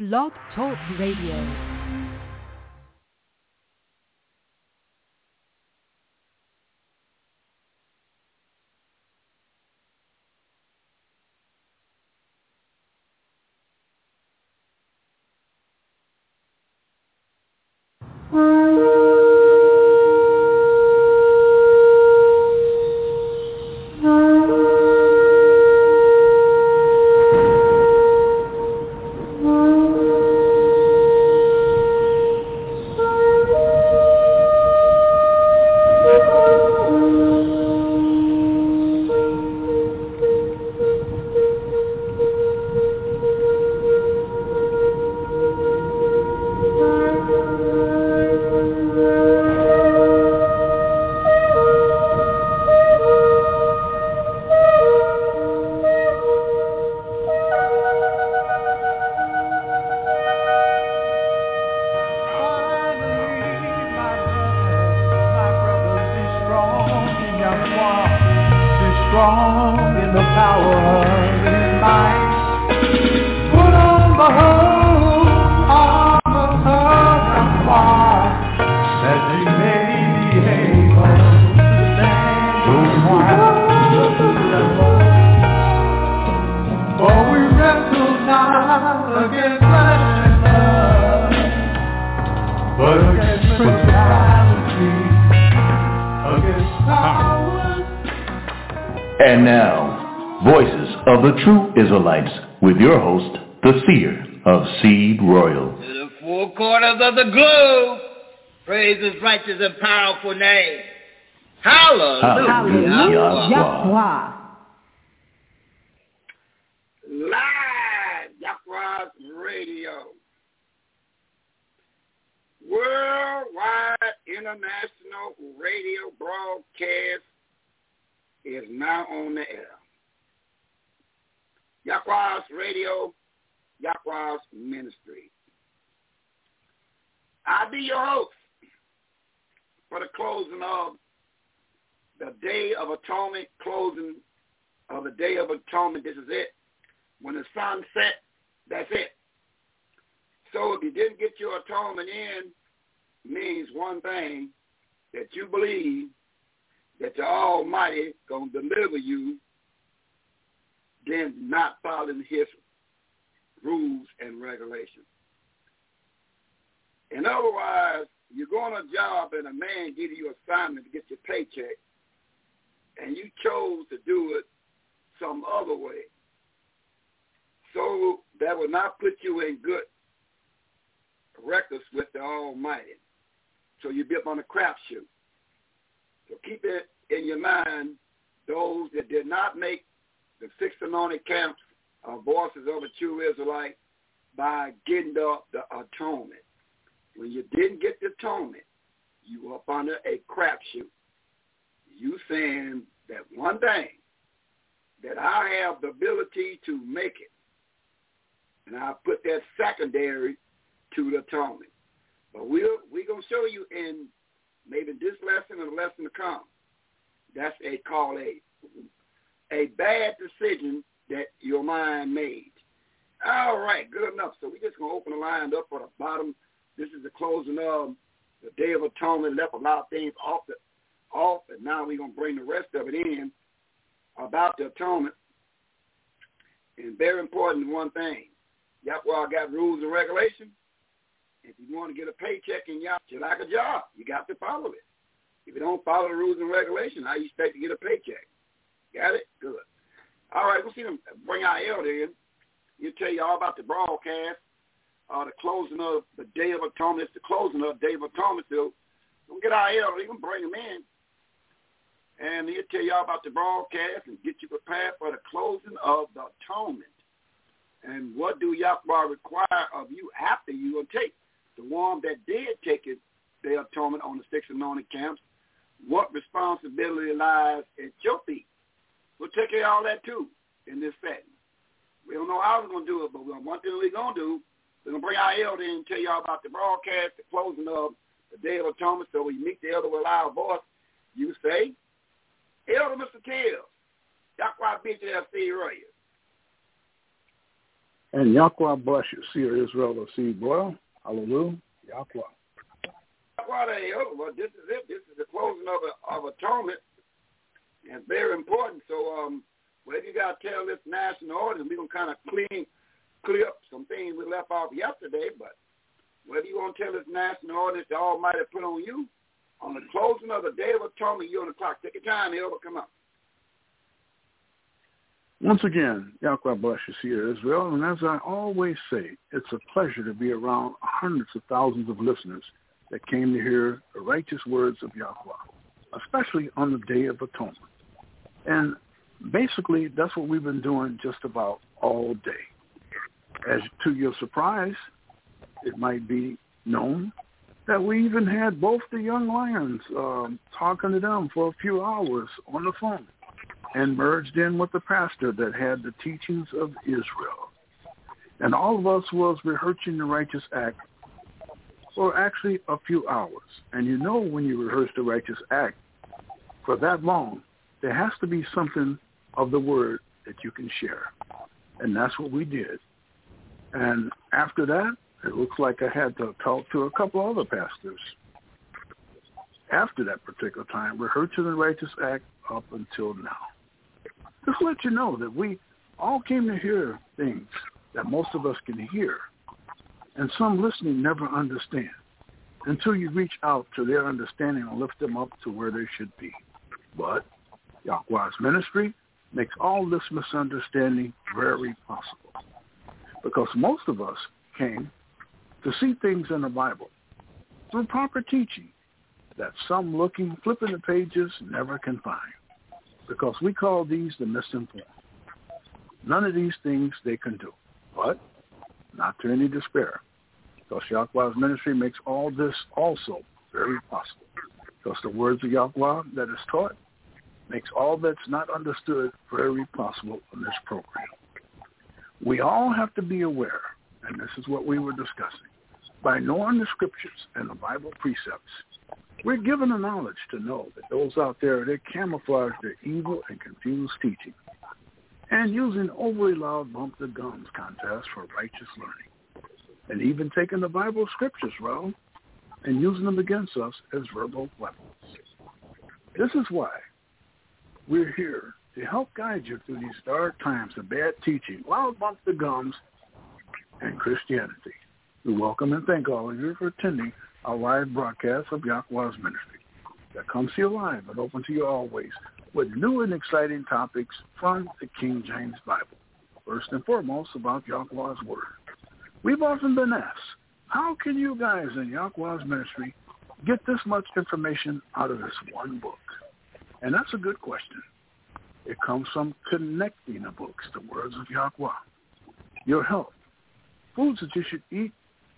Blog Talk Radio. And now, Voices of the True Israelites, with your host, the Seer of Seed Royal. To the four corners of the globe, praise His righteous and powerful name. Hallelujah. Hallelujah. Live, Yahweh's Radio. Worldwide international radio broadcast is now on the air. Yahweh's Radio, Yahweh's Ministry. I'll be your host for the closing of the Day of Atonement, closing of the Day of Atonement. This is it. When the sun sets, that's it. So if you didn't get your atonement in, means one thing, that you believe that the Almighty going to deliver you, then not following His rules and regulations. And otherwise, you go on a job and a man gives you an assignment to get your paycheck, and you chose to do it some other way. So that will not put you in good records with the Almighty. So you be up on a crapshoot. So keep it in your mind, those that did not make the 6 anointed camps of Voices of a True Israelite by getting the atonement. When you didn't get the atonement, you were up under a crapshoot. You saying that one thing, that I have the ability to make it, and I put that secondary to the atonement. But we're going to show you in maybe this lesson or the lesson to come. That's called a bad decision that your mind made. All right, good enough. So we're just going to open the line up for the bottom. This is the closing of the Day of Atonement. Left a lot of things off, and now we're going to bring the rest of it in about the atonement. And very important, one thing. Yahweh got rules and regulations. If you want to get a paycheck in Yahweh, like a job, you got to follow it. If you don't follow the rules and regulations, how you expect to get a paycheck? Got it? Good. All right, we'll see them bring our elder in. He'll tell you all about the broadcast, the closing of the Day of Atonement. It's the closing of the Day of Atonement. So we'll get our elder. We're going to bring him in. And he'll tell you all about the broadcast and get you prepared for the closing of the atonement. And what do Yahweh require of you after you will take? The one that did take it, the atonement on the 6 anointed camps, what responsibility lies at your feet? We'll take care of all that too in this setting. We don't know how we're going to do it, but one thing we're going to do, we're going to bring our elder in and tell y'all about the broadcast, the closing of the Day of Atonement. So when you meet the elder with a loud voice, you say, Elder Mr. Kells, Yahweh BTFC Royal. And Yahweh bless you, Seer Israel of Seed Royal. Hallelujah. Yahweh. Well, this is it. This is the closing of atonement. And it's very important. So, well, you got to tell this national audience, we're going to kind of clear up some things we left off yesterday, but whether you want to tell this national audience the Almighty put on you, on the closing of the Day of Atonement, you're on the clock. Take your time, Elder, come up. Once again, Yahweh bless you, Seer Israel. And as I always say, it's a pleasure to be around hundreds of thousands of listeners that came to hear the righteous words of Yahweh, especially on the Day of Atonement. And basically, that's what we've been doing just about all day. As to your surprise, it might be known that we even had both the young lions talking to them for a few hours on the phone and merged in with the pastor that had the teachings of Israel. And all of us was rehearsing the righteous act for actually a few hours. And you know when you rehearse the righteous act for that long, there has to be something of the word that you can share. And that's what we did. And after that, it looks like I had to talk to a couple other pastors after that particular time, rehearsing the righteous act up until now. Just to let you know that we all came to hear things that most of us can hear, and some listening never understand until you reach out to their understanding and lift them up to where they should be. But Yahweh's ministry makes all this misunderstanding very possible, because most of us came to see things in the Bible through proper teaching that some flipping the pages never can find, because we call these the misinformed. None of these things they can do, but not to any despair, because Yahweh's ministry makes all this also very possible, because the words of Yahweh that is taught makes all that's not understood very possible in this program. We all have to be aware, and this is what we were discussing, by knowing the scriptures and the Bible precepts, we're given the knowledge to know that those out there, they camouflage their evil and confused teaching and using overly loud bump the gums contests for righteous learning, and even taking the Bible scriptures, well, and using them against us as verbal weapons. This is why we're here to help guide you through these dark times of bad teaching, loud bump the gums, and Christianity. We welcome and thank all of you for attending our live broadcast of Yahweh's ministry that comes to you live and open to you always with new and exciting topics from the King James Bible. First and foremost, about Yahweh's Word. We've often been asked, how can you guys in Yahweh's ministry get this much information out of this one book? And that's a good question. It comes from connecting the books, the words of Yahweh, your health, foods that you should eat,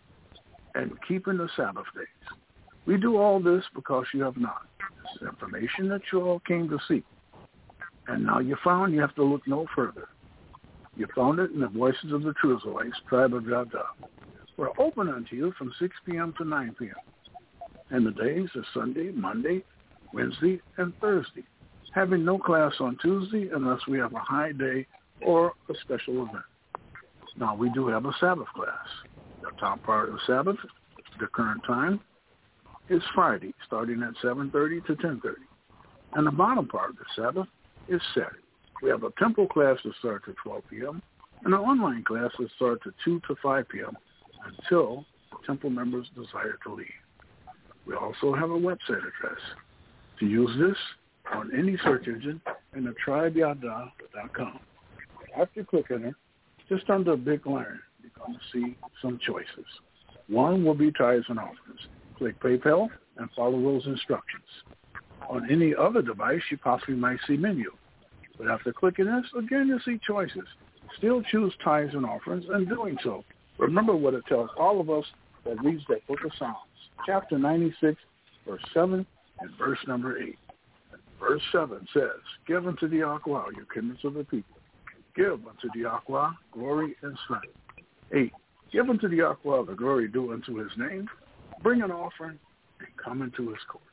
and keeping the Sabbath days. We do all this because you have not. It's information that you all came to seek. And now you found you have to look no further. You found it in the Voices of the True Israelites, Tribe of Judah. We're open unto you from 6 p.m. to 9 p.m. And the days are Sunday, Monday, Wednesday, and Thursday, having no class on Tuesday unless we have a high day or a special event. Now, we do have a Sabbath class. The top part of the Sabbath, the current time, is Friday, starting at 7:30 to 10:30. And the bottom part of the Sabbath is Saturday. We have a temple class that starts at 12 p.m. and an online class that starts at 2 to 5 p.m. until the temple members desire to leave. We also have a website address. To use this on any search engine in the tribeyada.com. After you click on it, just under a big line, you're going to see some choices. One will be tithes and offerings. Click PayPal and follow those instructions. On any other device, you possibly might see menu. But after clicking this, again, you'll see choices. Still choose tithes and offerings, and doing so, remember what it tells all of us that reads that book of Psalms, chapter 96, verse 7, and verse number 8. And verse 7 says, give unto the Yahweh, your kindreds of the people. Give unto the Yahweh glory and strength. 8. Give unto the Yahweh the glory due unto his name. Bring an offering and come into his courts.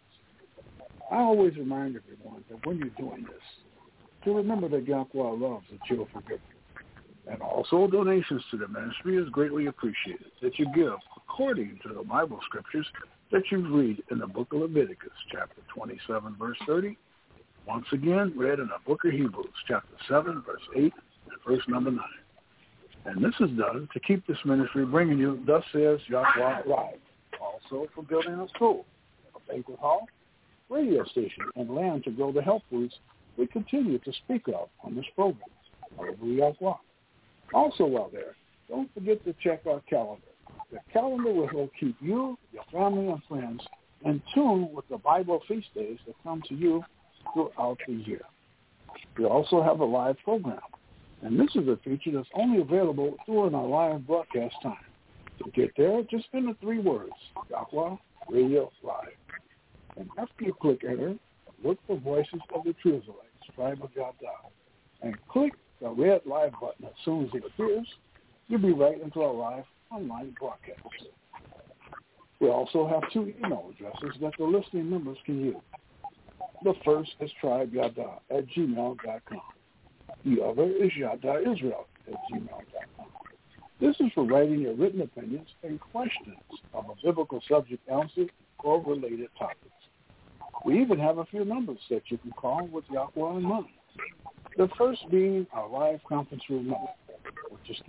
I always remind everyone that when you're doing this, to remember that Yahweh loves a cheerful giver. And also donations to the ministry is greatly appreciated, that you give according to the Bible scriptures that you read in the book of Leviticus, chapter 27, verse 30. Once again, read in the book of Hebrews, chapter 7, verse 8, and verse number 9. And this is done to keep this ministry bringing you, thus says Yahweh Live. Also for building a school, a banquet hall, radio station, and land to grow the health foods we continue to speak of on this program. Hallelujah. Also while there, don't forget to check our calendar. The calendar will help keep you, your family, and friends in tune with the Bible feast days that come to you throughout the year. We also have a live program, and this is a feature that's only available during our live broadcast time. To get there, just enter 3 words, Yahweh Radio Live. And after you click enter, look for Voices of the True Israelites, Tribe of Yada, and click the red live button as soon as it appears. You'll be right into our live online broadcast. We also have 2 email addresses that the listening members can use. The first is tribeyada@gmail.com. The other is yadaisrael@gmail.com. This is for writing your written opinions and questions of a biblical subject answer or related topics. We even have a few numbers that you can call with Yahweh in mind. The first being our live conference room number, which is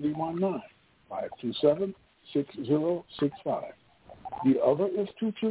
319-527-6065. The other is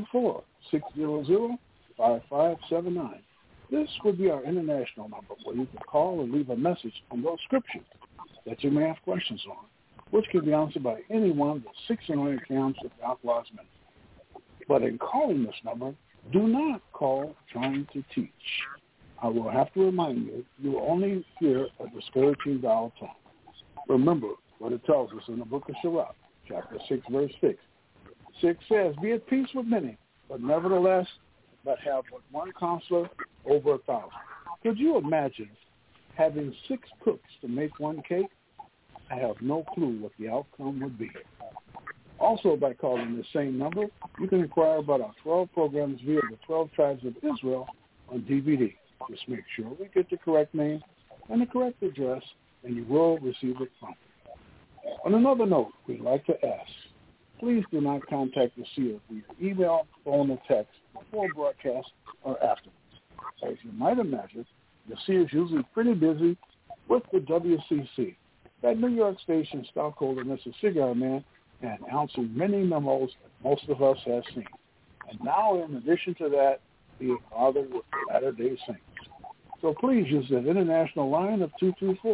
224-600-5579. This would be our international number where you can call and leave a message on those scriptures that you may have questions on, which can be answered by anyone with 6 anointed camps of Yahweh's ministry. But in calling this number, do not call trying to teach. I will have to remind you, you will only hear a discouraging dial tone. Remember what it tells us in the book of Sirach, chapter 6, verse 6. 6 says, be at peace with many, but nevertheless, but have but one counselor over 1,000. Could you imagine having 6 cooks to make one cake? I have no clue what the outcome would be. Also, by calling the same number, you can inquire about our 12 programs via the 12 Tribes of Israel on DVD. Just make sure we get the correct name and the correct address, and you will receive it promptly. On another note, we'd like to ask, please do not contact the seer via email, phone, or text before broadcast or afterwards. As you might imagine, the seer is usually pretty busy with the WCC, that New York station stockholder, Mr. Cigar Man, and answering many memos that most of us have seen. And now, in addition to that, being bothered with the Latter-day Saints. So please use that international line of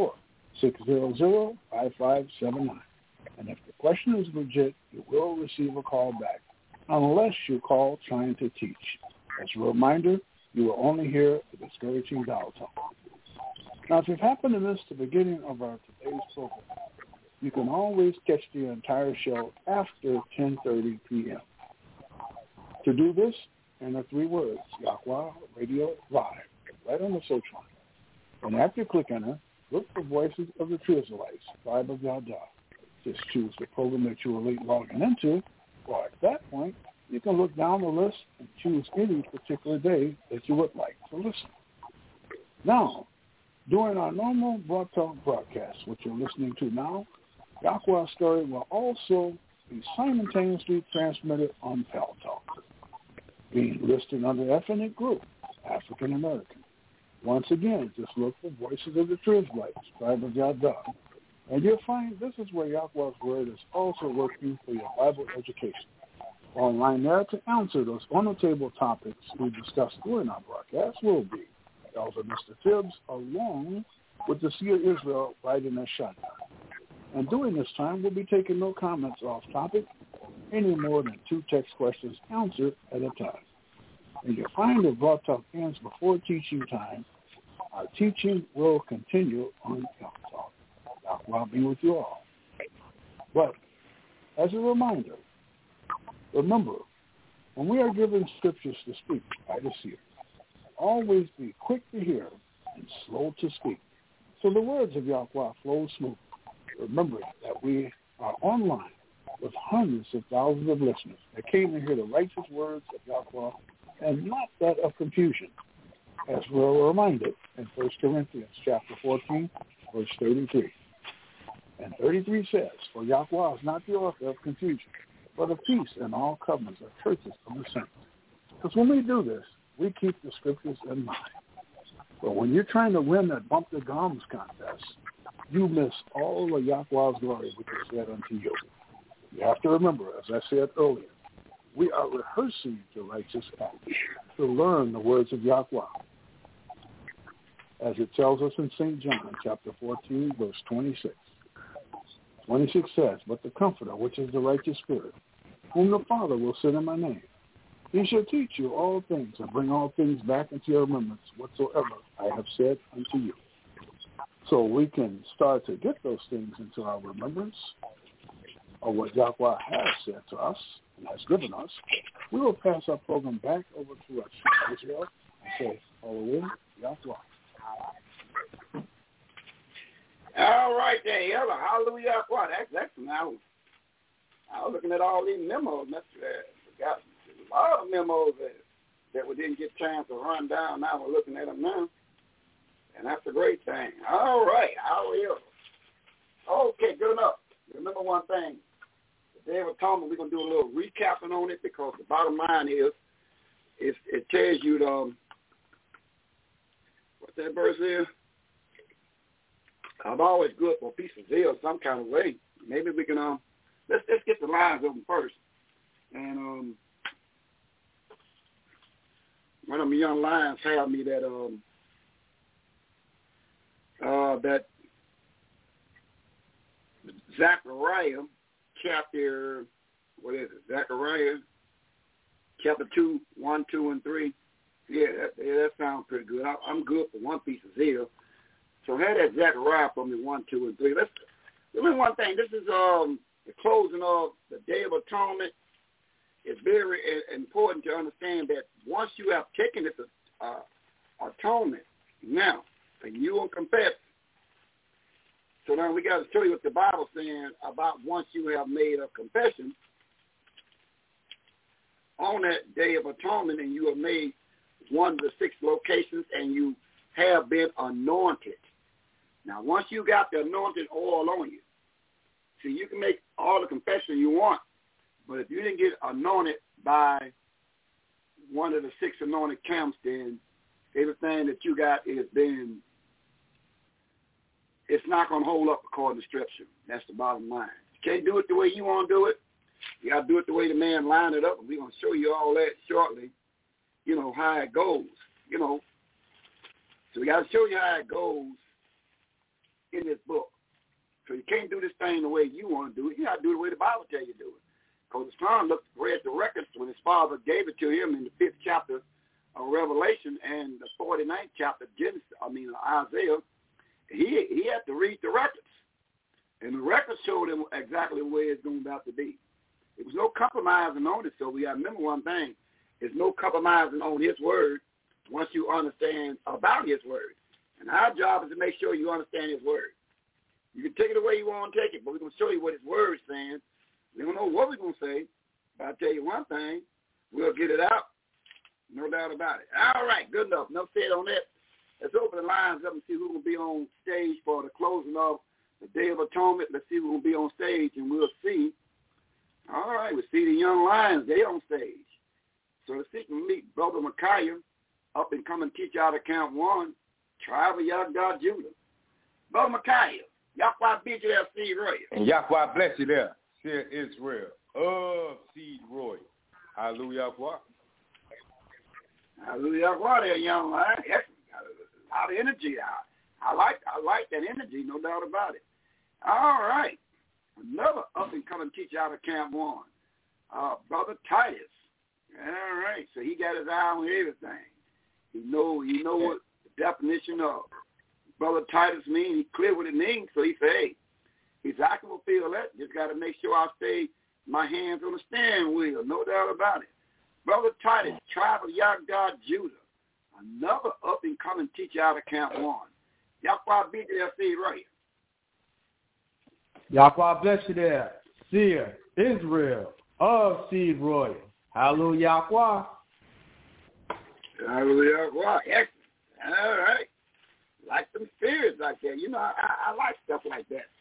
224-600-5579. And if the question is legit, you will receive a call back, unless you call trying to teach. As a reminder, you will only hear the discouraging dial tone. Now, if you've happened to miss the beginning of our today's program, you can always catch the entire show after 10:30 p.m. To do this, enter 3 words, Yahweh Radio Live, right on the search line. And after you click enter, look for Voices of the True Israelites, Tribe of Yada. Just choose the program that you are logging into, or at that point, you can look down the list and choose any particular day that you would like to listen. Now, during our normal Broad Talk broadcast, which you're listening to now, Yahweh's story will also be simultaneously transmitted on Pal Talk, being listed under ethnic group, African American. Once again, just look for Voices of the True Israelites, Tribe of Yada. And you'll find this is where Yahweh's Word is also working for your Bible education. Online there to answer those on-the-table topics we discussed during our broadcast will be Elder Mr. Tibbs, along with the Seer Israel writing a shotgun. And during this time, we'll be taking no comments off topic, any more than 2 text questions answered at a time. And you'll find if Broad Talk ends before teaching time, our teaching will continue on Pal Talk. I'll be with you all. But as a reminder, remember, when we are given scriptures to speak by the seer, always be quick to hear and slow to speak, so the words of Yahweh flow smooth. Remember that we are online with hundreds of thousands of listeners that came to hear the righteous words of Yahweh and not that of confusion, as we're reminded in 1 Corinthians chapter 14, verse 33. And 33 says, for Yahweh is not the author of confusion, but of peace in all covenants of churches of the saints. Because when we do this, we keep the scriptures in mind. But when you're trying to win that bump the gums contest, you miss all of Yahweh's glory which is said unto you. You have to remember, as I said earlier, we are rehearsing the righteous act to learn the words of Yahweh. As it tells us in St. John chapter 14, verse 26. 26 says, but the Comforter, which is the righteous Spirit, whom the Father will send in my name, he shall teach you all things and bring all things back into your remembrance whatsoever I have said unto you. So we can start to get those things into our remembrance of what Yahweh has said to us and has given us. We will pass our program back over to our Israel and say, hallelujah, Yahweh. All right, there, Ella. Hallelujah. That's excellent. I was looking at all these memos. We got a lot of memos that we didn't get a chance to run down. Now we're looking at them now. And that's a great thing. All right. Hallelujah. Okay, good enough. Remember one thing. The Day of Atonement, we're going to do a little recapping on it because the bottom line is it tells you what that verse is. I'm always good for a piece of zeal some kind of way. Maybe we can let's get the lines open first. And one of my young lions have me that that Zechariah chapter, what is it? Zechariah chapter 2, 1, 2, and 3. Yeah, that sounds pretty good. I'm good for one piece of zeal. So have that Zechariah for me, 1, 2, and 3. Let's remember one thing. This is the closing of the Day of Atonement. It's very important to understand that once you have taken this atonement, now, and you will confess. So now we got to show you what the Bible's saying about once you have made a confession on that Day of Atonement and you have made one of the 6 locations and you have been anointed. Now, once you got the anointed oil on you, see, you can make all the confession you want, but if you didn't get anointed by one of the 6 anointed camps, then everything that you got is been, it's not going to hold up according to Scripture. That's the bottom line. You can't do it the way you want to do it. You got to do it the way the man lined it up, and we're going to show you all that shortly, how it goes, So we got to show you how it goes in this book. So you can't do this thing the way you want to do it. You got to do it the way the Bible tells you to do it. Because the son read the records when his father gave it to him in the 5th chapter of Revelation and the 49th chapter of Isaiah. He had to read the records. And the records showed him exactly where it's going about to be. There was no compromising on it, so we got to remember one thing. There's no compromising on his word once you understand about his word. And our job is to make sure you understand his word. You can take it the way you want to take it, but we're going to show you what his word is saying. We don't know what we're going to say, but I'll tell you one thing. We'll get it out. No doubt about it. All right, good enough. Enough said on that. Let's open the lines up and see who's going to be on stage for the closing of the Day of Atonement. Let's see who's going to be on stage, and we'll see. All right, we see the young lions. They on stage. So let's see if we meet Brother Micaiah, up and come and teach out of Camp 1, Tribe of Yahweh Judah. Brother Micaiah, Yahweh beat you there, Seed Royal. And Yahweh bless you there, Seer Israel of Seed Royal. Hallelujah. Hallelujah. There, young lion. A lot of energy. I like that energy, no doubt about it. All right. Another up-and-coming teacher out of Camp 1, Brother Titus. All right. So he got his eye on everything. He know what the definition of Brother Titus means. He clear what it means. So he said, hey, I can fulfill that. Just got to make sure I stay my hands on the steering wheel. No doubt about it. Brother Titus, Tribe of Yahweh Judah. Another up-and-coming teacher out of Camp 1. Yahweh be there, see right. Yahweh bless you there, Seer Israel of Seed Royal. Hallelujah. Hallelujah. Excellent. All right. Like some spirits like that. I like stuff like that.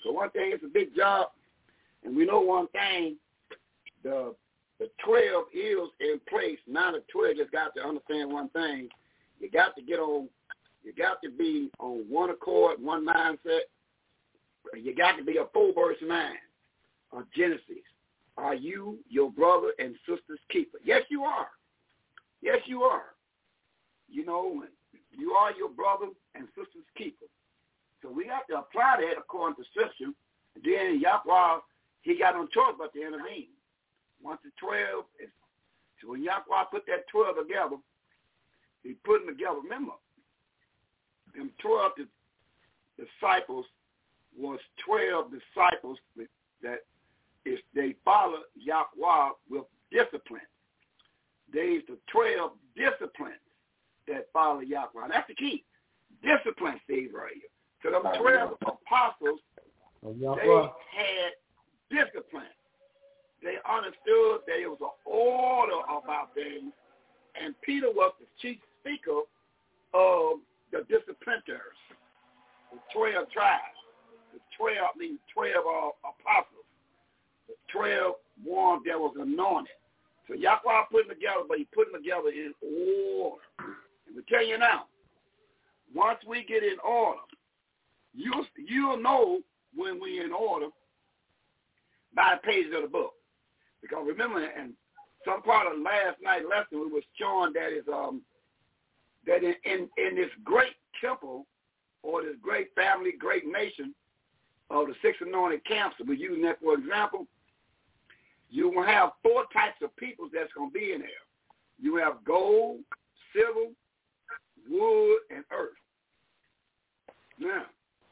So one thing, it's a big job, and we know one thing, the 12 is in place. Now the 12 just got to understand one thing. You got to be on one accord, one mindset. You got to be a full-verse mind of Genesis. Are you your brother and sister's keeper? Yes, you are. Yes, you are. You know, you are your brother and sister's keeper. So we have to apply that according to Scripture. And then Yahweh, he got no choice but to intervene. Once the 12, so when Yahweh put that 12 together, he put them together. Remember, them 12 disciples was 12 disciples that if they follow Yahweh with discipline. There's the 12 disciplines that follow Yahweh. That's the key. Discipline, Steve, right here. So them 12 apostles, they had discipline. They understood that it was an order about things, and Peter was the chief speaker of the discipliners, the 12 tribes, the 12 apostles, the 12 ones that was anointed. So Yahweh put them together, but he put them together in order. And we tell you now, once we get in order, you'll know when we're in order by the pages of the book. Because remember, in some part of last night's lesson, we was showing that that in this great temple or this great family, great nation of the 6 anointed camps, we're using that for example, you will have 4 types of people that's going to be in there. You have gold, silver, wood, and earth. Now,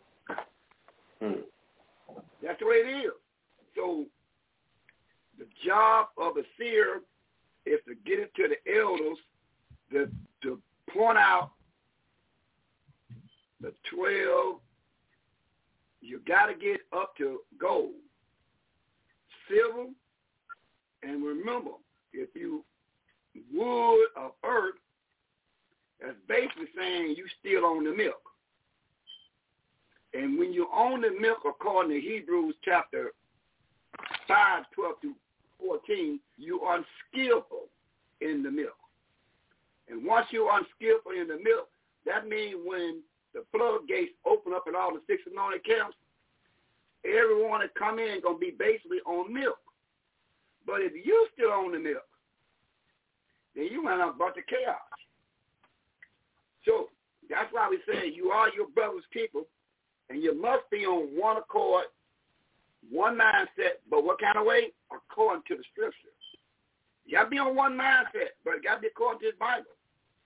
that's the way it is. So the job of a seer is to get it to the elders to point out the 12. You got to get up to gold, silver, and remember, if you wood of earth, that's basically saying you still own the milk. And when you own the milk, according to Hebrews chapter 5, 12 through 14, you are unskillful in the milk. And once you're unskillful in the milk, that means when the floodgates open up in all the 6 anointed camps, everyone that come in is going to be basically on milk. But if you still own the milk, then you run out a bunch of chaos. So that's why we say you are your brother's keeper, and you must be on one accord, one mindset, but what kind of way? According to the Scripture. You got to be on one mindset, but it got to be according to the Bible.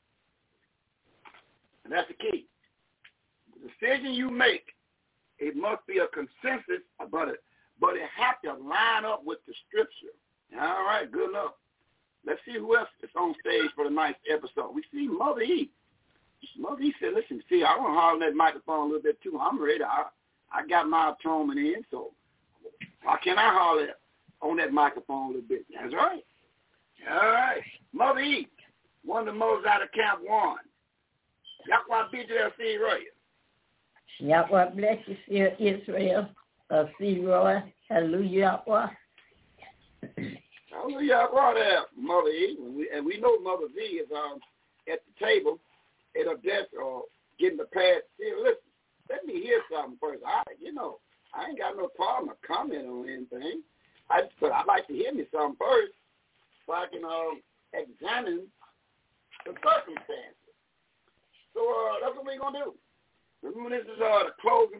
And that's the key. The decision you make, it must be a consensus, but it has to line up with the Scripture. All right, good enough. Let's see who else is on stage for the night's episode. We see Mother E. Mother E said, listen, see, I want to holler on that microphone a little bit too. I'm ready. I got my atonement in, so how can I holler on that microphone a little bit? That's right. All right. Mother E, one of the mothers out of Camp 1. Yahweh be there, see Roy. Yahweh bless you, dear Israel. See Roy. Hallelujah, Yahweh. Hallelujah, Yahweh there, Mother E. And we know Mother V is at the table at a desk or getting the pad. See, listen, let me hear something first. I ain't got no problem or comment on anything. But I'd like to hear me something first so I can examine the circumstances. So that's what we're going to do. Remember, this is the closing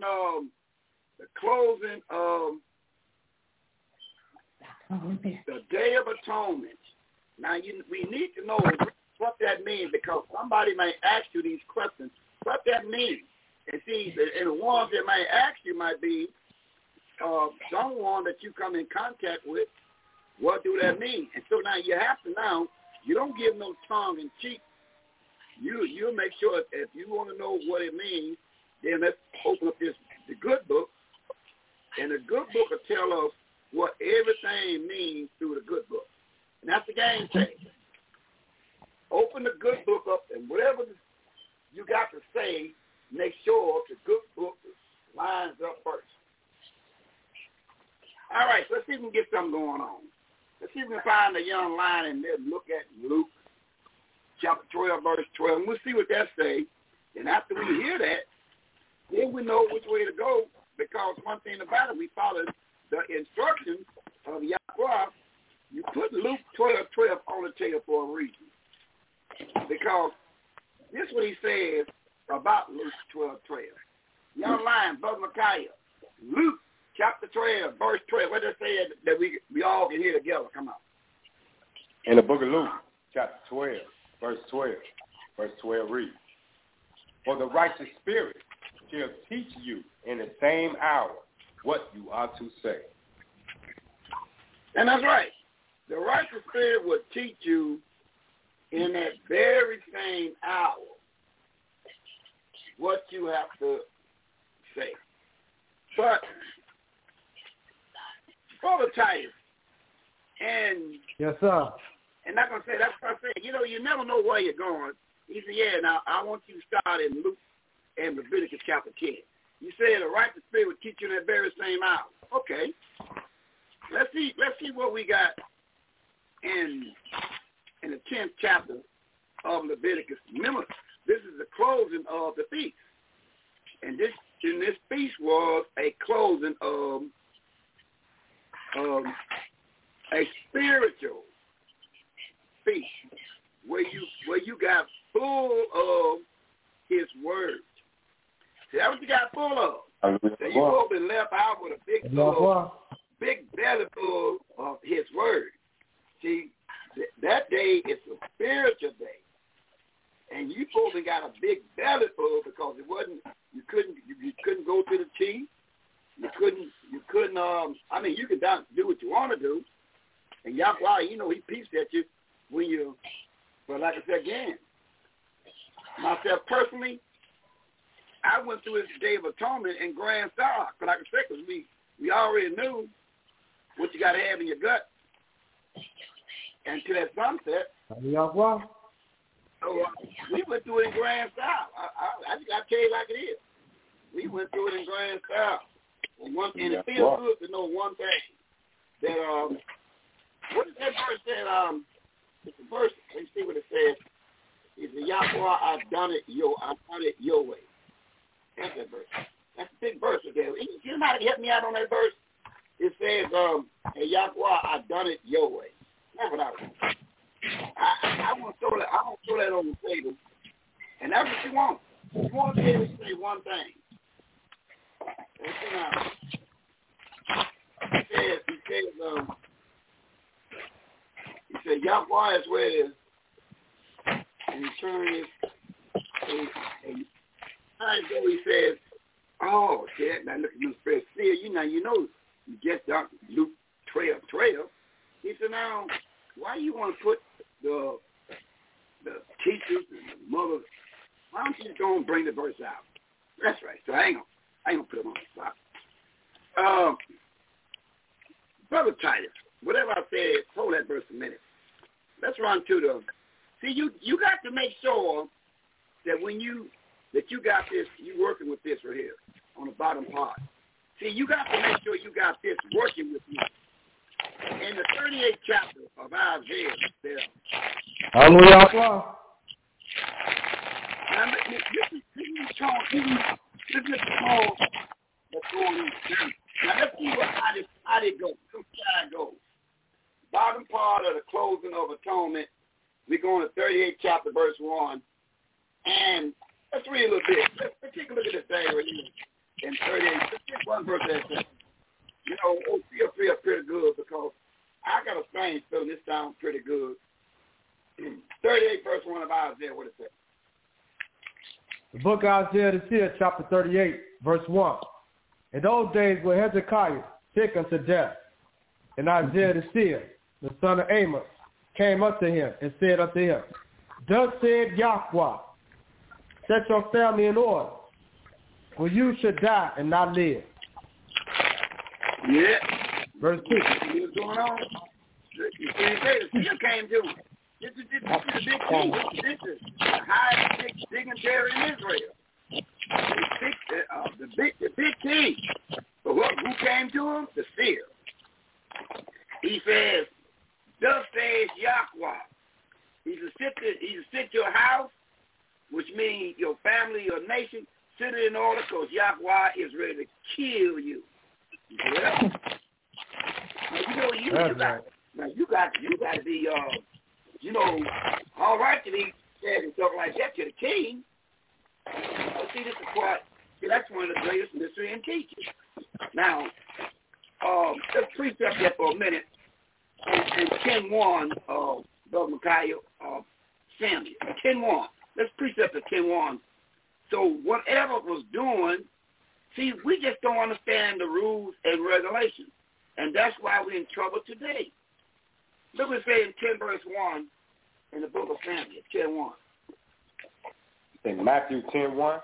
of the Day of Atonement. Now, we need to know what that means because somebody may ask you these questions. What that means? And see, and the ones that might ask you might be someone that you come in contact with. What do that mean? And so now you have to you don't give no tongue in cheek. You make sure if you want to know what it means, then let's open up the good book. And the good book will tell us what everything means through the good book. And that's the game changer. Open the good book up, and whatever you got to say, make sure the good book lines up first. Let's see if we can find a young lion and then look at Luke chapter 12, verse 12. And we'll see what that says. And after we hear that, then we know which way to go, because one thing about it, we followed the instructions of Yahweh. You put Luke 12:12 on the table for a reason. Because this is what he says about Luke 12:12. Young lion, Brother Micaiah, Luke chapter 12, verse 12. What does it say that we all can hear together? Come on. In the book of Luke, chapter 12, verse 12. Verse 12 reads, "For the righteous spirit shall teach you in the same hour what you ought to say." And that's right. The righteous spirit will teach you in that very same hour what you have to say. But, Brother Titus, and yes, sir. And I'm going to say, that's what I said. You know, you never know where you're going. He said, yeah, now I want you to start in Luke and Leviticus chapter 10. You said the righteous spirit will teach you in that very same hour. Okay. Let's see what we got in the 10th chapter of Leviticus. Remember, this is the closing of the feast. And this feast was a closing of a spiritual feast where you got full of his word. See, that's what you got full of. So you will be left out with a big belly full of his word. See, that day is a spiritual day. And you probably got a big belly full because it wasn't, you couldn't go to the tea. You couldn't, I mean, you can do what you want to do. And Yahweh, you know, he peeps at you when you, but like I said again, myself personally, I went through this Day of Atonement in grand style. But like I said, because we already knew what you got to have in your gut until that sunset. Yahweh. So we went through it in grand style. I just got to tell you like it is. We went through it in grand style. And it feels good to know one thing, that, what is that verse that, it's a verse, let's see what it says. It's the Yahweh, I've done it your way. That's that verse. That's a big verse there. You might help me out on that verse. It says, hey, Yahweh, I've done it your way. That's what I want. I want to throw that on the table. And that's what you want. You want to be able to say one thing. He said, Yahweh is where it is. And he turned his, and he says, oh, shit, now look at this verse. See, you know, you just got Luke 12:12. He said, now, why you want to put the teachers and the mothers, why don't you just go and bring the verse out? That's right. So I ain't gonna put them on the spot. Brother Titus, whatever I said, hold that verse a minute. Let's run to the. See, you got to make sure that when you got this, you working with this right here on the bottom part. See, you got to make sure you got this working with you. In the 38th chapter of Isaiah, there. Hallelujah. Now, this is Paul that's going on. Now, let's see how they go. Let's see how it goes. Bottom part of the closing of atonement, we're going to 38th chapter, verse 1. And let's read a little bit. Let's take a look at this thing right here in 38. Let's take one verse at a time. You know, feel pretty good because I got a strange feeling this sounds pretty good. 38 verse 1 of Isaiah, what it says? The book of Isaiah the seer, chapter 38, verse 1. In those days were Hezekiah sick unto death, and Isaiah the seer, the son of Amos, came up to him and said unto him, thus said Yahweh, set your family in order, for you should die and not live. Yeah. Verse 2. See what's going on? You can't say the seer came to him. This is the big king. This is the highest dignitary in Israel. The big king. But who came to him? The seer. He says, Thus says Yahweh. He's to sit your house, which means your family, your nation, sit it in order because Yahweh is ready to kill you. Yeah. Now, you got to be, all right to be said and stuff like that to the king. See, this is what, that's one of the greatest mystery and teaching. Now, let's precept that for a minute. And 10:1, Brother Micaiah, Samuel, 10:1. Let's precept the 10:1. So whatever was doing, see, we just don't understand the rules and regulations. And that's why we're in trouble today. Look what it says in 10 verse 1 in the book of Samuel, 10:1. In Matthew 10:1?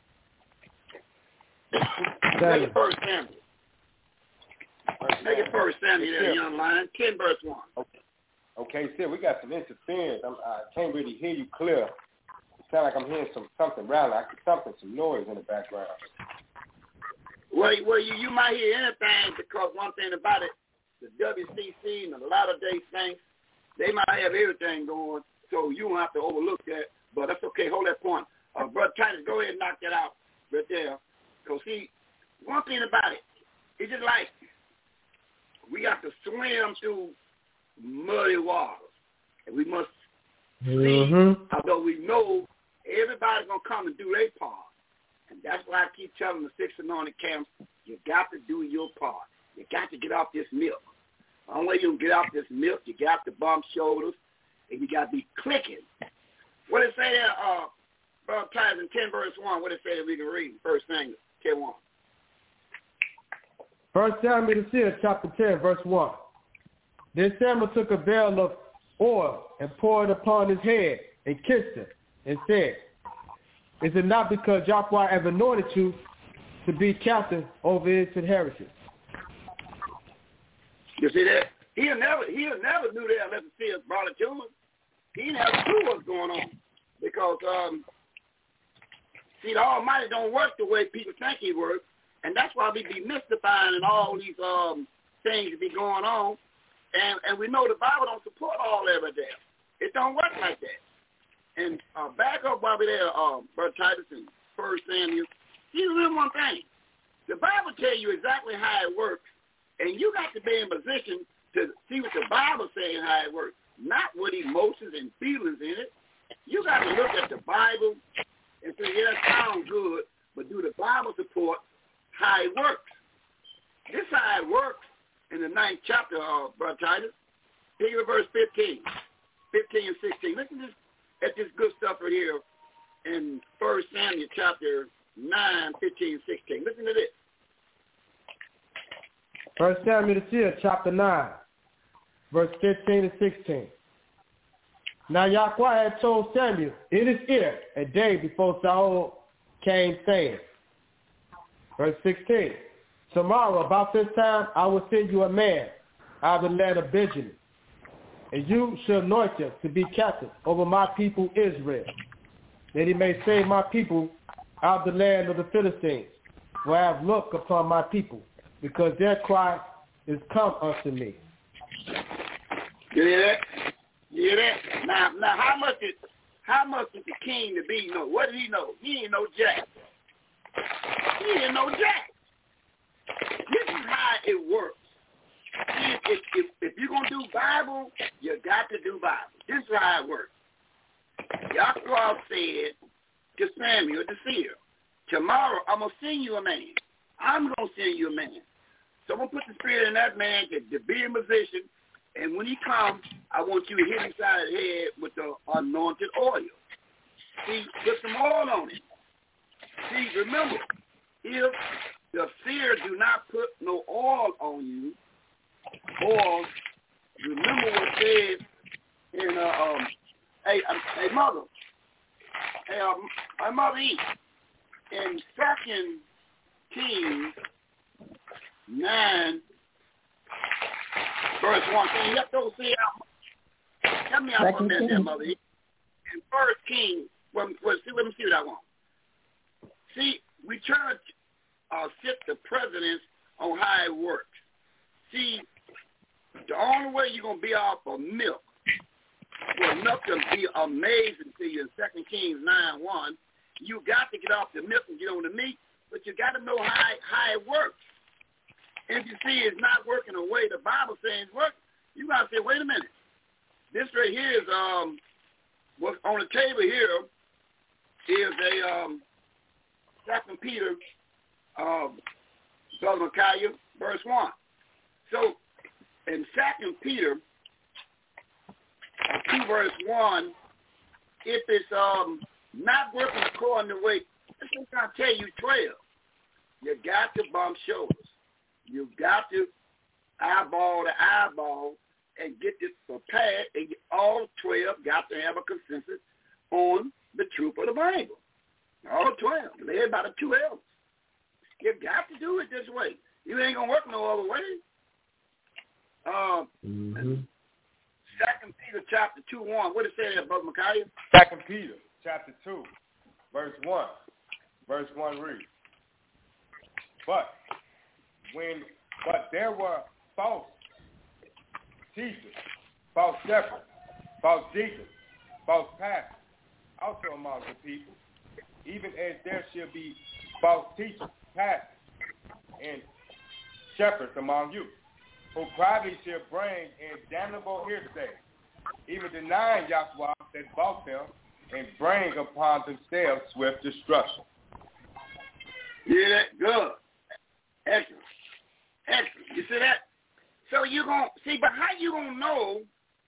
Make it First Samuel. Make it First Samuel there, young lion. 10 verse 1. Okay, see, we got some interference. I can't really hear you clear. It sounds like I'm hearing something rattling, some noise in the background. Well, you might hear anything because one thing about it, the WCC and the Latter-day Saints, they might have everything going, so you won't have to overlook that. But that's okay. Hold that point. Brother Titus, go ahead and knock that out right there. Because, see, one thing about it, it's just like we got to swim through muddy waters. And we must see, although we know everybody's going to come and do their part. And that's why I keep telling the 6 anointed camps, you got to do your part. You got to get off this milk. The only way you can get off this milk, you got to bump shoulders, and you got to be clicking. What it say there, Brother Titus, in 10 verse 1, what it say that we can read? First Samuel, 10:1. First Samuel the seer, chapter 10, verse 1. Then Samuel took a barrel of oil and poured it upon his head and kissed him and said, is it not because Yahweh have anointed you to be captain over his inheritance? You see that? He'll never knew that unless the seer brought it to him. He never knew what's going on. Because, see, the Almighty don't work the way people think he works. And that's why we be mystifying and all these things be going on. And we know the Bible don't support all that right there. It don't work like that. And back up while we're there, Brother Titus and 1 Samuel, you remember one thing. The Bible tell you exactly how it works. And you got to be in position to see what the Bible says how it works. Not with emotions and feelings in it. You got to look at the Bible and say, yeah, that sounds good, but do the Bible support how it works? This is how it works in the 9th chapter of Brother Titus. Take it to verse 15 and 16. Listen at this good stuff right here in 1 Samuel chapter 9, 15, 16. Listen to this. 1 Samuel the seer, chapter 9, verse 15 and 16. Now Yahweh had told Samuel in his ear a day before Saul came, saying, verse 16, tomorrow about this time I will send you a man out of the land of Benjamin, and you shall anoint him to be captain over my people Israel, that he may save my people out of the land of the Philistines, where I have looked upon my people, because their cry is come unto me. You hear that? You hear that? Now how much did the king to be know? What did he know? He didn't know jack. He didn't know jack. This is how it works. If you're going to do Bible, you got to do Bible. This is how it works. Yahweh said to Samuel the seer, tomorrow I'm going to send you a man. I'm going to send you a man. So I'm going to put the spirit in that man to be in position, and when he comes, I want you to hit him side of the head with the anointed oil. See, put some oil on it. See, remember, if the seer do not put no oil on you, or remember what it says in hey mother, mother E, in 2 Kings 9 verse 1. Can you help those see out? Help me out for a minute there, mother E. In 1 Kings, let me see what I want. See, we try to sit the presidents on how it works. See, The only way you're going to be off of milk, for milk to be amazing to you in 2 Kings 9:1, you got to get off the milk and get on the meat, but you got to know how it works. If you see it's not working the way the Bible says it works, you got to say, wait a minute. This right here is, what's on the table here is a 2 Peter, Brother Micaiah, verse 1. So, in 2 Peter, 2 verse 1, if it's not working according to the way, that's what I tell you, 12. You got to bump shoulders. You got to eyeball to eyeball and get this prepared, and all 12 got to have a consensus on the truth of the Bible. All 12, led by the 2 elders. You got to do it this way. You ain't going to work no other way. 2 Peter chapter 2:1. What it say there, Brother Micaiah? 2 Peter chapter 2, verse 1. Verse 1 reads, But there were false teachers, false shepherds, false deacons, false pastors, also among the people, even as there shall be false teachers, pastors, and shepherds among you, who privately shall bring in damnable hearsay, even denying Yahweh that bought them, and bring upon themselves swift destruction. Yeah, that good. Excellent. Excellent. You see that? So you're going to, see, but how you going to know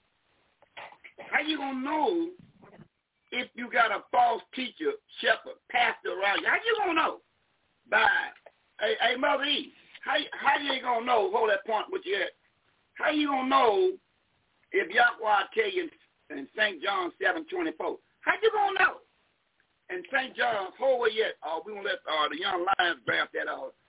if you got a false teacher, shepherd, pastor around you? How you going to know? By, hey, Mother E, how you going to know, hold that point with you at, how you going to know if Yahweh tell you in St. John 7:24? How you going to know? In St. John, hold where yet, we going to let the young lions grab that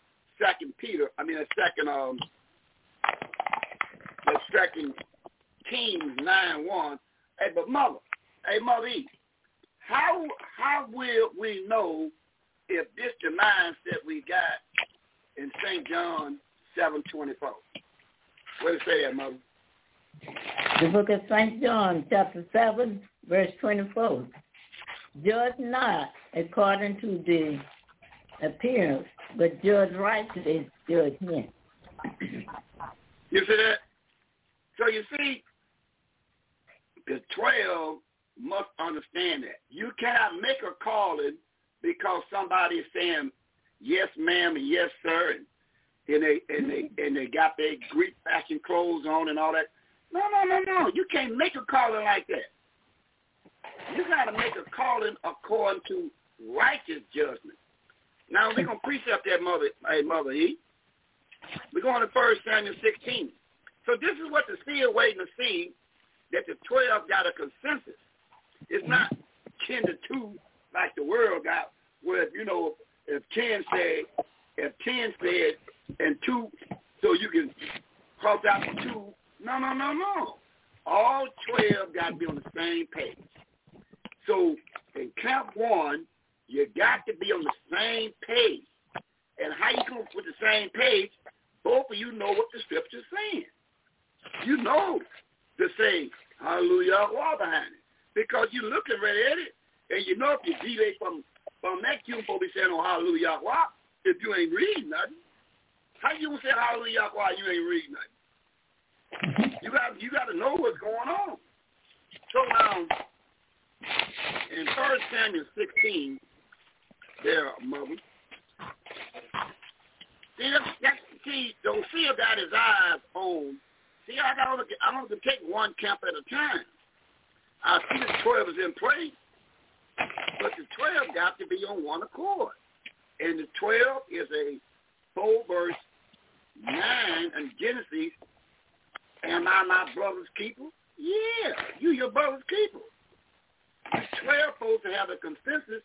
2 Kings 9:1. Hey, but Mother E, how will we know if this the mindset we got in St. John 7:24? What does it say there, Mother? The book of St. John, chapter 7, verse 24. Judge not according to the appearance, but judge righteously, judge men. You see that? So you see, the 12 must understand that. You cannot make a calling because somebody is saying yes, ma'am, and yes, sir, and they got their Greek fashion clothes on and all that. No. You can't make a calling like that. You got to make a calling according to righteous judgment. Now, we're going to precept that, Mother E. We're going to 1 Samuel 16. So this is what the seer waiting to see, that the 12 got a consensus. It's not 10 to 2 like the world got, where, if 10 said, and 2, so you can cross out the 2. No. All 12 got to be on the same page. So in camp 1, you got to be on the same page. And how you come with the same page, both of you know what the scripture's saying. You know to say hallelujah behind it. Because you're looking right at it, and you know if you deviate from that, you're supposed to be saying, oh, hallelujah if you ain't reading nothing. How you gonna say hallelujah you ain't reading nothing? You got to know what's going on. So now, in 1 Samuel 16, there, Mother. See, the seer got his eyes on. See, I don't take one camp at a time. I see the 12 is in place, but the 12 got to be on one accord. And the 12 is a 4 verse 9 in Genesis. Am I my brother's keeper? Yeah, you your brother's keeper. The 12 supposed to have a consensus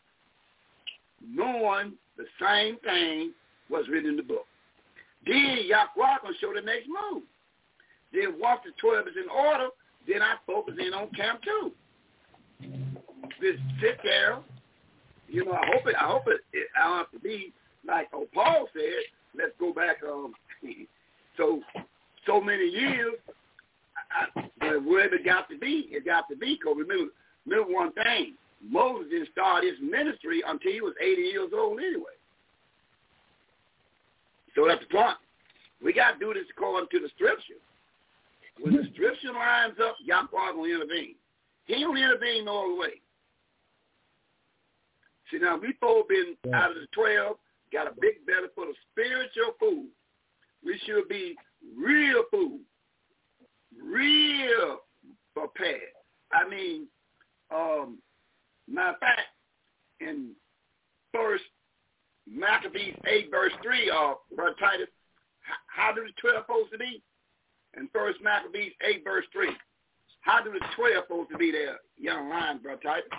knowing the same thing was written in the book. Then Yahweh going to show the next move. Then once the 12 is in order, then I focus in on camp 2. Just sit there. I hope it I don't have to be like Paul said, let's go back. So so many years, wherever it got to be, because remember one thing, Moses didn't start his ministry until he was 80 years old anyway. So that's the point. We got to do this according to the scripture. When the scripture lines up, Yahweh will intervene. He don't intervene no other way. See, now, we both been out of the 12, got a big belly full of spiritual food. We should be real food, real prepared. I mean, matter of fact, in 1 Maccabees 8, verse 3, Brother Titus, how do the 12 supposed to be? In 1 Maccabees 8, verse 3, how do the 12 supposed to be there, young lion, Brother Titus?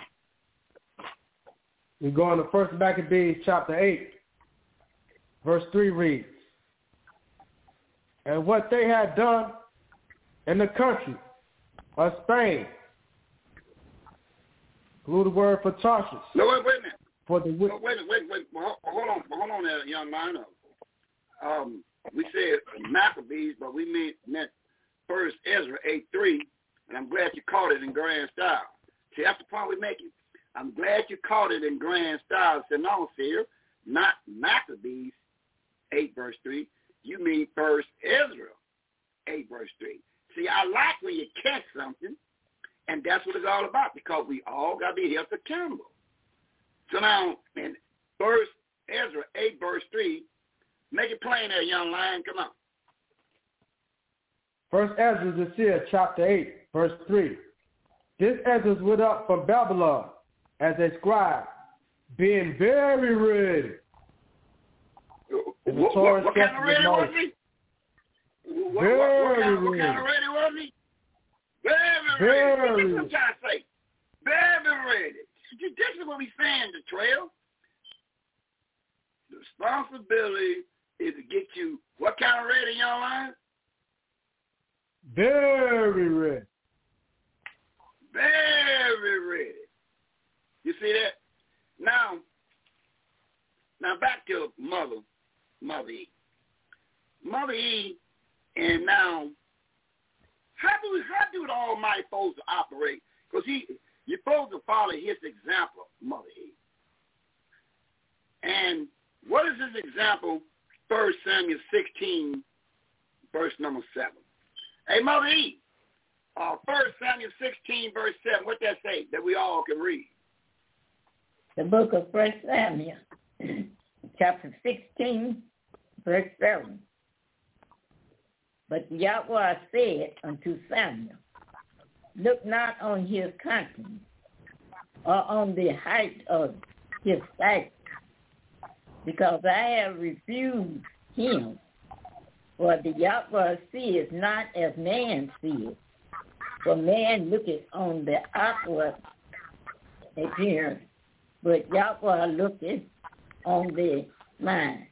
We go on to 1 Maccabees chapter 8, verse 3 reads, and what they had done in the country of Spain, glue the word for Tarshish. No, wait a minute. For the wait. Hold on there, young man. We said Maccabees, but we meant 1 Ezra 8:3, and I'm glad you caught it in grand style. See, that's the point we're making. I'm glad you caught it in grand style. So no, Seer, not Maccabees 8 verse 3. You mean 1 Ezra 8 verse 3. See, I like when you catch something, and that's what it's all about, because we all got to be held accountable. So now, in 1 Ezra 8 verse 3, make it plain there, young lion. Come on. 1 Ezra the seer, chapter 8, verse 3. This Ezra went up from Babylon as a scribe, being very ready. What kind of ready was he? What kind of ready was he? Very ready. What I'm trying to say. Very ready. This is what we're saying to 12. The responsibility is to get you, what kind of ready, young lion? Very ready. Very ready. You see that? Now back to Mother E. Mother E, and now, how do the Almighty supposed to operate? Because you're supposed to follow his example, Mother E. And what is his example? 1 Samuel 16, verse number 7. Hey, Mother E, 1 Samuel 16, verse 7, what that say that we all can read? The book of 1 Samuel, chapter 16, verse 7. But Yahweh said unto Samuel, look not on his countenance or on the height of his stature, because I have refused him. For the Yahweh seeth not as man seeth. For man looketh on the outward appearance, but Yahweh looketh on the mind.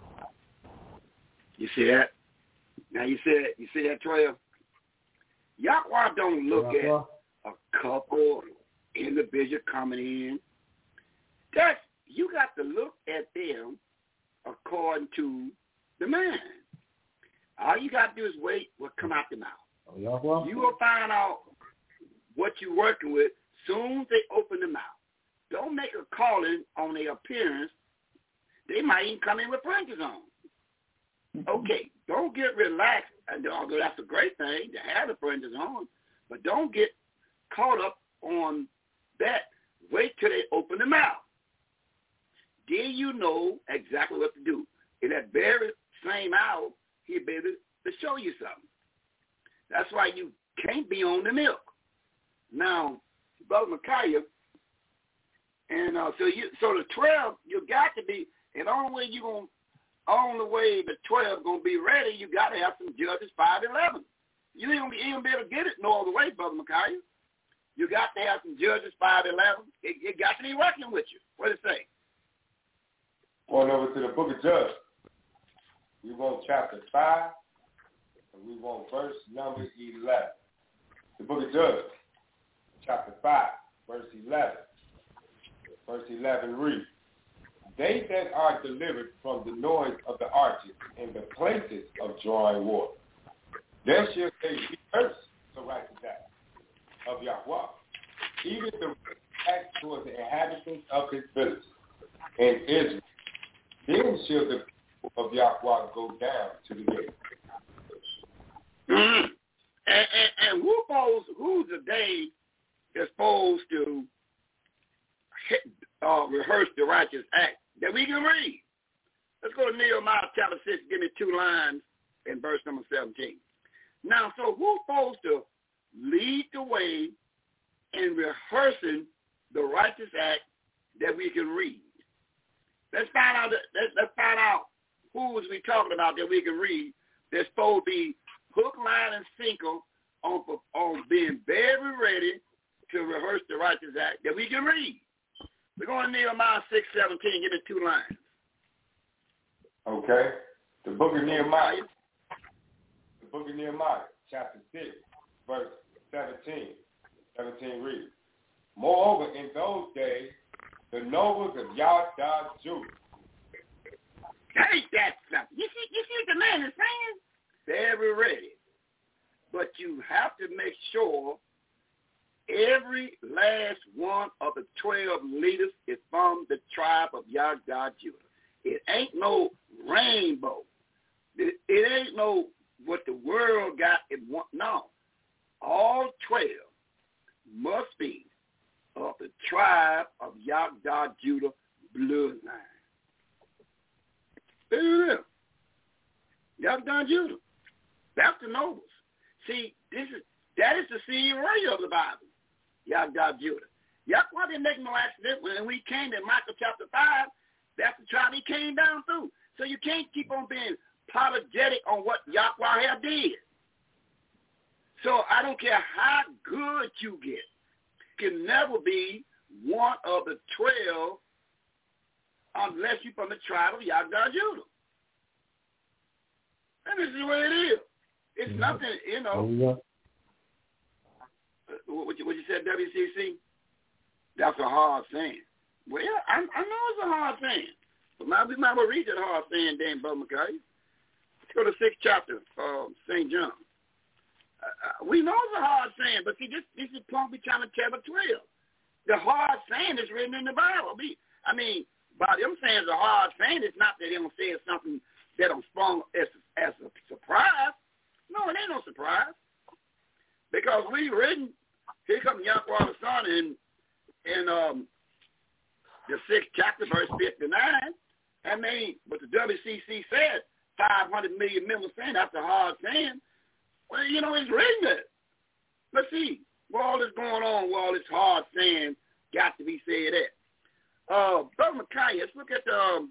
You see that? Now you see that, 12? Yahweh don't look at a couple, individual coming in. You got to look at them according to the man. All you got to do is wait what come out the mouth. You will find out what you're working with soon as they open the mouth. Don't make a calling on their appearance. They might even come in with printers on. Okay, don't get relaxed. Although that's a great thing to have the printers on, but don't get caught up on that. Wait till they open the mouth. Then you know exactly what to do. In that very same hour, he'll be able to show you something. That's why you can't be on the milk. Now, Brother Micaiah, and so the 12, you got to be, and the only way the 12 going to be ready, you got to have some Judges 5:11. You ain't going to be able to get it no other way, Brother Micaiah. You got to have some Judges 5:11. It got to be working with you. What does it say? Going over to the book of Judges. We want chapter 5, and we want verse number 11. The book of Judges, chapter 5, verse 11. Verse 11 reads, they that are delivered from the noise of the arches in the places of drawing water, There shall they rehearse the righteous act of Yahweh, even the act towards the inhabitants of his villages and Israel. Then shall the people of Yahweh go down to the gate. Mm-hmm. And who's the day is supposed to rehearse the righteous act that we can read? Let's go to Nehemiah chapter 6. Give me 2 lines in verse number 17. Now, so who's supposed to lead the way in rehearsing the righteous act that we can read? Let's find out. Let's find out who is we talking about that we can read. That's supposed to be hook, line, and sinker on being very ready to rehearse the righteous act that we can read. We're going to Nehemiah 6:17. Give me 2 lines. Okay. The book of Nehemiah. The book of Nehemiah, chapter 6, verse 17. 17 reads, Moreover, in those days, the nobles of Yahweh Judah. Ain't that something? You see what the man is saying? Very ready. But you have to make sure every last one of the 12 leaders is from the tribe of Yahweh Judah. It ain't no rainbow. It ain't no what the world got in one. No. All 12 must be of the tribe of Yahweh Judah bloodline. Yahweh Judah. That's the nobles. See, that is the seed royal of the Bible. Yahweh Judah. Yahweh didn't make no accident. When we came to Micah chapter 5, that's the tribe he came down through. So you can't keep on being apologetic on what Yahweh did. So I don't care how good you get. You can never be one of the 12 unless you're from the tribe of Yahweh Judah. And this is the way it is. It's nothing, you know. What you said, WCC? That's a hard saying. Well, I know it's a hard saying. But we might well read that hard saying, Dan Brother McCarty. Let's go to 6th chapter of St. John. We know it's a hard saying, but see, this is the point we're trying to tell the 12. The hard saying is written in the Bible. By them saying it's a hard saying, it's not that they don't say something that don't sprung as a surprise. No, it ain't no surprise. Because we written, here comes Yahweh the Son in the 6th chapter, verse 59. But the WCC said 500 million members saying that's a hard saying. Well, it's written there. Let's see. What all this going on, what all this hard saying got to be said at. Brother Micaiah, let's look at the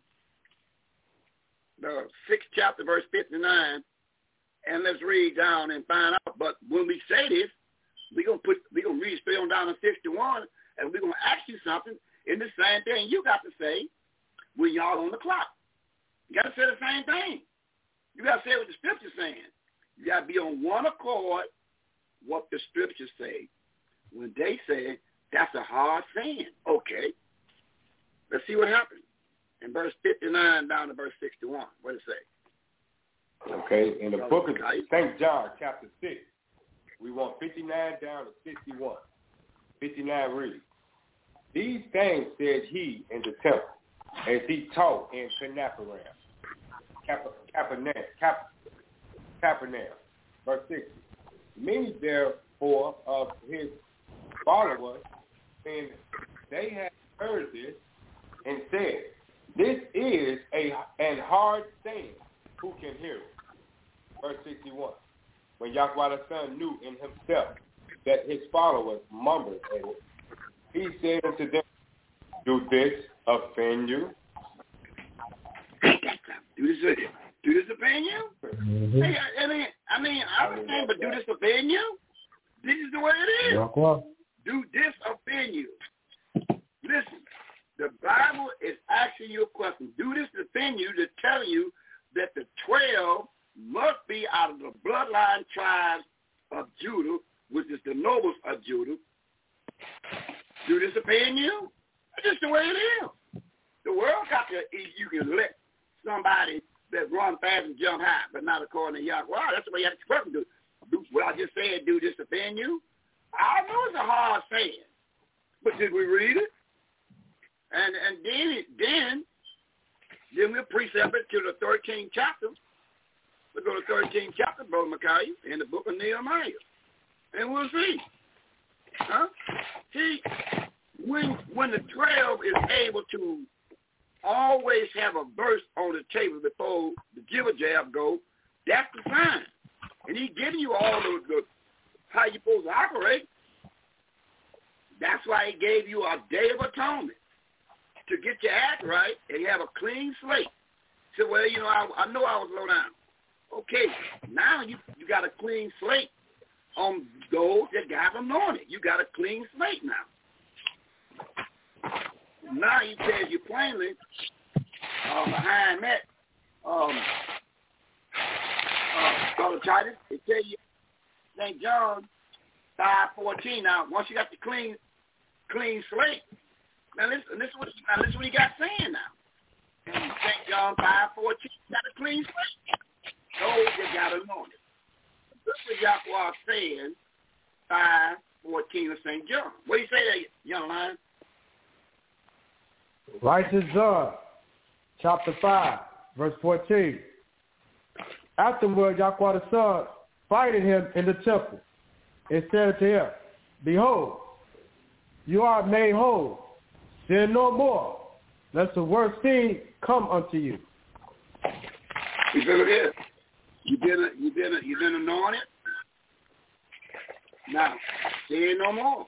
6th chapter, verse 59, and let's read down and find out. But when we say this, we're gonna read straight on down to 61, and we're gonna ask you something in the same thing you got to say when y'all on the clock. You got to say the same thing. You got to say what the scripture's saying. You got to be on one accord what the scriptures say. When they say that's a hard saying, okay. Let's see what happens. In verse 59 down to verse 61, what does it say? Okay, in the book of St. John, chapter 6, we want 59 down to 61. 59 reads, These things said he in the temple, as he taught in Capernaum. Verse 60. Many therefore of his followers, when they had heard this, and said, This is an hard saying. Who can hear it? Verse 61. When Yahweh the Son knew in himself that his followers murmured at it, he said unto them, Do this offend you? Do this offend you? Mm-hmm. Hey, I was saying, but do this offend you? This is the way it is. Do this offend you? Listen, the Bible is asking you a question. Do this offend you to tell you that the 12 must be out of the bloodline tribes of Judah, which is the nobles of Judah. Do this offend you? That's just the way it is. The world got to, you can let somebody that run fast and jump high, but not according to Yahweh. That's the way you have to do. what I just said, do this offend you? I know it's a hard saying, but did we read it? And then we'll precept it to the 13th chapter. We'll go to the 13th chapter, Brother Micaiah, in the book of Nehemiah, and we'll see. Huh? See, when the 12 is able to always have a verse on the table before the jibber jab go, that's the sign. And he's giving you all the how you're supposed to operate. That's why he gave you a day of atonement to get your act right and have a clean slate. So, well, you know, I know I was low down. Okay, now you got a clean slate on those that got anointed. You got a clean slate now. Now he tells you plainly behind that, Brother Titus, it tell you St. John 5:14. Now, once you got the clean slate, now listen what he got saying now. In St. John 5:14, got a clean slate. Those that got anointed. This is Yahweh saying 5:14 of St. John. What do you say there, young lion? Righteous John, chapter 5, verse 14. Afterward, Yahweh the Son fighted him in the temple and said to him, Behold, you are made whole. Sin no more, lest the worst thing come unto you. You feel it here? You've been anointed. Now, sin no more.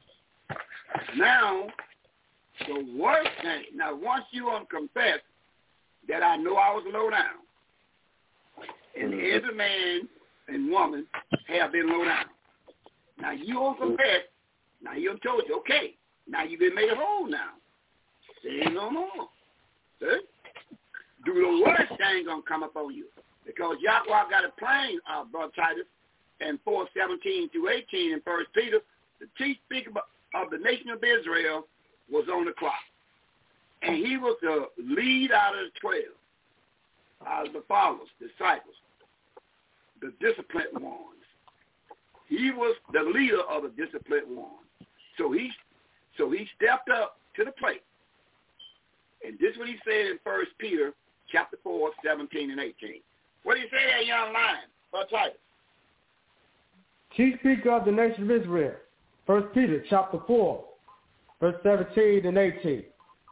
Now, the worst thing. Now, once you confess that I know I was low down, and every man and woman have been low down. Now, you don't confess. Now, you done told you, okay, now you've been made whole now. Sin no more. See? Do the worst thing going to come upon you. Because Yahweh got a plain, Brother Titus, in 4:17 through 18 in 1 Peter, the chief speaker of the nation of Israel was on the clock. And he was the lead out of the 12, out of the followers, disciples, the disciplined ones. He was the leader of the disciplined ones. So he stepped up to the plate. And this is what he said in 1 Peter chapter 4:17 and 18. What do you say there, young lion? Brother Titus? Chief speaker of the nation of Israel, 1 Peter chapter 4, verse 17 and 18.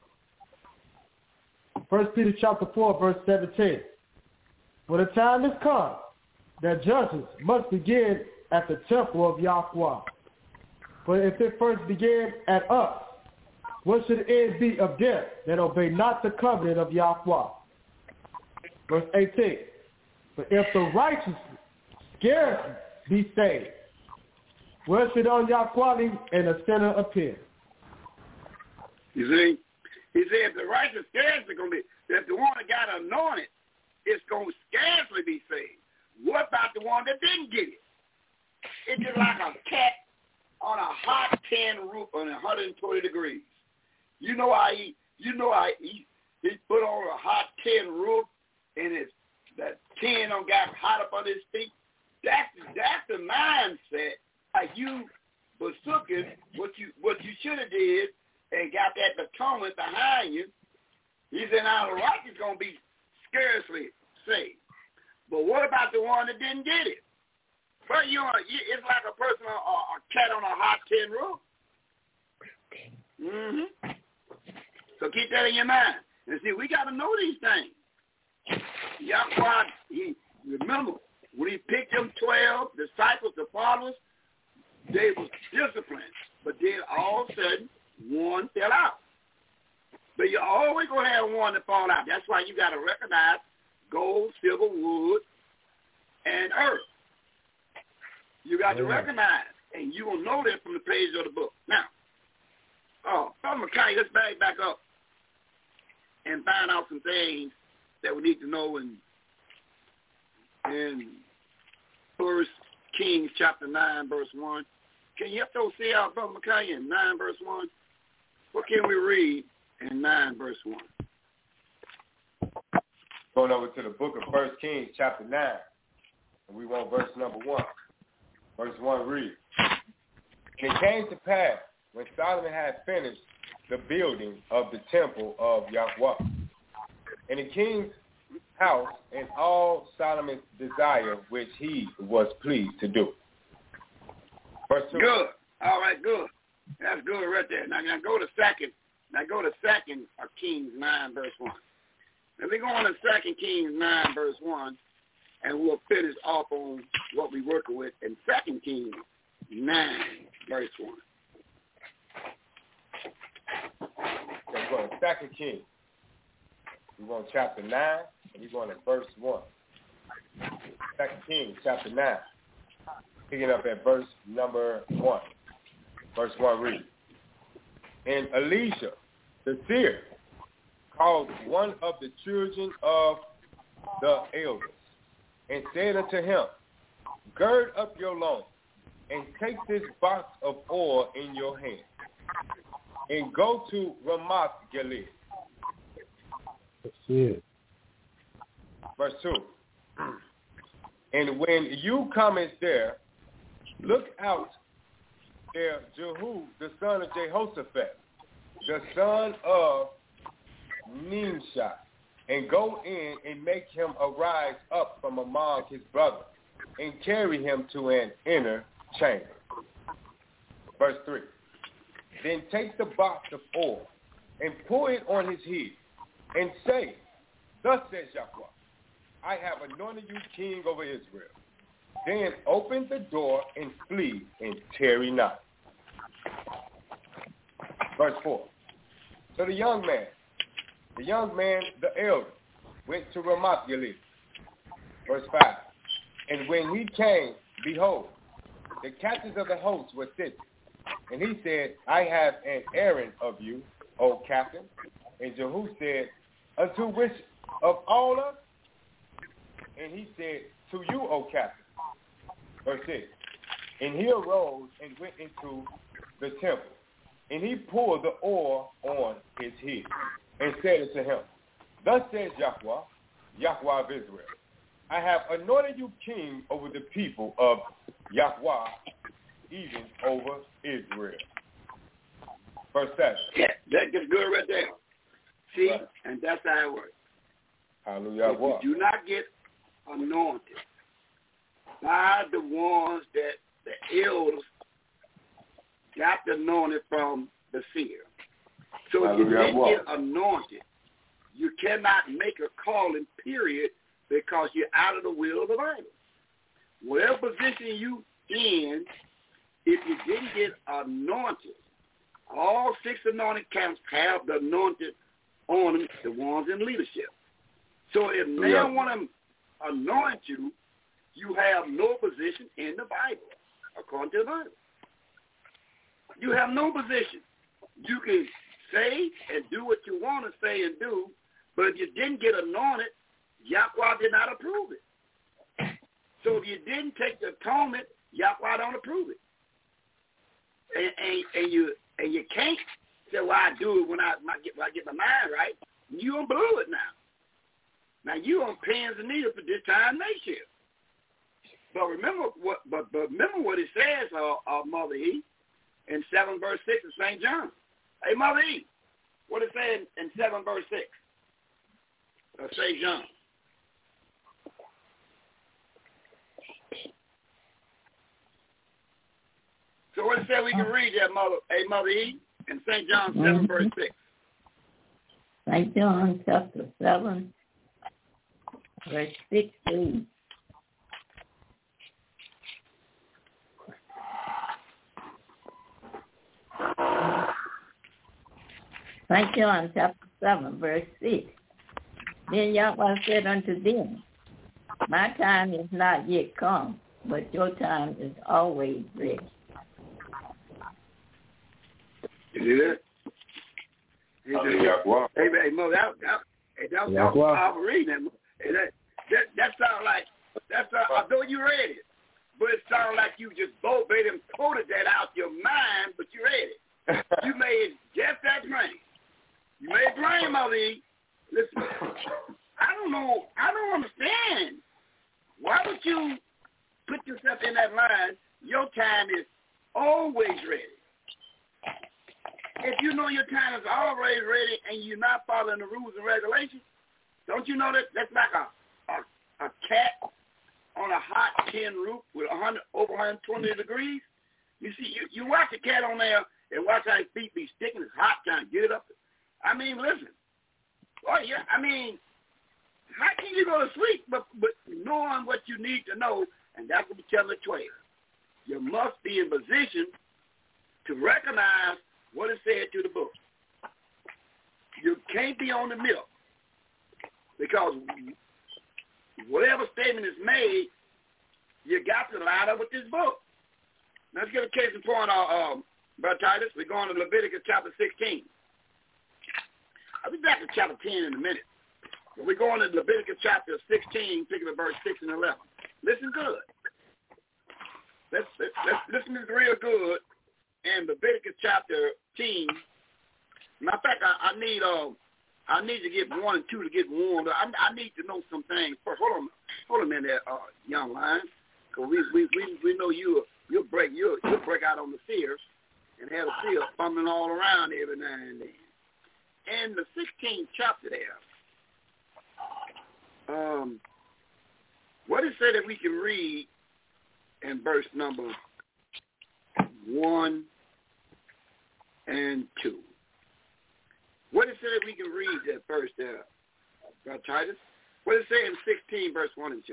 1 Peter chapter 4, verse 17. For the time has come that judgments must begin at the temple of Yahweh. For if it first began at us, what should the end be of them that obey not the covenant of Yahweh? Verse 18. But if the righteous scarce be saved, where should on Yahweh and the sinner appear? You see? He said if the righteous scarcely going to be, if the one that got anointed, it's going to scarcely be saved. What about the one that didn't get it? It's just like a cat on a hot tin roof on 120 degrees. You know how he put on a hot tin roof and that tin don't got hot up on his feet. That's the mindset. Like you forsooking what you should have did and got that atonement behind you. He said now the righteous gonna be scarcely saved. But what about the one that didn't get it? Well, it's like a person, a cat on a hot tin roof. Mm-hmm. So keep that in your mind. And see, we got to know these things. Yahweh, remember, when he picked them 12 disciples, the followers, they was disciplined. But then all of a sudden, one fell out. But you're always going to have one that fall out. That's why you got to recognize gold, silver, wood, and earth. You got to recognize, and you will know that from the page of the book. Now, Brother Micaiah, let's back up and find out some things that we need to know in 1 Kings chapter 9, verse 1. Can you help those see out, Brother Micaiah, in 9, verse 1? What can we read in 9, verse 1? Going over to the book of 1 Kings chapter 9, and we want verse number 1. verse 1 reads, "And it came to pass, when Solomon had finished the building of the temple of Yahweh, and the king's house, and all Solomon's desire which he was pleased to do." Verse 2. Good. All right, good. That's good right there. Now go to second. Now go to 2 Kings 9, verse 1. Now we go on to 2 Kings 9, verse 1, and we'll finish off on what we're working with in 2 Kings 9, verse 1. Let's go to 2 Kings. We're going to chapter 9, and we're going to verse 1. 2 Kings chapter 9, picking up at verse number 1. Verse 1 reads, "And Elisha, the seer, called one of the children of the elders, and said unto him, Gird up your loins, and take this box of oil in your hand, and go to Ramoth Gilead." That's it. Verse 2. "And when you comest there, look out there Jehu, the son of Jehoshaphat, the son of Nimshi, and go in and make him arise up from among his brothers, and carry him to an inner chamber." Verse 3. "Then take the box of oil, and pour it on his head, and say, Thus says Yahweh, I have anointed you king over Israel. Then open the door and flee, and tarry not." Verse 4. "So the young man, the elder, went to Ramoth Gilead." Verse 5. "And when he came, behold, the captains of the host were sitting. And he said, I have an errand of you, O captain. And Jehu said, Unto which of all us? And he said, To you, O captain." Verse 6. "And he arose and went into the temple, and he poured the oil on his head, and said unto him, Thus says Yahweh, Yahweh of Israel, I have anointed you king over the people of Yahweh, even over Israel." Verse 7. Yeah, that gets good right there. See, and that's how it works. Hallelujah. If you do not get anointed by the ones that the elders got anointed from the seer. So if you didn't get anointed, you cannot make a calling, period, because you're out of the will of the Bible. Whatever position you in, if you didn't get anointed, all 6 anointed camps have the anointed on them, the ones in leadership. So if man want to anoint you, you have no position in the Bible, according to the Bible. You have no position. You can say and do what you want to say and do, but if you didn't get anointed, Yahweh did not approve it. So if you didn't take the atonement, Yahweh don't approve it. And you can't say, well, I do it when I get my mind right. You don't blew it now. Now you on pins and needles for this time next year. But remember what it says, Mother E, in 7 verse 6 of St. John. Hey, Mother E, what it says in 7 verse 6 of St. John? So what it says we can read that, Mother E, in St. John 7 verse 6. St. John chapter 7, verse 16. St. John chapter 7, verse 6. Then Yahweh said unto them, My time is not yet come, but your time is always ready. You see that? Hey, Mother, that was powerful reading. That sounds like, although you read it, but it sounds like you just both made him quoted that out your mind, but you read it. You made just that plain. You made it plain, Mother E. Listen, I don't understand. Why would you put yourself in that line? always ready. If you know your time is always ready and you're not following the rules and regulations, don't you know that that's like a cat on a hot tin roof with over 120 degrees? You see, you watch a cat on there and watch how his feet be sticking. It's hot trying to get it up. I mean, listen. Oh, yeah, I mean, how can you go to sleep but knowing what you need to know, and that's what we tell the 12. You must be in position to recognize what is said to the book. You can't be on the milk because whatever statement is made, you got to line up with this book. Now, let's get a case in point, Brother Titus. We're going to Leviticus chapter 16. I'll be back to chapter 10 in a minute. But we're going to Leviticus chapter 16, picking up verse 6 and 11. Listen good. Let's listen to this real good. In Leviticus chapter 10. Matter of fact, I need to get 1 and 2 to get warmed. I need to know some things first. Hold on a minute, young lion, because we know you'll break out on the seer and have the seer fumbling all around every now and then. In the 16th chapter there, what is it that we can read in verse number 1 and 2? What is it that we can read that verse there, Brother Titus? What does it say in 16, verse 1 and 2?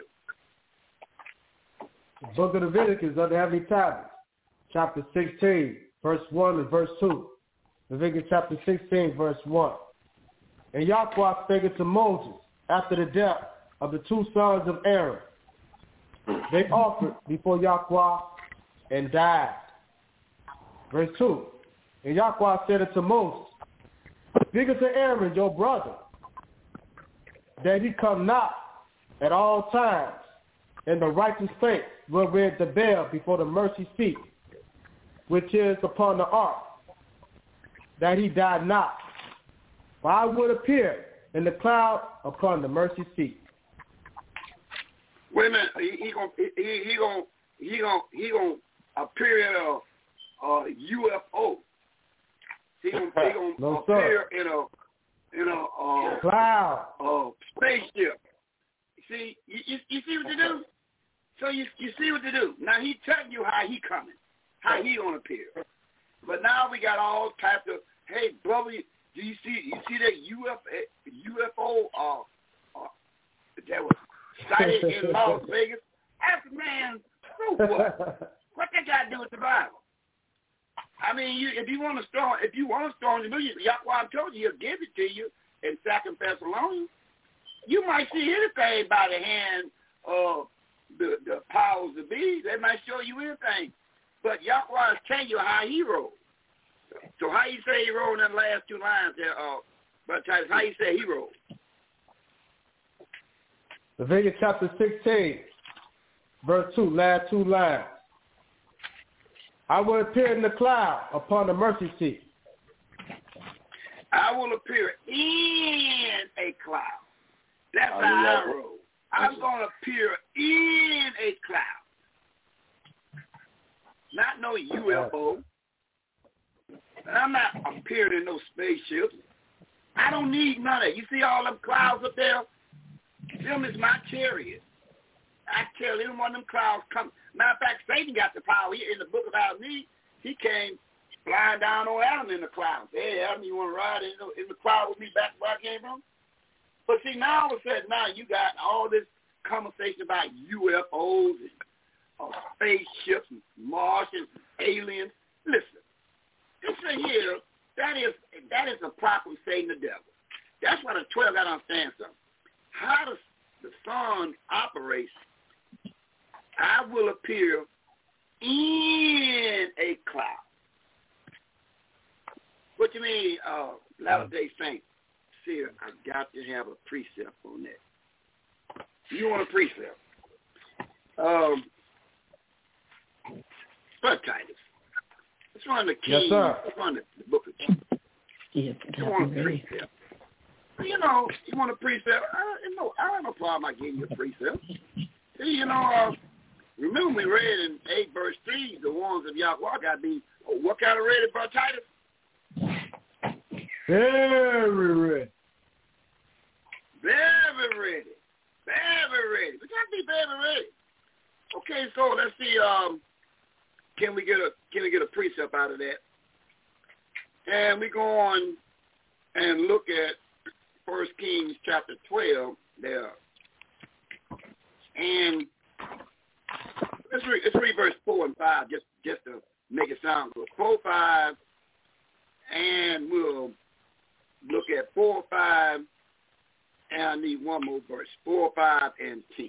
The book of Leviticus of the Heavenly Tablets, chapter 16, verse 1 and verse 2. Leviticus chapter 16, verse 1. And Yahweh spake to Moses after the death of the 2 sons of Aaron. They offered before Yahweh and died. Verse 2. And Yahweh said unto Moses, speak unto Aaron your brother, that he come not at all times in the righteous faith wherewith to bear before the mercy seat, which is upon the ark, that he die not. For I would appear in the cloud upon the mercy seat. Wait a minute. He gonna appear in a UFO. He gonna appear in a cloud, spaceship. See, you see what to do. So you see what to do. Now he telling you how he coming, how he gonna appear. But now we got all types of, hey brother, do you see that UFO that was sighted in Las Vegas? Ask the man, so what? What that got to do with the Bible? I mean, if you want to storm the million, Yahweh told you he'll give it to you in 2 Thessalonians. You might see anything by the hand of the powers that be. They might show you anything. But Yahweh is telling you how he rolled. So how you say he rolled in the last 2 lines there, Brother Titus, how you say he rolled? Leviticus chapter 16, verse 2, last 2 lines. I will appear in the cloud upon the mercy seat. I will appear in a cloud. That's how I roll. I'm going to appear in a cloud. Not no UFO. I'm not appearing in no spaceships. I don't need none of it. You see all them clouds up there? Them is my chariot. I tell any one of them clouds come. Matter of fact, Satan got the power here in the book of Adam. He came flying down on Adam in the clouds. Hey, Adam, you want to ride in the cloud with me back where I came from? But see, now all of a sudden, now you got all this conversation about UFOs and spaceships and Martians and aliens. Listen, this right here, that is a problem Satan the devil. That's why the 12 got to understand something. How does the sun operate? I will appear in a cloud. What you mean, Latter-day Saints? See, I got to have a precept on that. You want a precept? Brother Titus. It's one of the keys. Yes, sir. It's one of the book of Kings. You want a precept? You know, you want a precept? I don't have no problem. I give you a precept. See, Remember we read in 8 verse 3, the ones of Yahweh got to be, what kind of ready, Brother Titus? Very ready. Very ready. Very ready. We got to be very ready. Okay, so let's see, can we get a precept out of that? And we go on and look at 1 Kings chapter 12 there. And let's read verse 4 and 5 just to make it sound good. 4, 5, and we'll look at 4, 5, and I need one more verse, 4, 5, and 10.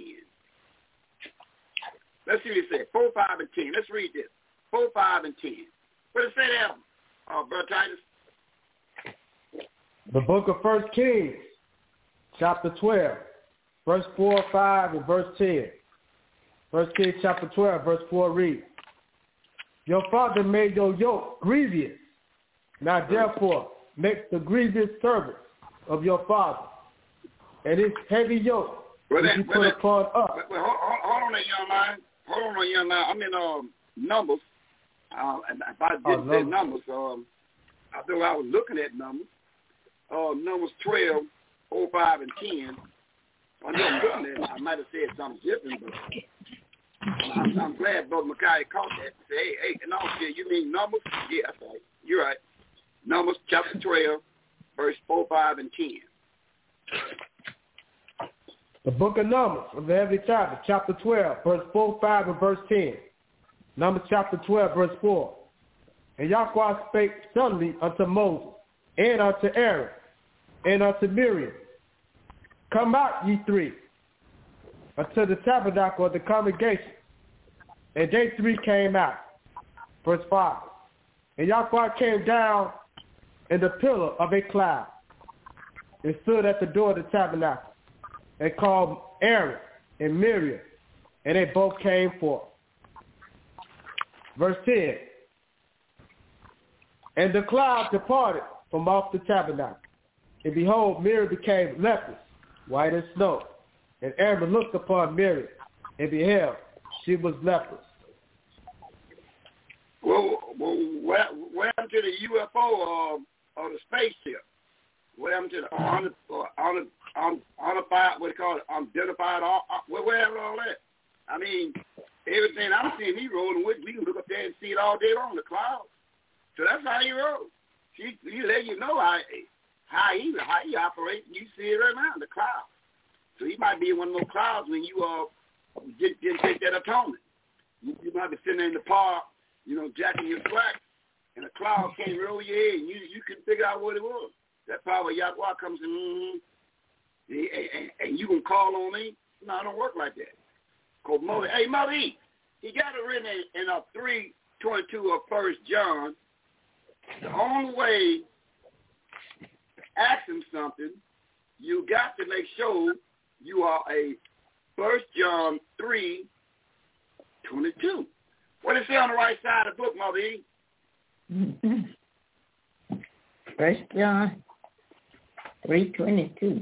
Let's see what it says, 4, 5, and 10. Let's read this, 4, 5, and 10. What does it say there, Brother Titus? The book of 1 Kings, chapter 12, verse 4, 5, and verse 10. 1 Kings chapter 12, verse 4 reads, Your father made your yoke grievous. Now therefore make the grievous service of your father, and his heavy yoke which he put upon us. Hold on there, young man. Hold on, young man. I'm in Numbers. If I didn't say Numbers, I thought I was looking at Numbers. Numbers 12, 4, 5, and 10. I know I'm looking at it. I might have said something different, but I'm glad Brother Micaiah caught that. Say, hey, no, you mean Numbers? Yeah, that's right. You're right. Numbers chapter 12, verse 4, 5, and 10. The book of Numbers, of every chapter 12, verse 4, 5, and verse 10. Numbers chapter 12, verse 4. And Yahweh spake suddenly unto Moses, and unto Aaron, and unto Miriam, Come out, ye three, unto the tabernacle of the congregation. And they three came out. Verse 5. And Yahweh came down in the pillar of a cloud, and stood at the door of the tabernacle, and called Aaron and Miriam, and they both came forth. Verse 10. And the cloud departed from off the tabernacle, and behold, Miriam became leprous, white as snow. And Aaron looked upon Miriam, and beheld, she was leprous. Well, what happened to the UFO or the spaceship? What happened to the unidentified, what do you call it, unidentified, where happened all that? I mean, everything I'm seeing he rolling with, we can look up there and see it all day long, the clouds. So that's how he rolls. He let you know how he operates, and you see it right now, the clouds. So he might be in one of those clouds when you didn't take that atonement. You might be sitting in the park, jacking your slack, and a cloud came over your head, and you couldn't figure out what it was. That's probably Yahweh comes in, and you can call on me. No, it don't work like that. Cause Mother, hey, Mother E, he got it written in 3:22 of 1 John. The only way ask him something, you got to make sure you are a 1 John 3:22. What does it say on the right side of the book, Mother E? 1 John 3:22.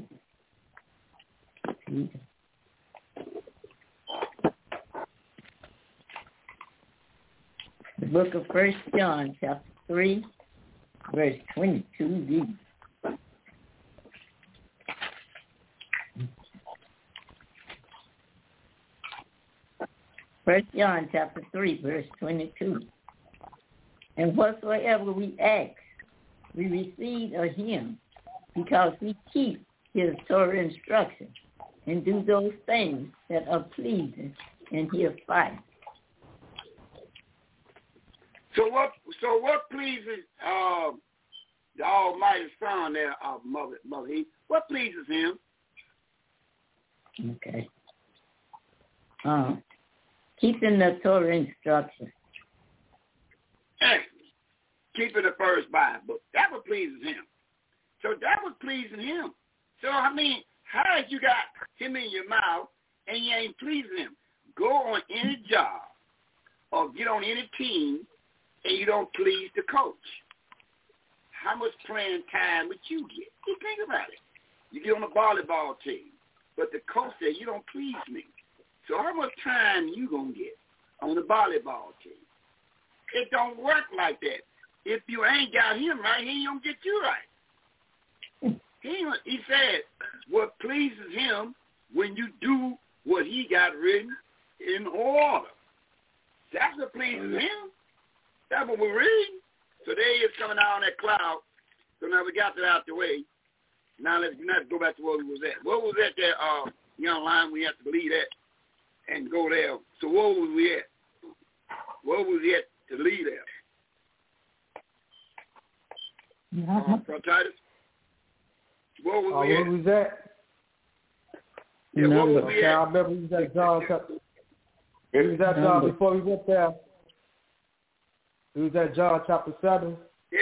The book of 1 John, chapter 3, verse 22 reads, First John chapter 3, verse 22. And whatsoever we ask, we receive of him, because we keep his Torah instructions and do those things that are pleasing in his sight. So what pleases the Almighty Son there, Mother E? What pleases him? Okay. Keeping the Torah instructions. Excellent. Keeping the first Bible book. That what pleases him. So that was pleasing him. So, I mean, how you got him in your mouth and you ain't pleasing him? Go on any job or get on any team and you don't please the coach. How much playing time would you get? You think about it. You get on the volleyball team, but the coach said, you don't please me. So how much time you going to get on the volleyball team? It don't work like that. If you ain't got him right, he ain't going to get you right. He said what pleases him when you do what he got written in order. That's what pleases him. That's what we're reading. So there he is coming out on that cloud. So now we got that out the way. Now let's go back to where we was at. What was that there, young line? We have to leave that and go there. So where was we at? Where was we at to leave there? Titus? Where was we at? Where was that? Yeah, where was we at? I remember we was at John. We was at John before we went there. We was at John chapter 7. Yeah.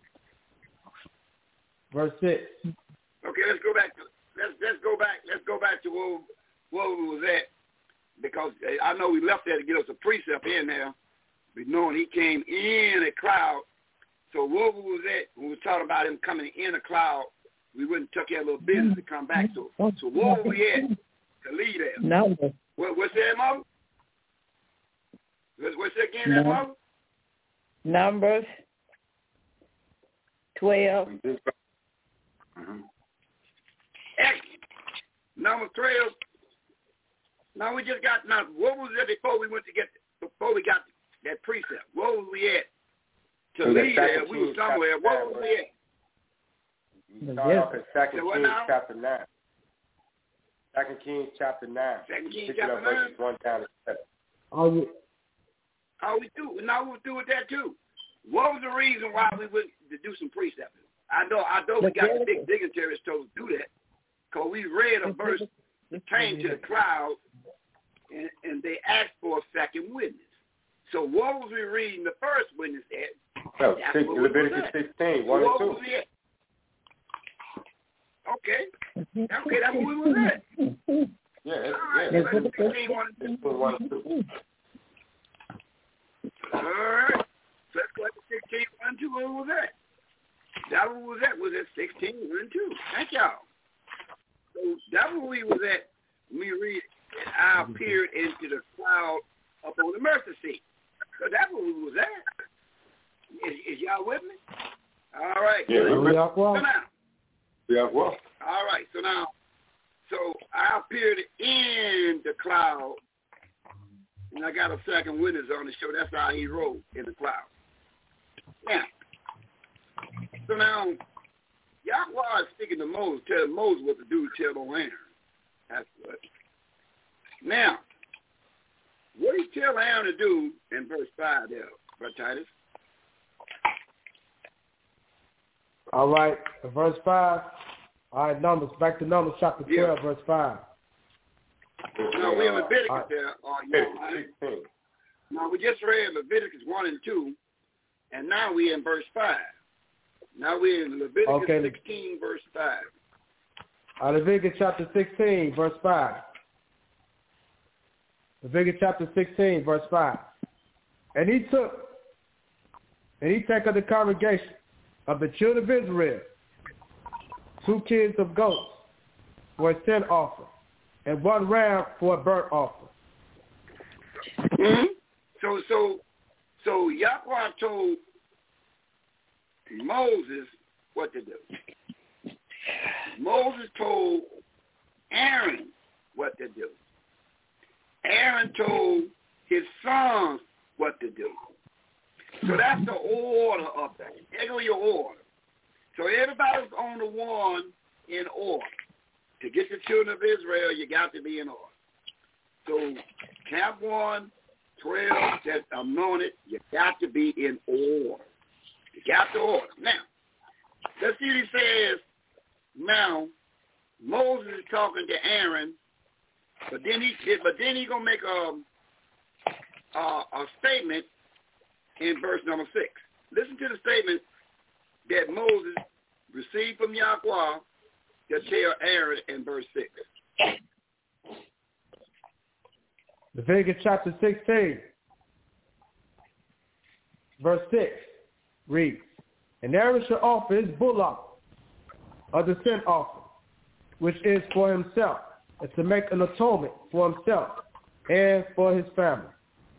Verse 6. Okay, let's go back to where we was at, because I know we left there to get us a precept in there, but knowing he came in a cloud. So where we was at when we were talking about him coming in a cloud, we wouldn't took care of a little business to come back to. So where were we at to lead there? No. What's that, Mom? What's that again, that Mom? Numbers 12. Excellent. Number 12. Now we just got, now what was it before we got that precept? Where was we at? To lead there, we were somewhere. Where was we at? You start off at 2 Kings chapter 9. 2 Kings chapter 9. 2 Kings Pick chapter 9. verses 1 down to 7. We do. Now we'll do with that too. What was the reason why we went to do some precepts? I know we got the big dignitaries told to do that, because we read a verse that came to the cloud, and they asked for a second witness. So what was we reading the first witness at? Leviticus 16, 1 and 2. Was we at? Okay, that's where we was at. Leviticus 16, 1 and 2. All right. So let's go at 16, 1 and 2. Where was that? That where we was at. Was at 16, 1 and 2. Thank y'all. So that's where we was at when we read, and I appeared into the cloud up on the mercy seat. So that's where we was at. Is y'all with me? All right. Yeah, All right. So I appeared in the cloud, and I got a second witness on the show. That's how he rode in the cloud. Now, Yahweh is speaking to Moses, telling Moses what to do, tell on Aaron. That's what. Now, what did he tell Aaron to do in verse 5 there, Brother Titus? All right, verse 5. All right, back to Numbers chapter 12, verse 5. Now, we're in Leviticus there. Now, we just read Leviticus 1 and 2, and now we're in verse 5. Now we're in Leviticus 16, verse 5. Leviticus chapter 16, verse 5. Leviticus chapter 16, verse 5. And he took of the congregation of the children of Israel 2 kids of goats for a sin offering, and 1 ram for a burnt offering. Mm-hmm. So Yahweh told Moses what to do. Moses told Aaron what to do. Aaron told his sons what to do. So that's the order of that. There go your order. So everybody's on the one in order. To get the children of Israel, you got to be in order. So camp 1, 12, that's anointed, you got to be in order. You got to order. Now, let's see what he says. Now, Moses is talking to Aaron, but then he gonna make a statement in verse number 6. Listen to the statement that Moses received from Yahweh to tell Aaron in verse 6. Leviticus chapter 16, verse 6 reads, and Aaron shall offer his bullock of the sin offering, which is for himself, and to make an atonement for himself and for his family.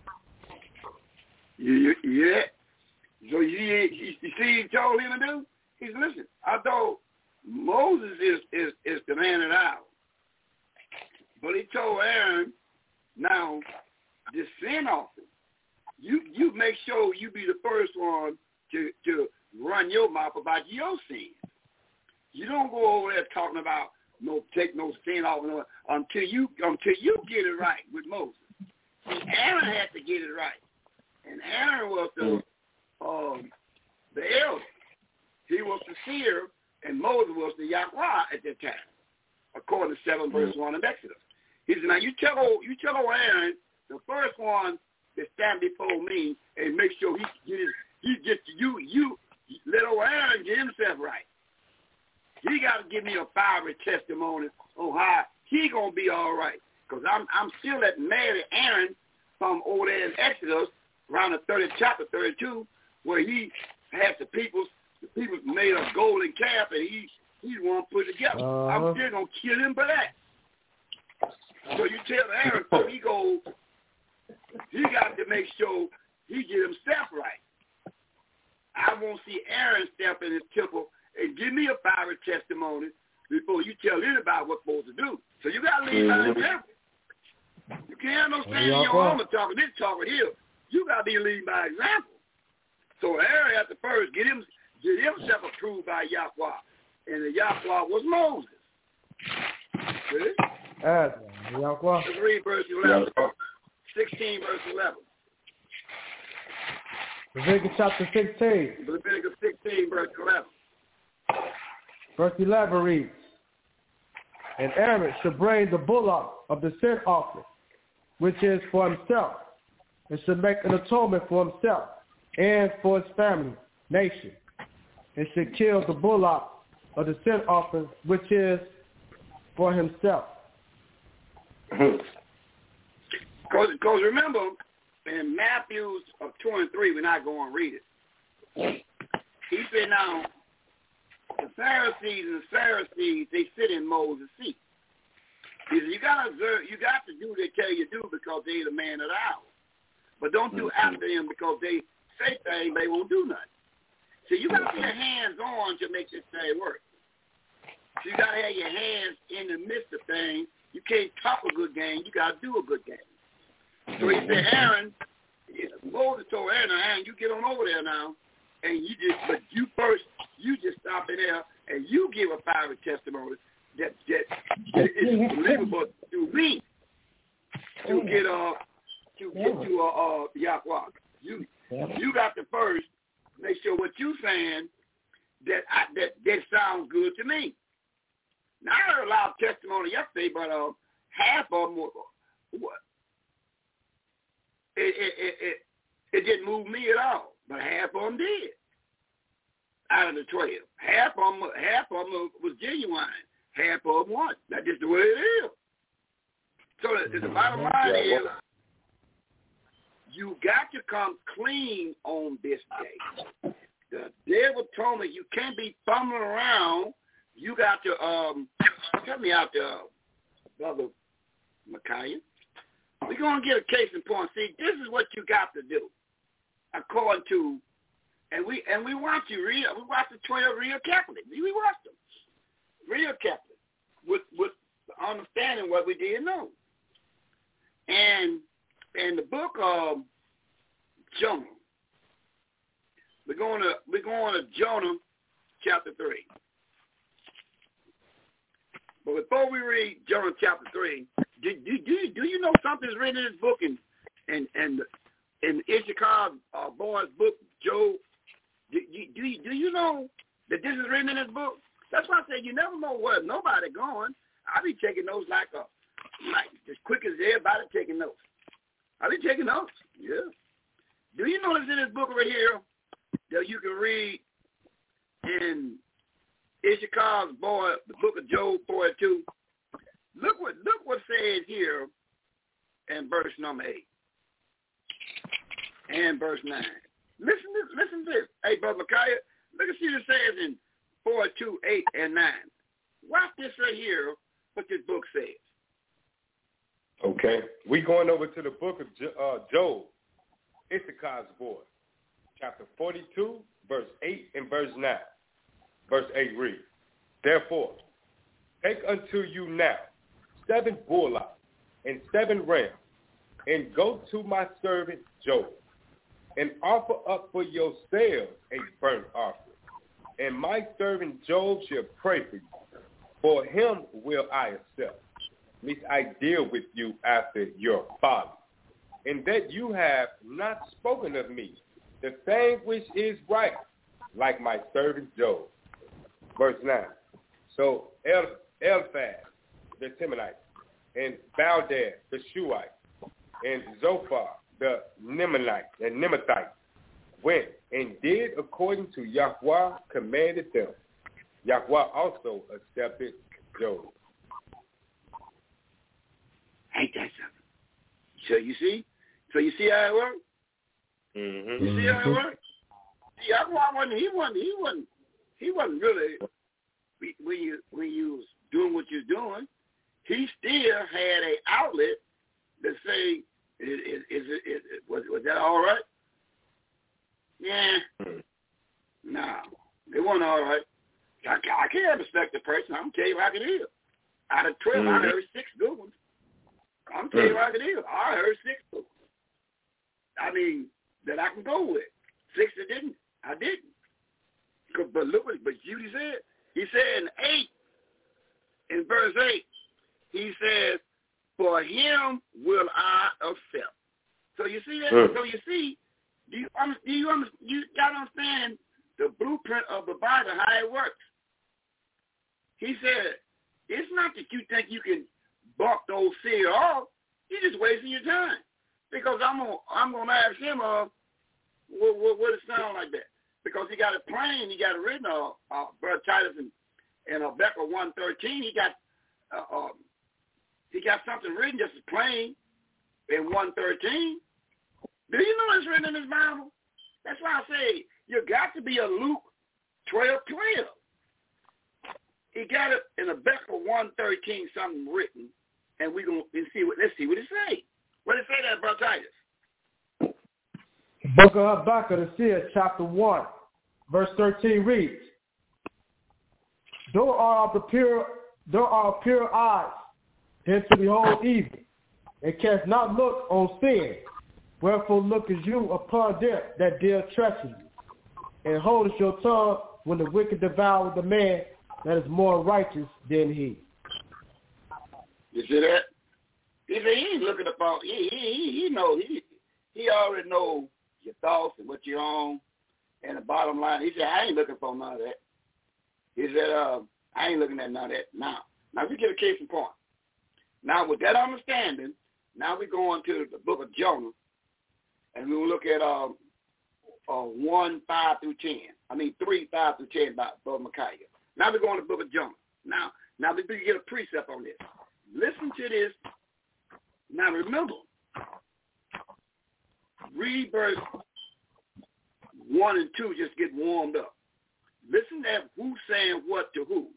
Yeah. So you see he told him to do? He's listen. I thought Moses is the man of the hour. But he told Aaron, now, the sin offering, you make sure you be the first one to run your mouth about your sins. You don't go over there talking about take no sin offering until you get it right with Moses. See, Aaron had to get it right. And Aaron was the elder. He was the seer, and Moses was the Yahweh at that time, according to 7 verse 1 of Exodus. He said, now you tell Aaron, the first one to stand before me and make sure he gets to you let old Aaron get himself right. He got to give me a fiery testimony on how he going to be all right. Because I'm still that mad at Aaron from over there in Exodus, around the 30th chapter, 32, where he had the people made a golden calf, and he want to put it together. I'm still going to kill him for that. So you tell Aaron, so he got to make sure he get himself right. I won't see Aaron step in his temple and give me a fiery testimony before you tell anybody what's supposed to do. So you got to lead by example. You can't have no stand in your armor talking this, talking here. You got to be leading by example. So Aaron had to first get himself approved by Yahweh. And the Yahweh was Moses. See? Yahweh. Let's read verse 11. 16 verse 11. Leviticus chapter 16. Leviticus 16 verse 11. Verse 11 reads, and Aaron should bring the bullock of the sin offering, which is for himself, and should make an atonement for himself and for his family, nation, and should kill the bullock of the sin offering, which is for himself. Because remember, in Matthew 23, we're not going to read it. He said, now, the Pharisees and the Sadducees, they sit in Moses' seat. He said, you got to do what they tell you to do because they're the man of the hour. But don't do after them because they say things, they won't do nothing. So you got to put your hands on to make this thing work. So you got to have your hands in the midst of things. You can't talk a good game. You got to do a good game. So he said, Aaron, Moses told Aaron, you get on over there now, and you just stop in there and you give a fiery testimony that is believable to me to get to Yahweh. You got to first make sure what you saying that sounds good to me. Now I heard a lot of testimony yesterday, but half of them it didn't move me at all, but half of them did. Out of the 12, half of them was genuine, half of them wasn't. That's just the way it is. So the bottom line is, you got to come clean on this day. The devil told me you can't be fumbling around. You got to help me out there, Brother Micaiah. We're going to get a case in point. See, this is what you got to do, according to, and we watch you we watch the 12 real carefully. We watch them real carefully with understanding what we didn't know. And in the book of Jonah, we're going to Jonah chapter 3. But before we read Jonah chapter 3, do you know something's written in this book and in Issachar boy's book, Job? Do you know that this is written in this book? That's why I say you never know where nobody going. I be taking notes like as quick as everybody taking notes. I be taking notes. Yeah. Do you know it's in this book right here that you can read in Issachar's boy, the book of Job 42? Look what says here in verse number 8 and verse 9. Listen to this. Hey, Brother Micaiah, look and see what it says in 42, 8, and 9. Watch this right here, what this book says. Okay. We going over to the book of Job, Issachar's boy, chapter 42, verse 8 and verse 9. Verse 8 reads, Therefore, take unto you now 7 bullocks and 7 rams, and go to my servant Job, and offer up for yourselves a burnt offering. And my servant Job shall pray for you. For him will I accept, lest I deal with you after your folly, and that you have not spoken of me the thing which is right, like my servant Job. Verse 9. So Eliphaz, the Temanite, and Baldad, the Shuhite, and Zophar, the Nemathite, went and did according to Yahweh commanded them. Yahweh also accepted Job. Ain't that something? So you see how it works? Mm-hmm. You see how it works? Yahweh he wasn't really, when you was doing what you're doing, he still had an outlet to say, was that all right? Yeah. No, it wasn't all right. I can't respect the person. I'm tell you how it is. Out of 12, I heard 6 good ones. I'm tell you how it is. I heard 6 good ones. I mean, that I can go with. 6 that didn't. I didn't. But look what Judy said. He said in verse 8, he says, for him will I accept. So you see that? So you see, you got to understand the blueprint of the Bible, how it works. He said, it's not that you think you can buck those seer off. You're just wasting your time. Because I'm gonna ask him what it sound like that. Because he got it plain, he got it written Brother Titus and Becca 1:13, he got something written just as plain in 1:13. Do you know it's written in his Bible? That's why I say you got to be a Luke 12:12. He got it in Becca 1:13 something written, and let's see what it say. What did it say there, Brother Titus? Book of Habakkuk, the seer, chapter 1, verse 13 reads, There are pure eyes, then to behold evil, and canst not look on sin. Wherefore lookest you upon them that deal treachery, and holdest your tongue when the wicked devour the man that is more righteous than he. You see that? He said he ain't looking upon. He knows. He already knows your thoughts and what you're on. And the bottom line, he said, I ain't looking for none of that. He said, I ain't looking at none of that now. Now we get a case in point. Now with that understanding, now we go on to the book of Jonah, and we will look at 1, 5 through 10. 3, 5 through 10 by Brother Micaiah. Now we go on to the book of Jonah. Now we get a precept on this. Listen to this. Now remember, read verse 1 and 2, just get warmed up. Listen to who's saying what to who.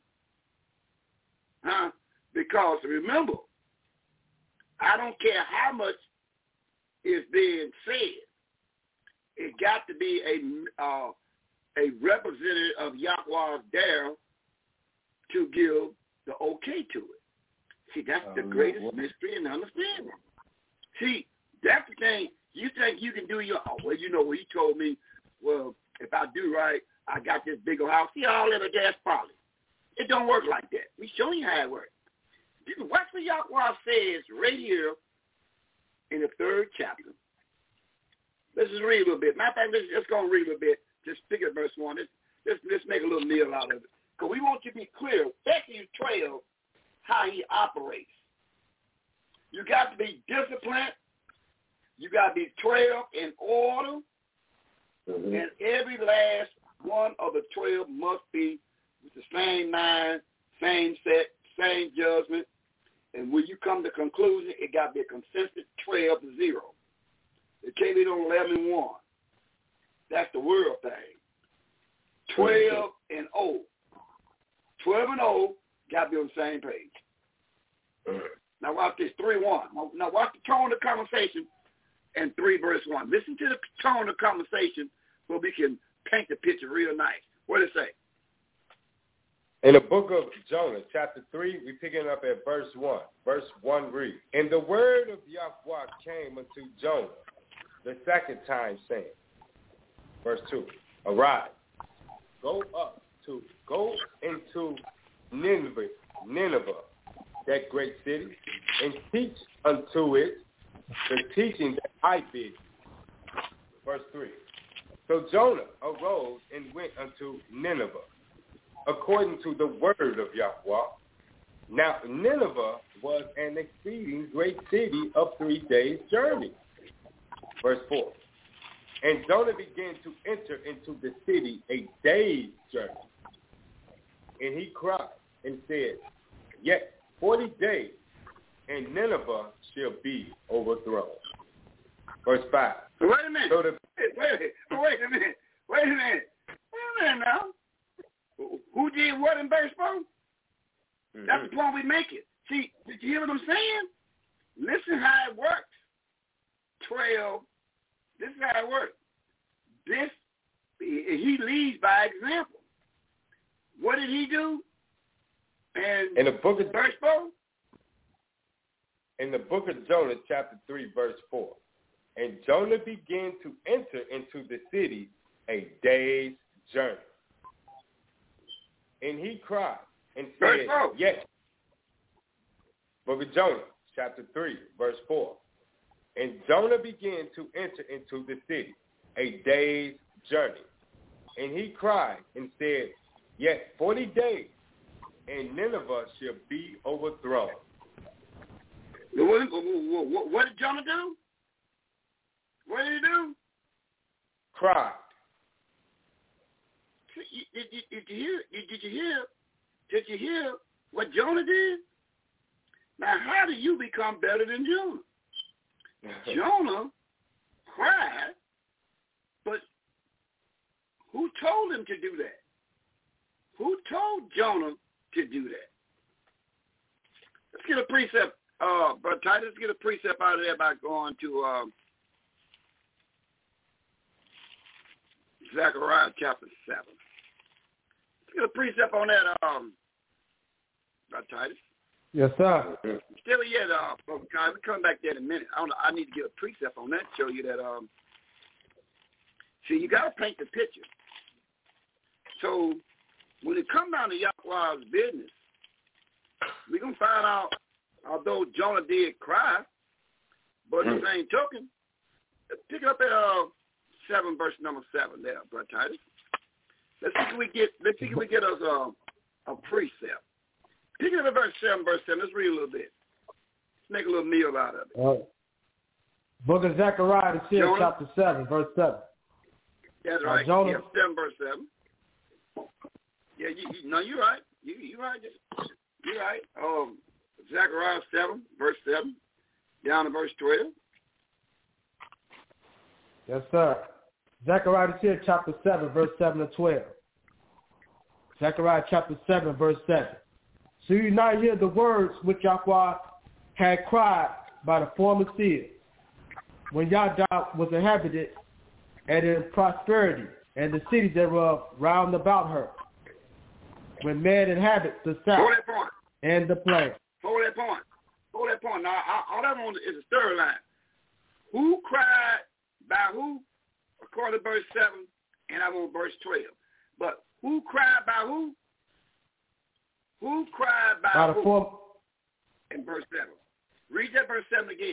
Because remember, I don't care how much is being said. It got to be a representative of Yahweh there to give the okay to it. See, that's the greatest mystery and understanding. See, that's the thing. You think you can do your, he told me, well, if I do right, I got this big old house. See, all in a gas poly. It don't work like that. We show you how it works. Watch what Yahweh says right here in the 3rd chapter. Let's just read a little bit. Matter of fact, let's go and read a little bit. Just pick up verse 1. Let's make a little meal out of it. Because we want you to be clear. Matthew 12, how he operates. You got to be disciplined. You got to be 12 in order. Mm-hmm. And every last one of the 12 must be with the same mind, same set, same judgment. And when you come to conclusion, it got to be a consistent 12-0. It can't be no 11-1. That's the world thing. 12 and 0. 12 and 0 got to be on the same page. Now watch this, 3:1. Now watch the tone of the conversation and 3 verse 1. Listen to the tone of the conversation so we can paint the picture real nice. What does it say? In the book of Jonah, chapter 3, we're picking up at verse 1. Verse 1 reads, And the word of Yahweh came unto Jonah the second time, saying, verse 2, Arise, go into Nineveh, that great city, and teach unto it the teaching that I bid. Verse 3. So Jonah arose and went unto Nineveh, according to the word of Yahweh. Now Nineveh was an exceeding great city of 3 days' journey. Verse 4. And Jonah began to enter into the city a day's journey. And he cried and said, Yet 40 days, and Nineveh shall be overthrown. Verse 5. Wait a minute. So Wait a minute now. Who did what in verse 4? Mm-hmm. That's the point we make it. See, did you hear what I'm saying? Listen how it works. 12. This is how it works. He leads by example. What did he do? And in the book of verse 4? In the book of Jonah, chapter 3, verse 4. And Jonah began to enter into the city a day's journey. And he cried and said, Yes. Book of Jonah, chapter 3, verse 4. And Jonah began to enter into the city a day's journey. And he cried and said, Yet 40 days, and Nineveh shall be overthrown. What did Jonah do? What did he do? Cried. Did you hear what Jonah did? Now, how do you become better than Jonah? Jonah cried, but who told him to do that? Who told Jonah to do that? Let's get a precept, Brother Titus, let's get a precept out of there by going to Zechariah chapter 7. Let's get a precept on that, Brother Titus. Yes, sir. Still yet, Brother Titus. We'll come back there in a minute. I need to get a precept on that, show you that, see, you got to paint the picture. So, when it comes down to Yahweh's business, we're going to find out, although Jonah did cry, but the same token, pick it up at 7, verse number 7 there, Brother Titus. Let's see if we get us a precept. Pick it up at verse 7, Let's read a little bit. Let's make a little meal out of it. Book of Zechariah, chapter 7, verse 7. That's right. Jonah. 7, verse 7. Yeah, you're right. You're right. You're right. Zechariah 7, verse 7, down to verse 12. Yes, sir. Zechariah chapter 7, verse 7 to 12. Zechariah chapter 7, verse 7. So you not hear the words which Yahweh had cried by the former seers, when Yahweh was inhabited and in prosperity, and the cities thereof round about her, when man inhabits the south and the plain. Hold that point. Now, all I want is a third line. Who cried by who? According to verse 7, and I want verse 12. But who cried by who? Who cried by who? In verse 7. Read that verse 7 again.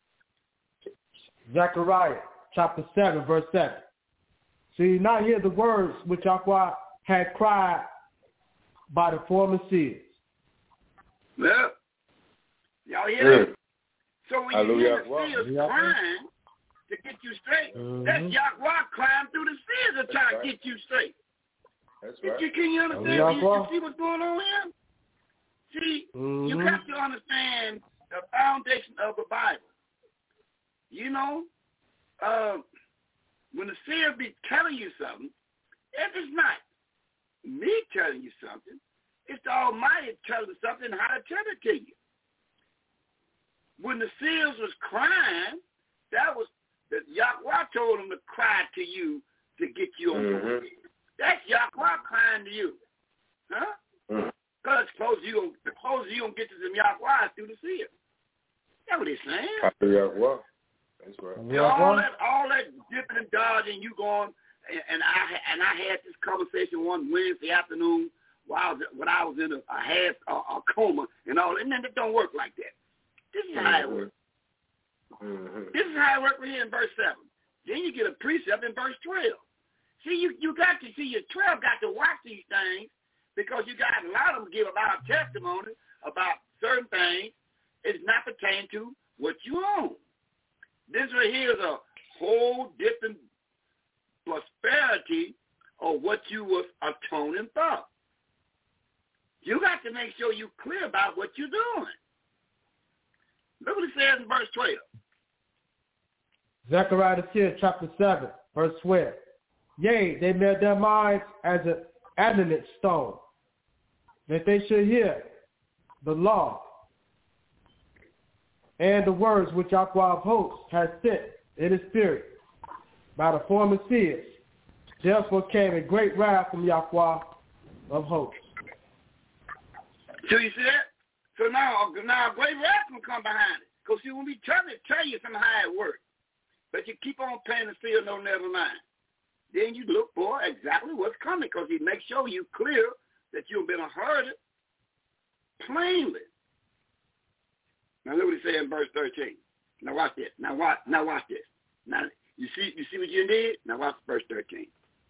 Zechariah chapter 7, verse 7. So you not hear the words which Yahweh had cried by the former seers. Well, y'all hear it? So when you hear the seers crying to get you straight, that's Yahweh crying through the seers to try to get you straight. That's right. Can you understand? You see what's going on here? See, you have to understand the foundation of the Bible. You know, when the seer be telling you something, if it's not me telling you something, it's the Almighty telling you something, how to tell it to you. when the seers was crying, that was that Yahweh told them to cry to you to get you on board. That's Yahweh crying to you. Huh? Because the closer you don't get to them Yahweh is through the seer. That's what he's saying. Yahweh. That's right. All that dipping and dodging, you going, and I had this conversation one Wednesday afternoon while I was in a coma and all, and then it don't work like that. This is how it works. This is how it works here in verse 7. Then you get a precept in verse 12. See, you got to see your 12 got to watch these things because you got a lot of them give about testimony about certain things. It's not pertaining to what you own. This right here is a whole different prosperity of what you was atoning for. You got to make sure you're clear about what you're doing. Look what it says in verse 12. Zechariah the seer, chapter 7, verse 12. Yea, they made their minds as an adamant stone, that they should hear the law and the words which Yahweh of hosts has sent in his spirit by the former seers. Therefore came a great wrath from Yahweh of hosts. So you see that? So now a great wrath will come behind it. Because see, when we tell you somehow how it works, but you keep on paying the still, no, never mind. Then you look for exactly what's coming because he makes sure you clear that you've been heard it plainly. Now look what he said in verse 13. Now watch this. Now watch this. Now you see what you did? Now watch verse 13.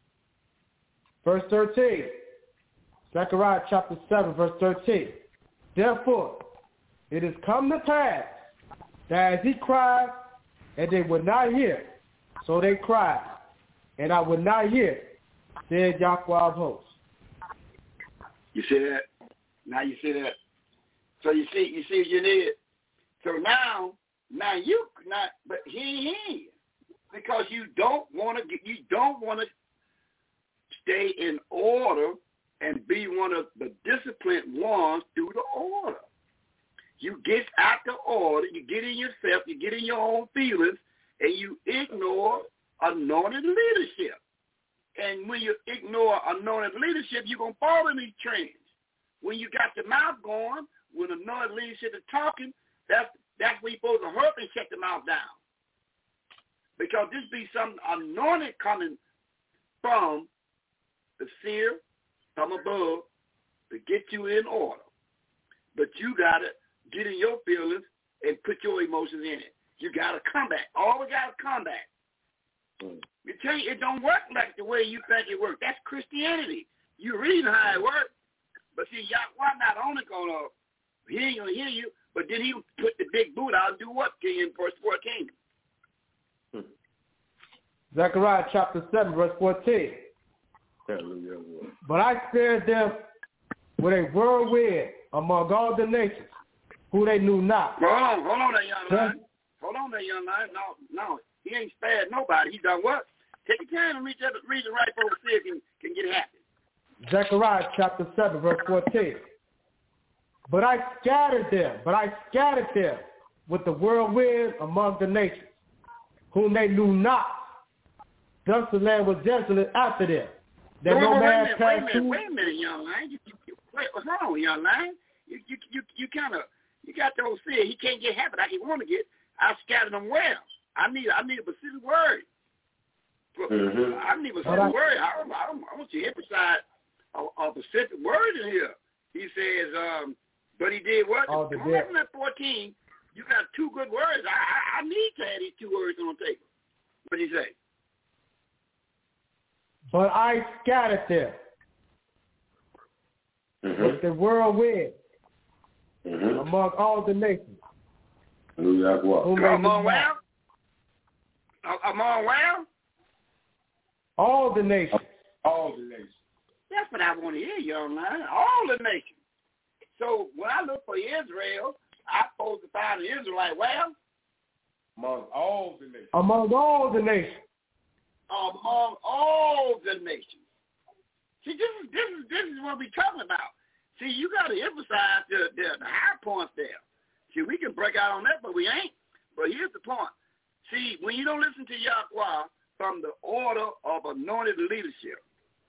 Verse 13. Zechariah chapter 7, verse 13. Therefore, it has come to pass that as he cried, and they would not hear, so they cried, and I would not hear, said Yahweh of hosts. You see that? Now you see that. So you see what you did. So now you not, but he ain't hear you because you don't want to stay in order and be one of the disciplined ones through the order. You get out the order, you get in yourself, you get in your own feelings, and you ignore anointed leadership. And when you ignore anointed leadership, you're going to fall in these trends. When you got your mouth going, when anointed leadership is talking, that's where you're supposed to hurry and shut the mouth down. Because this be some anointed coming from the seer, from above, to get you in order. But you got to get in your feelings and put your emotions in it. You got to come back. Always got to come back. You tell you, it don't work like the way you think it works. That's Christianity. You read how it works. But see, Yahweh not only going to, he ain't going to hear you, but then he put the big boot out and do what in verse 14? Zechariah chapter 7, verse 14. But I spared them with a whirlwind among all the nations, who they knew not. Hold on there, young man. Hold on there, young man. No, he ain't spared nobody. He done what? Take your time and read the right folks to see if he can get happy. Zechariah chapter 7, verse 14. But I scattered them with the whirlwind among the nations, whom they knew not. Thus the land was desolate after them. That no man passed through. Wait a minute, young man. Hold on, young man. You got those fear. He can't get happy like he want to get. I scattered them well. I need a specific word. I need a specific word. I want you to emphasize a specific word in here. He says, but he did what? Come on back from that 14. You got two good words. I need to have these two words on the table. What did he say? But I scattered them with the whirlwind among all the nations. Among where? Among where? All the nations. All the nations. That's what I want to hear, young man. All the nations. So when I look for Israel, I'm supposed to find the Israelite where? Among all the nations. Among all the nations. Among all the nations. See, this is what we're talking about. See, you got to emphasize the high points there. See, we can break out on that, but we ain't. But here's the point. See, when you don't listen to Yahweh from the order of anointed leadership,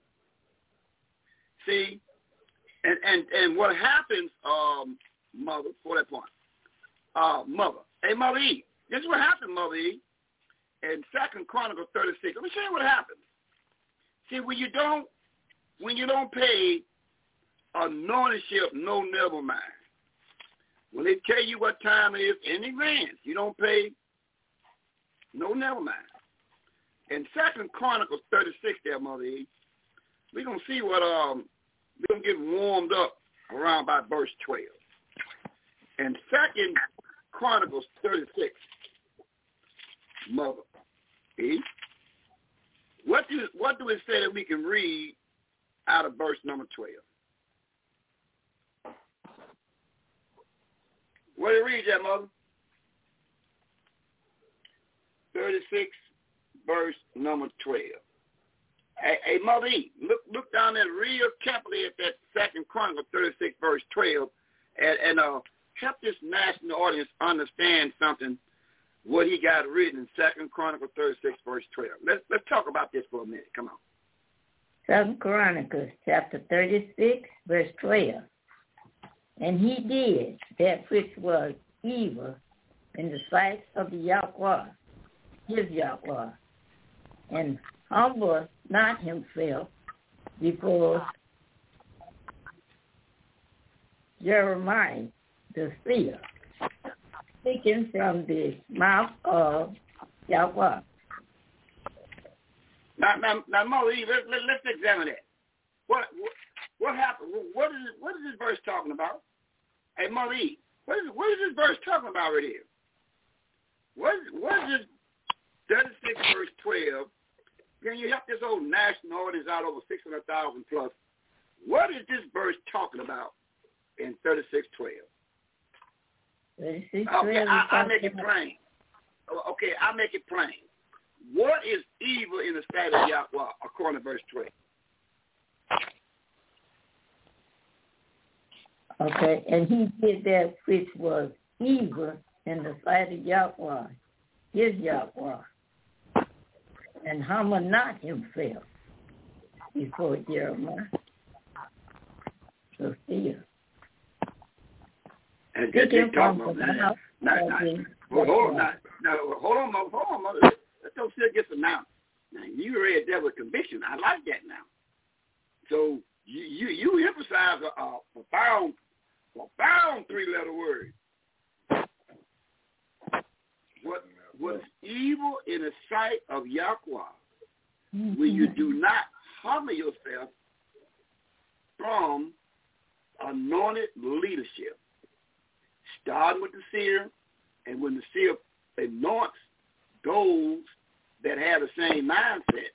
see, and what happens, Mother, for that point, Mother. Hey, Mother E, this is what happened, Mother E, in 2 Chronicles 36. Let me show you what happens. See, when you don't pay anointedship, no, never mind. When they tell you what time it is in advance, you don't pay, no, never mind. In 2 Chronicles 36 there, Mother E, we're going to see what, we're going to get warmed up around by verse 12. In 2 Chronicles 36, Mother E, what do it say that we can read out of verse number 12? What do you read that, Mother? 36, verse number 12. Hey, Mother E, look down there real carefully at that 2 Chronicles 36, verse 12, and help this national audience understand something, what he got written in 2 Chronicles 36, verse 12. Let's talk about this for a minute. Come on. 2 Chronicles chapter 36, verse 12. And he did that which was evil in the sight of the Yahweh, his Yahweh, and humbled not himself before Jeremiah the seer, speaking from the mouth of Yahweh. Now, Mother Eve, let's examine that. What happened? What is this verse talking about? Hey, Mother Eve, what is this verse talking about right here? What is this 36 verse 12? Can you help this old national audience out over 600,000 plus? What is this verse talking about in 36:12? 36:12. Okay, I'll make it plain. Okay, I'll make it plain. What is evil in the sight of Yahweh according to verse 12? Okay, and he did that which was evil in the sight of Yahweh, his Yahweh, and humbled not himself before Jeremiah the seer. And just talking about that. Hold on, Mother. Let those still get announced. Now, you read that with conviction. I like that now. So you emphasize a profound three-letter word. What is evil in the sight of Yahweh when you do not humble yourself from anointed leadership, starting with the seer, and when the seer anoints those that have the same mindset,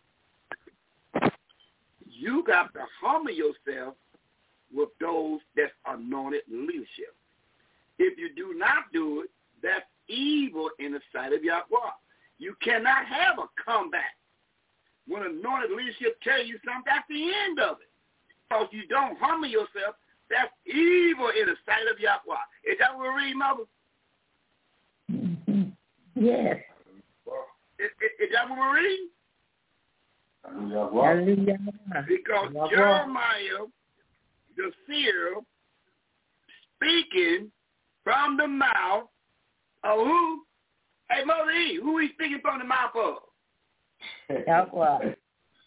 you got to humble yourself with those that's anointed leadership. If you do not do it, that's evil in the sight of Yahweh. You cannot have a comeback. When anointed leadership tell you something, that's the end of it. Because you don't humble yourself, that's evil in the sight of Yahweh. Is that what we read, Mother? Mm-hmm. Yes. Is that what we're reading? Hallelujah. Because Jeremiah, the seer, speaking from the mouth of who? Hey, Mother E, who he speaking from the mouth of? Yahweh.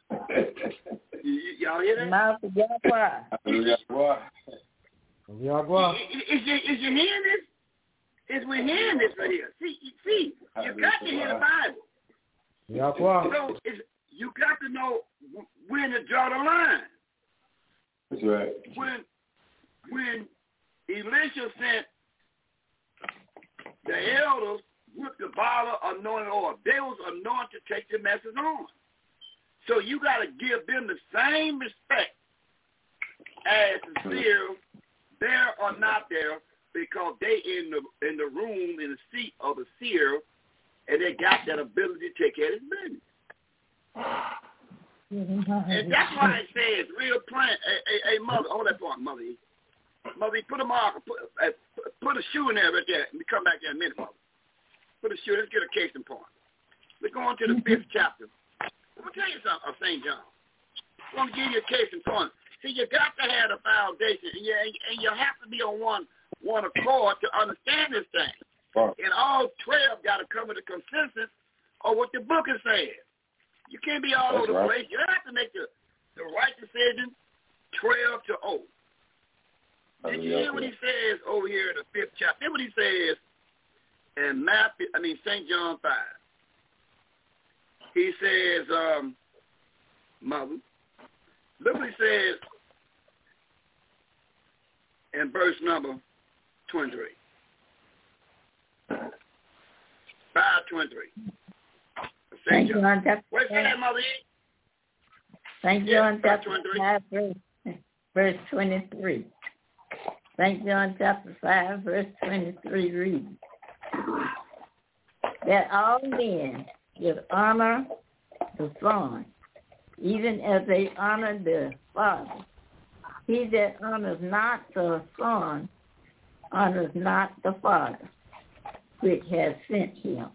Y'all hear that? The mouth of Yahweh. Yahweh. Is you hearing this? Is we hearing this right here? See, you got to hear the Bible. Yahweh. So you got to know when to draw the line. That's right. When Elisha sent the elders with the bottle of anointed oil, they was anointed to take the message on. So you got to give them the same respect as the seer, there or not there, because they in the room, in the seat of the seer, and they got that ability to take care of his business. And that's why it says real plain. Hey, Mother, hold that point, Mother. Mother, put a marker, put put a shoe in there right there. We come back there in a minute, Mother. Put a shoe. Let's get a case in point. We're going to the 5th chapter. I'm going to tell you something of St. John. I'm going to give you a case in point. See, you got to have a foundation, and you have to be on one accord to understand this thing. Wow. And all 12 got to come to the consensus of what the book is saying. You can't be all over the place. You have to make the right decision 12 to 0. Did you hear what he says over here in the 5th chapter? Hear what he says in St. John 5. He says, Mother, look what he says in verse number 23. 5:23. St. John chapter 5. Where's that, Mother? St. John chapter 5, verse 23. St. John chapter 5, verse 23 reads, that all men give honor the Son, even as they honor the Father. He that honors not the Son honors not the Father, which has sent him.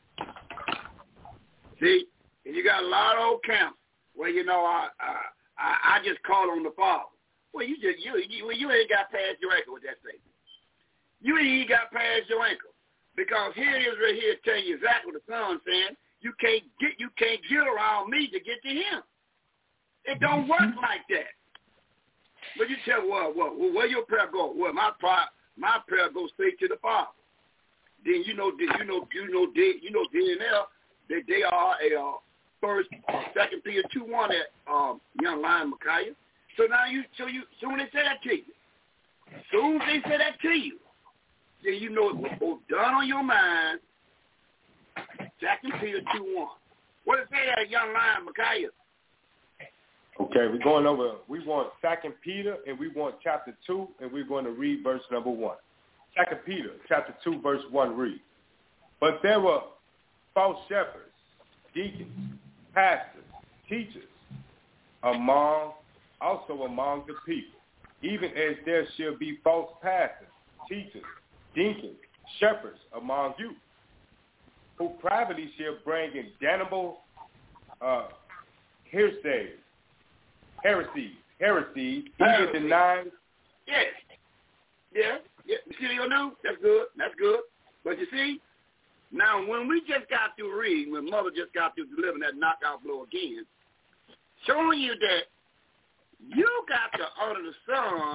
See, you got a lot of old camps where I just call on the Father. Well, you ain't got past your ankle with that statement. You ain't got past your ankle because here it is right here telling you exactly what the Son's saying. You can't get around me to get to him. It don't work like that. But you tell where your prayer go? Well, my prayer goes straight to the Father. Then you know DNL. They are a 1 Peter 2:1 at young lion Micaiah. So now soon they say that to you. Soon as they say that to you, then you know it was both done on your mind. 2 Peter 2:1. What does it say that young lion Micaiah? Okay, we're going over. We want 2 Peter and we want chapter 2, and we're going to read verse number 1. 2 Peter chapter 2 verse 1 reads, but there were false shepherds, deacons, pastors, teachers among the people, even as there shall be false pastors, teachers, deacons, shepherds among you, who privately shall bring in damnable heresies, even denying. Yes. Yeah. You see your new? That's good. But you see, now when we just got through reading, when Mother just got through delivering that knockout blow again, showing you that you got to honor the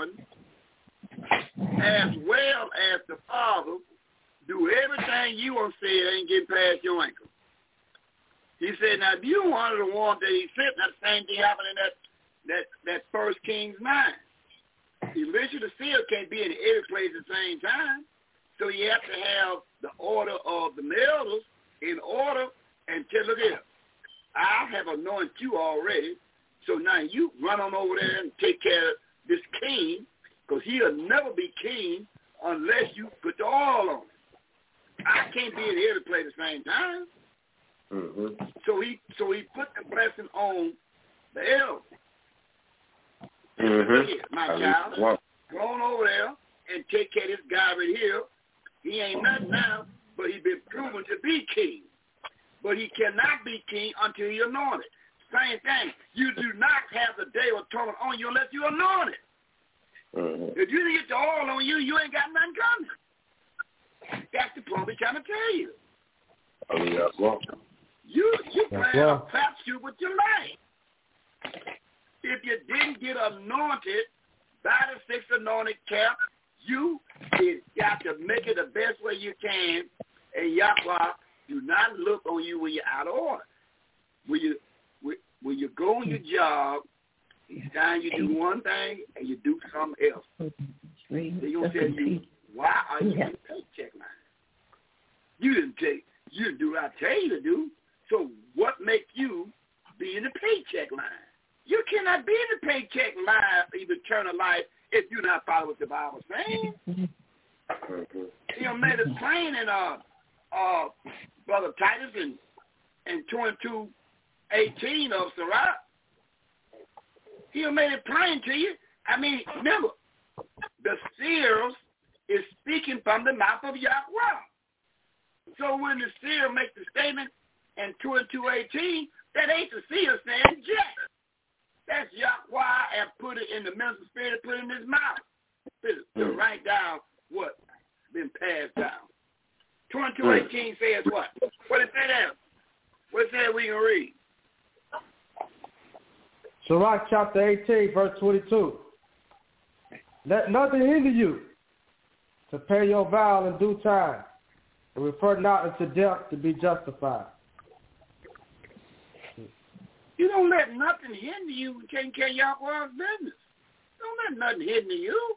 Son as well as the Father. Do everything you want to say that ain't getting past your ankle. He said, now if you honor the one that he sent, that same thing happened in that 1 Kings 9. Elisha the seer can't be in every place at the same time. So you have to have the order of the elders in order and look here, I have anointed you already. So now you run on over there and take care of this king, because he'll never be king unless you put the oil on him. I can't be in every place at the same time. Mm-hmm. So he put the blessing on the elders. Mm-hmm. Look here, my child, go on over there and take care of this guy right here. He ain't nothing now, but he's been proven to be king. But he cannot be king until he's anointed. Same thing. You do not have the day of atonement on you unless you're anointed. Mm-hmm. If you didn't get the oil on you, you ain't got nothing coming. That's the point we're trying to tell you. Oh, yeah, well. You playing a crap shoot with your life. If you didn't get anointed by the 6th anointed cap, you got to make it the best way you can. And Yahweh do not look on you when you're out of order. When you go on your job, each time you do one thing and you do something else, they're going to tell you, why are you in the paycheck line? You didn't do what I tell you to do. So what makes you be in the paycheck line? You cannot be in the paycheck line of eternal life if you're not following what the Bible is saying. You made it plain in Brother Titus in 22:18 of Sirach. He made it plain to you. I mean, remember, the seers is speaking from the mouth of Yahweh. So when the seer makes the statement in 2 and 2:18, that ain't the seer saying Jack. That's Yahweh and put it in the mental spirit and put it in his mouth to write down what's been passed down. 2 and 2:18 says what? What it say there? What it say we can read? Sirach chapter 18, verse 22. Let nothing hinder you to pay your vow in due time, and refer not unto death to be justified. You don't let nothing hinder you from taking care of Yahweh's business. Don't let nothing hinder you.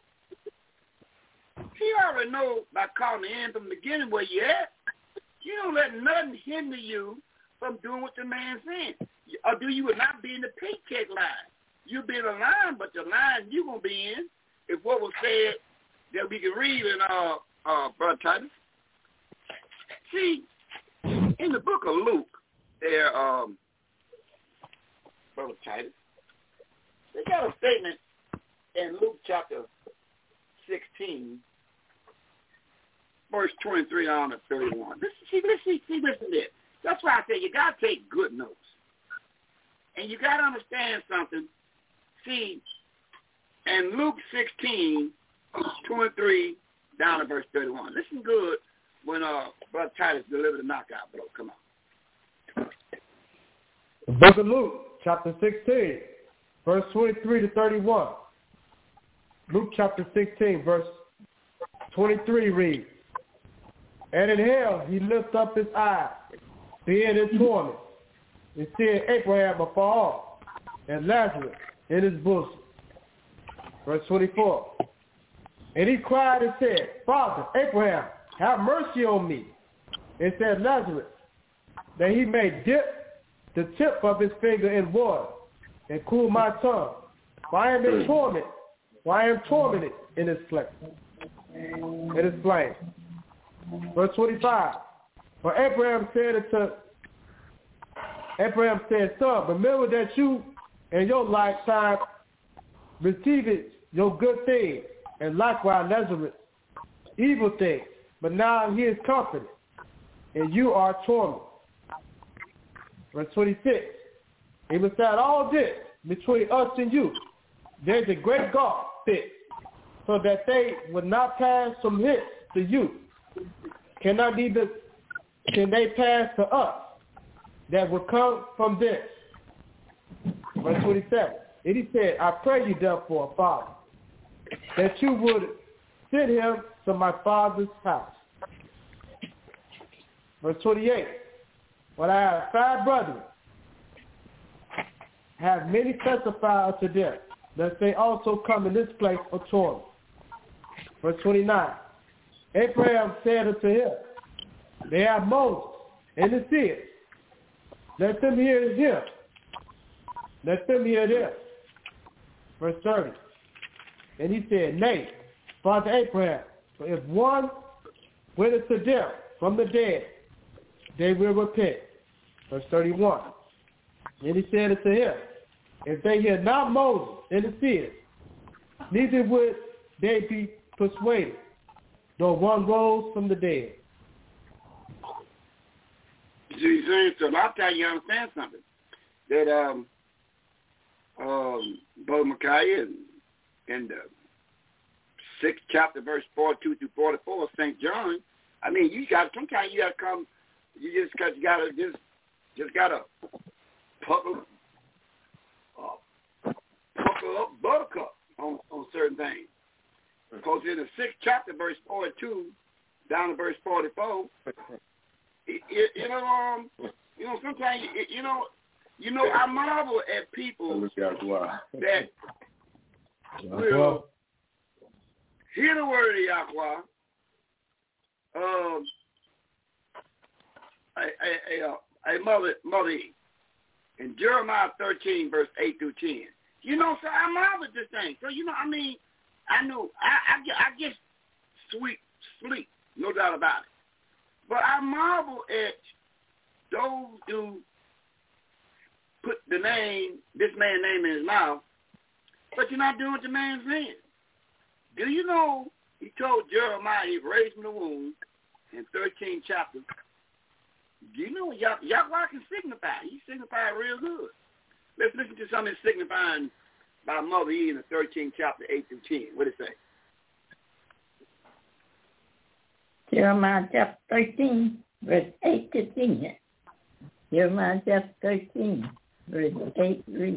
He already knows by calling the end from the beginning where you at. You don't let nothing hinder you from doing what the man's saying. Or do you would not be in the paycheck line. You'll be in a line, but the line you're going to be in is what was said that we can read in Brother Titus. See, in the book of Luke, there, Brother Titus, they got a statement in Luke chapter 16, verse 23 on to 31. Listen to this. That's why I say you got to take good notes. And you got to understand something. See, in Luke 16, 23 down to verse 31. Listen good when Brother Titus delivered the knockout blow. Come on. The book of Luke, chapter 16, verse 23 to 31. Luke chapter 16, verse 23 reads, And in hell he lifted up his eyes, being in torment, and seeing Abraham afar off, and Lazarus in his bosom. Verse 24. And he cried and said, Father, Abraham, have mercy on me, and said Lazarus, that he may dip the tip of his finger in water, and cool my tongue, for I am in torment, for I am tormented in his flame. Verse 25. For Abraham said, Son, remember that you in your lifetime received your good things, and likewise Lazarus evil things. But now he is comforted, and you are tormented. Verse 26. And beside all this, between us and you, there's a great gulf fixed, so that they would not pass from hence to you. Can they pass to us that will come from this? Verse 27. And he said, I pray you therefore, Father, that you would send him to my father's house. Verse 28. But I have 5 brethren, have many testified unto them, that they also come in this place of torment. Verse 29. Abraham said unto him, They have Moses and the seers. Let them hear him. Let them hear them. Verse 30. And he said, Nay, Father Abraham, for if one went to them from the dead, they will repent. Verse 31. And he said unto him, If they hear not Moses and the seers, neither would they be persuaded, though one rose from the dead. See, so a lot of times you understand something. That Brother Micaiah in the 6th chapter, verse 42 through 44 of St. John, I mean, sometimes you got to come, you got to puckle up buttercup on certain things. Because in the 6th chapter, verse 42 down to verse 44, sometimes, I marvel at people that will hear the word of Yahweh, a mother in Jeremiah 13, verse 8 through 10. So I marvel at this thing. So, I know I get sweet sleep, no doubt about it. But I marvel at those who put this man's name in his mouth, but you're not doing what the man's saying. Do you know He told Jeremiah he raised from the womb in 13 chapters. Do you know what Yahweh can signify? He signified real good. Let's listen to something signifying by Mother Eve in the 13th chapter, 8 through 10. What does it say? Jeremiah chapter 13, verse 8 to 10. Jeremiah chapter 13, verse 8 reads.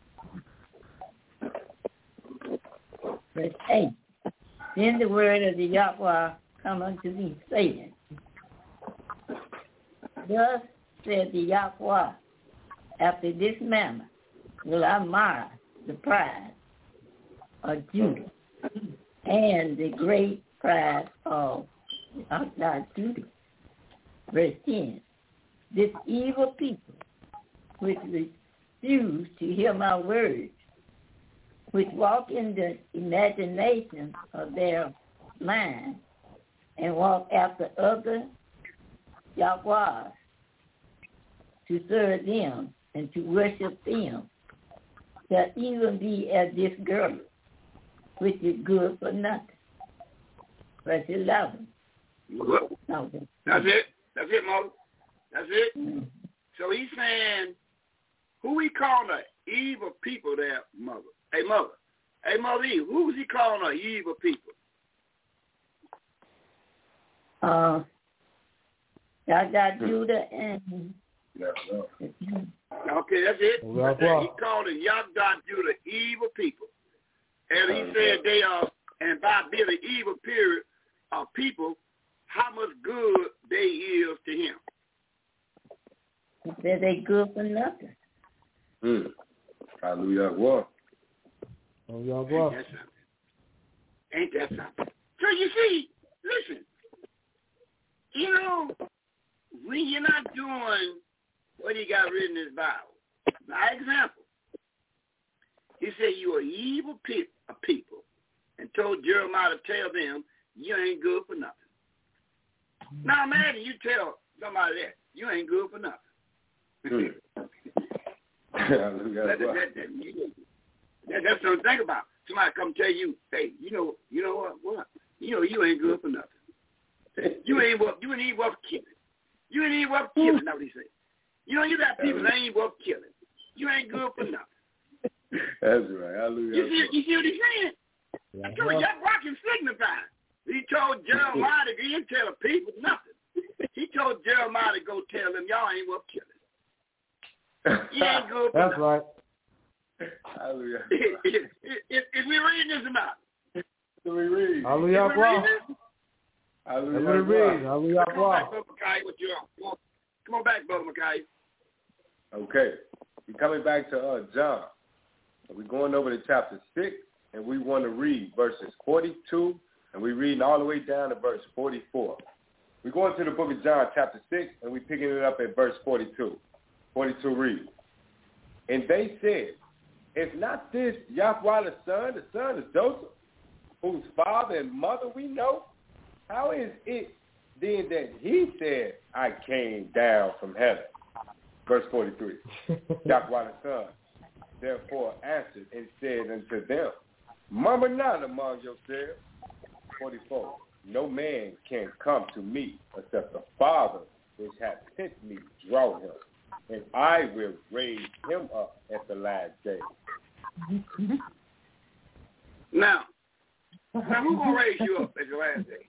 Verse 8. Then the word of the Yahweh come unto me, saying, Thus said the Yahweh, after this manner will I mar the pride of Judah and the great pride of Judah. Verse 10. This evil people which refuse to hear my words, which walk in the imagination of their mind and walk after other Yahwehs to serve them and to worship them, shall even be as this girl, which is good for nothing. Verse 11. That's it. That's it, Mother. That's it. Mm-hmm. So he's saying, who he calling the evil people there, Mother? Hey, Mother Eve, who's he calling the evil people? Y'all got Judah and... Okay, that's it. He called it Yahweh Judah evil people. And he said they are, and by being an evil period of people, how much good they is to him. He said they good for nothing. Hallelujah. Ain't that something? So you see, listen, you know, when you're not doing what he got written in his Bible, by example, he said you are evil people and told Jeremiah to tell them you ain't good for nothing. Now imagine you tell somebody that you ain't good for nothing. That's something to think about. Somebody come tell you, hey, you know what? You ain't good for nothing. You ain't worth killing. You ain't even worth killing. That's what he said. You know, you got people that ain't worth killing. You ain't good for nothing. That's right. Hallelujah. You see what he's saying? I told you, that rock can signify. He told Jeremiah to he didn't tell the people nothing. He told Jeremiah to go tell them, y'all ain't worth killing. You ain't good for That's nothing. right. Hallelujah. If we read this or not? We read. Hallelujah. Hallelujah. Hallelujah. Come on back, Brother Mackay. Come on back, Brother Mackay. Okay. We're coming back to John. We're going over to chapter 6, and we want to read verses 42, and we're reading all the way down to verse 44. We're going to the book of John, chapter 6, and we're picking it up at verse 42. 42 reads, And they said, Is not this Yahweh the son of Joseph, whose father and mother we know? How is it then that he said, I came down from heaven? Verse 43, Yahweh the son therefore answered and said unto them, Murmur not among yourselves. 44, No man can come to me except the Father which hath sent me draw him, and I will raise him up at the last day. Now who's going to raise you up at the last day?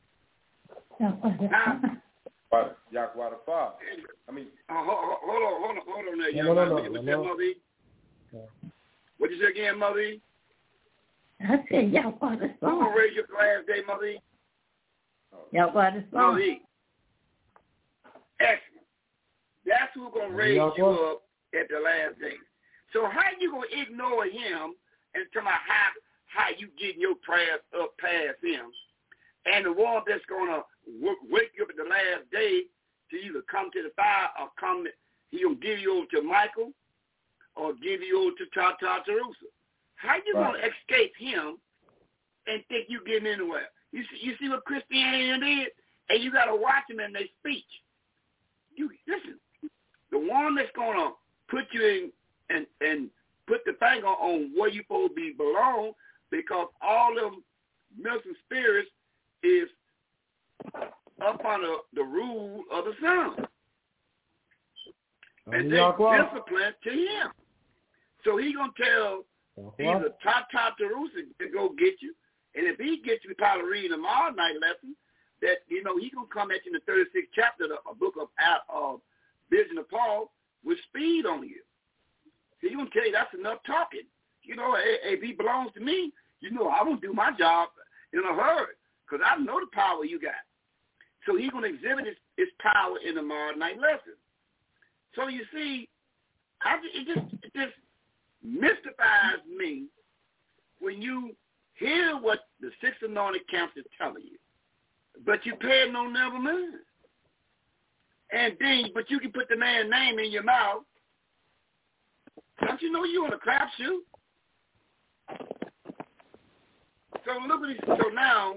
Yahweh the Father. Hold on there, young man. What you said, Mother? What you say again, Mother? I said Yahweh the Father. Who's going to raise you up the last day, Mother? Yahweh the Father. Excellent. That's who's going to raise you up at the last day. So how you going to ignore him and tell me how you getting your prayers up past him? And the one that's going to wake you up at the last day to either come to the fire or he going to give you over to Michael or give you over to Tartarusa. How you going to escape him and think you getting anywhere? You see what Christianity did? And you got to watch them in their speech. You listen, the one that's going to put you in and put the finger on where you supposed to belong, because all of them ministering spirits is up under the rule of the Son. And they discipline to him. So he going to tell either top Jerusalem to go get you. And if he gets you, we probably read the tomorrow night lesson, that, he going to come at you in the 36th chapter of the book of Vision of Paul with speed on you. He's going to tell you that's enough talking. If he belongs to me, I won't do my job in a hurry because I know the power you got. So he's going to exhibit his power in the tomorrow night lesson. So you see, it just mystifies me when you hear what the six anointed camps is telling you, but you pay no never mind. But you can put the man's name in your mouth. Don't you know you on a crapshoot? So look at this. So now,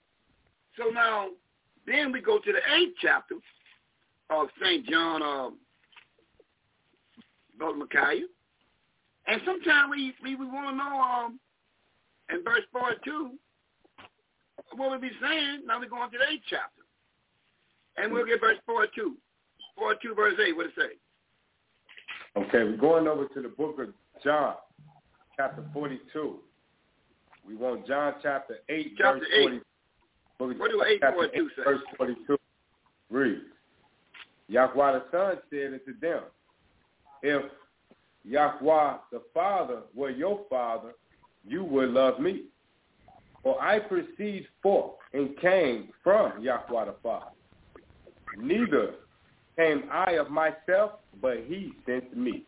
then we go to the 8th chapter of St. John, Brother Micaiah. And sometimes we want to know in verse 42 what we be saying. Now we're going to the 8th chapter. And we'll get verse 42. 42 verse 8, what it say? Okay, we're going over to the book of John, chapter 42. We want John chapter 8, chapter verse 8. 40. What do 8:42 say? Verse 42 reads, Yahweh the Son said unto them, if Yahweh the Father were your Father, you would love me. For I proceed forth and came from Yahweh the Father. Neither came I of myself, but he sent me.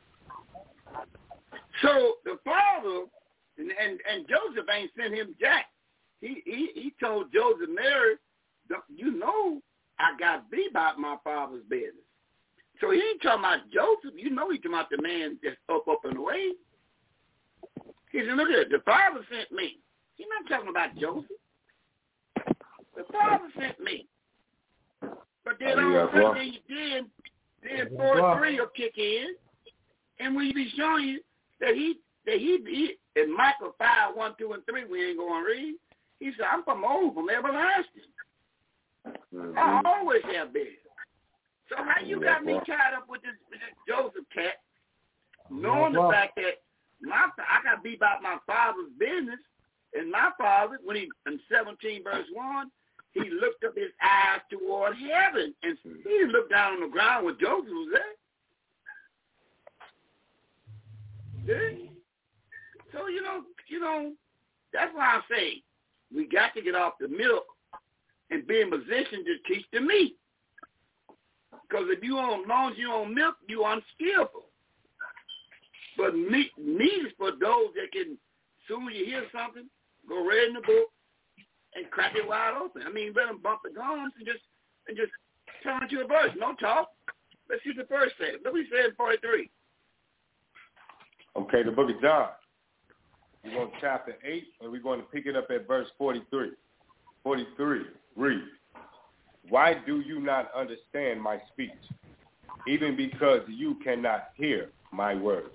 So the Father, and Joseph ain't sent him jack. He told Joseph, Mary, I got to be about my Father's business. So he ain't talking about Joseph. He's talking about the man that's up and away. He said, look at it. The Father sent me. He's not talking about Joseph. The Father sent me. But then all of a sudden, then 43 will kick in, and we'll be showing you that he in Micah 5, 1, 2, and 3, we ain't going to read. He said, I'm from everlasting. I always have been. So how you got me tied up with this Joseph cat, knowing the fact that I got to be about my Father's business, and my Father, when he, in 17 verse 1, he looked up his eyes toward heaven, and he didn't look down on the ground where Joseph was at. See? So, that's why I say we got to get off the milk and be in position to teach the meat. Because if as long as you on milk, you unskillful. But meat is for those that can, soon as you hear something, go read in the book and crack it wide open. I mean, let them bump the gums and just turn to a verse. No talk. Let's see what the verse says. Look what he said in 43. Okay, the book of John. We're going to chapter 8, and we're going to pick it up at verse 43. 43, read. Why do you not understand my speech? Even because you cannot hear my words.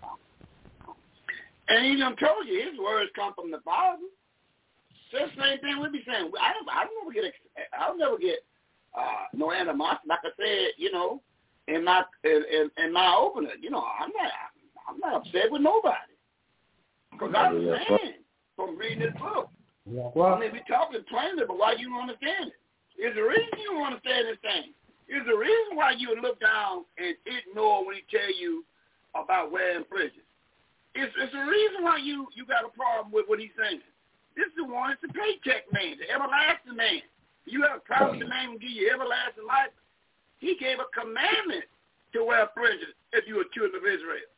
And he done told you his words come from the Father. So the same thing we be saying. I'll never get no animosity. Like I said, in my opener, I'm not upset with nobody. Because I understand from reading this book. I mean, we talking plainly, but why you don't understand it? There's a reason you don't understand this thing. There's a reason why you look down and ignore when he tell you about wearing fringes. It's a reason why you got a problem with what he's saying. This is the one, it's the paycheck man, the everlasting man. You have a promise the man will give you everlasting life. He gave a commandment to wear fringes if you were children of Israel.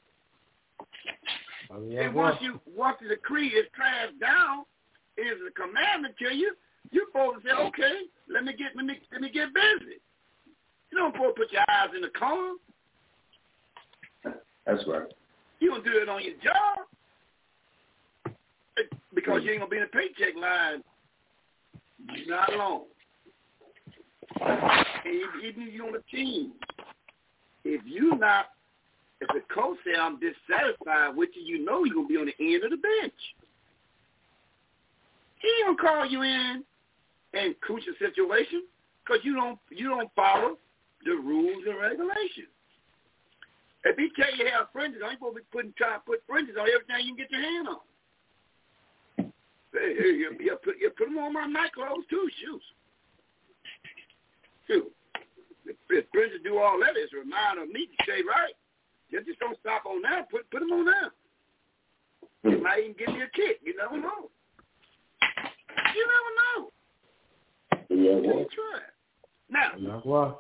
And once the decree is passed down, it is a commandment to you. You're supposed to say, okay, let me get busy. You don't supposed to put your eyes in the corner. That's right. You don't do it on your job because you ain't gonna be in the paycheck line. You're not alone. And even if you're on a team, if the coach says I'm dissatisfied with you, you're gonna be on the end of the bench. He ain't gonna call you in and crucial situation because you don't follow the rules and regulations. If he tell you to have fringes on, you're supposed to be trying to put fringes on everything you can get your hand on. You put them on my night clothes too, shoes. Shoot. If fringes do all that, it's a reminder of me to say right. You just don't stop on that. Put them on now. It might even give you a kick. You never know. You never know. Yeah, You try it. Now,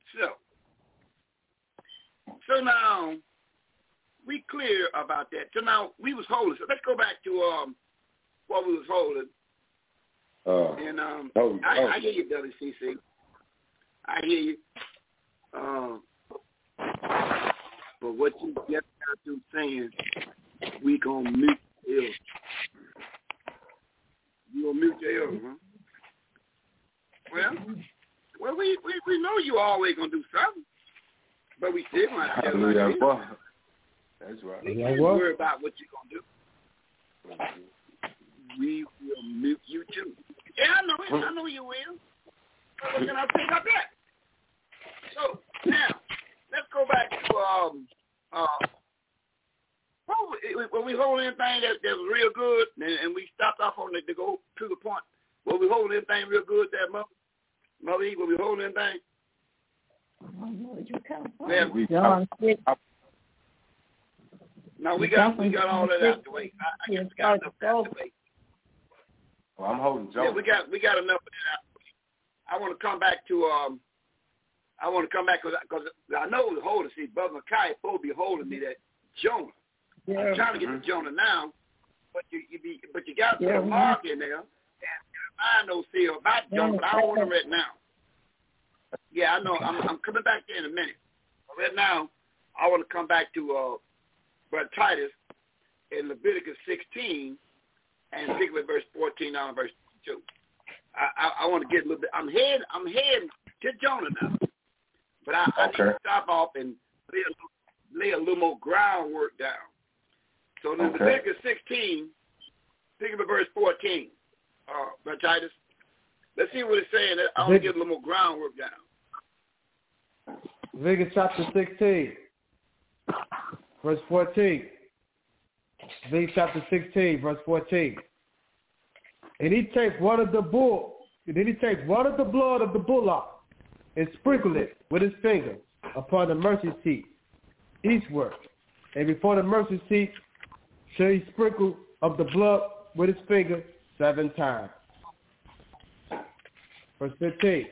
so now we clear about that. So now we was holding. So let's go back to what we was holding. I hear you, WCC. I hear you. But what you get out to saying, we gonna mute your ears. You gonna mute your ears, huh? Well, we know you always gonna do something, but we still want to tell you. That's right. We can't worry about what you're gonna do. We will mute you too. Yeah, I know it. I know you will. So we're gonna pick up that. So now let's go back to when we hold anything that was real good, and we stopped off on it to go to the point. When we hold anything real good, that Mother E, when we hold anything. I don't know where you come from. Man, John 6. No, we got all that out the way. I just got enough out the way. Well, I'm holding Jonah. Yeah, we got enough of that out the way. I want to come back to because I know the holder. See, Brother Micaiah supposed to be holding me that Jonah. Yeah. I'm trying to get to Jonah now, but you got to put a mark in there. I know still about Jonah, but I don't want to read now. Yeah, I know. I'm coming back there in a minute. But right now, I want to come back to Brother Titus in Leviticus 16 and particularly verse 14 down to verse 2. I want to get a little bit. I'm heading to Jonah now, but I need to stop off and lay a little more groundwork down. So in Leviticus 16, particularly verse 14. Brother Titus, let's see what it's saying. I want to get a little more groundwork down. Leviticus chapter 16, verse 14. Leviticus chapter 16, verse 14. And he takes one of the blood of the bullock and sprinkle it with his finger upon the mercy seat eastward. And before the mercy seat shall he sprinkle of the blood with his finger 7 times. Verse 15.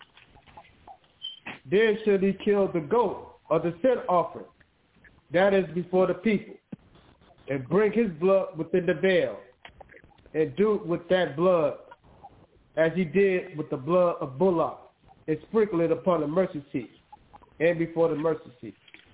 Then shall he kill the goat of the sin offering, that is before the people, and bring his blood within the veil, and do with that blood as he did with the blood of bullock, and sprinkle it upon the mercy seat, and before the mercy seat.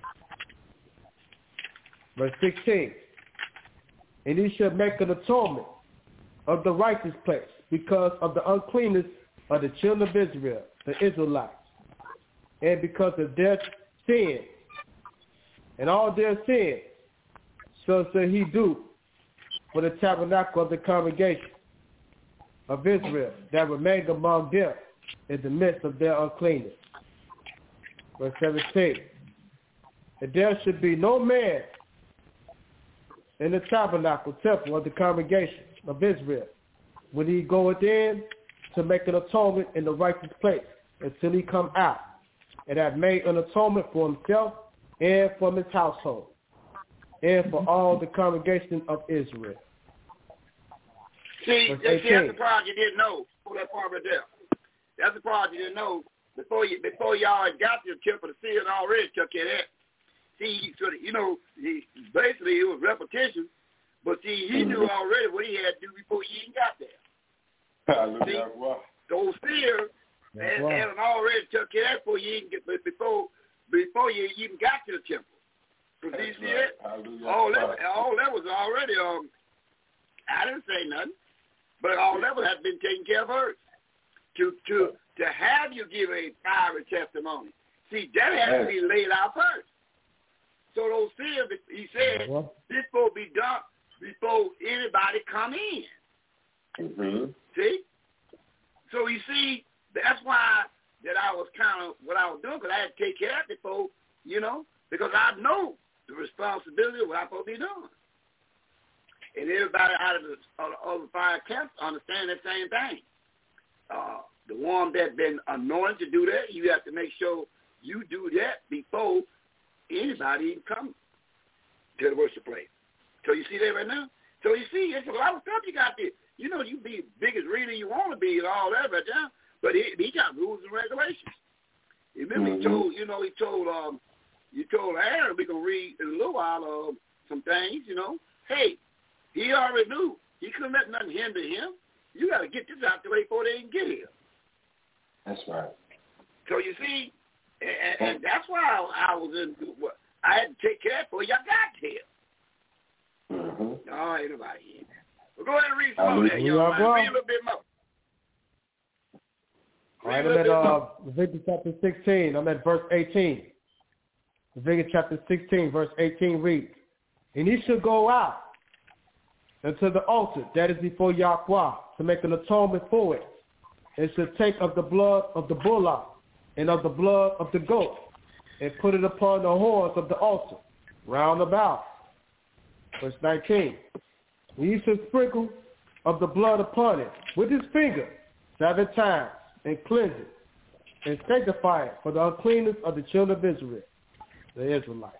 Verse 16. And he shall make an atonement of the righteous place because of the uncleanness of the children of Israel, the Israelites, and because of their sin, and all their sins, so shall he do for the tabernacle of the congregation of Israel that remain among them in the midst of their uncleanness. Verse 17. And there should be no man in the tabernacle temple of the congregation of Israel when he goeth in to make an atonement in the righteous place until he come out and have made an atonement for himself and from his household and for all the congregation of Israel. See, that's the part you didn't know. That part right there. That's the part you didn't know before y'all got to the temple. The seals already took care of that. See, so basically it was repetition, but see, he knew already what he had to do before he even got there. See, those seals had already took care of that before you even got to the temple. So you see it? All that was already I didn't say nothing, but all that had been taken care of first. To have you give a fiery testimony, see, that has to be laid out first. So those seals, he said, this will be done before anybody come in. Mm-hmm. See? So you see, that's why that I was kind of what I was doing, because I had to take care of it before, because I know the responsibility of what I'm supposed to be doing. And everybody out of the other 5 camps understand that same thing. The one that's been anointed to do that, you have to make sure you do that before anybody even comes to the worship place. So you see that right now? So you see, it's a lot of stuff you got there. You be the biggest reader you want to be and all that right now, but he got rules and regulations. You remember he told Aaron, we can read in a little while some things, Hey, he already knew. He couldn't let nothing hinder him. You got to get this out the way before they can get here. That's right. So you see, and that's why I was in. I had to take care of it before y'all got here. Mm-hmm. No, ain't nobody here. Well, go ahead and read some of that, young man. Read a little bit more. All right, I'm at Leviticus chapter 16. I'm at verse 18. Leviticus chapter 16, verse 18 reads, "And he shall go out unto the altar that is before Yahweh to make an atonement for it, and shall take of the blood of the bullock and of the blood of the goat, and put it upon the horns of the altar round about." Verse 19, "And he shall sprinkle of the blood upon it with his finger 7 times, and cleanse it, and sanctify it for the uncleanness of the children of Israel," the Israelites.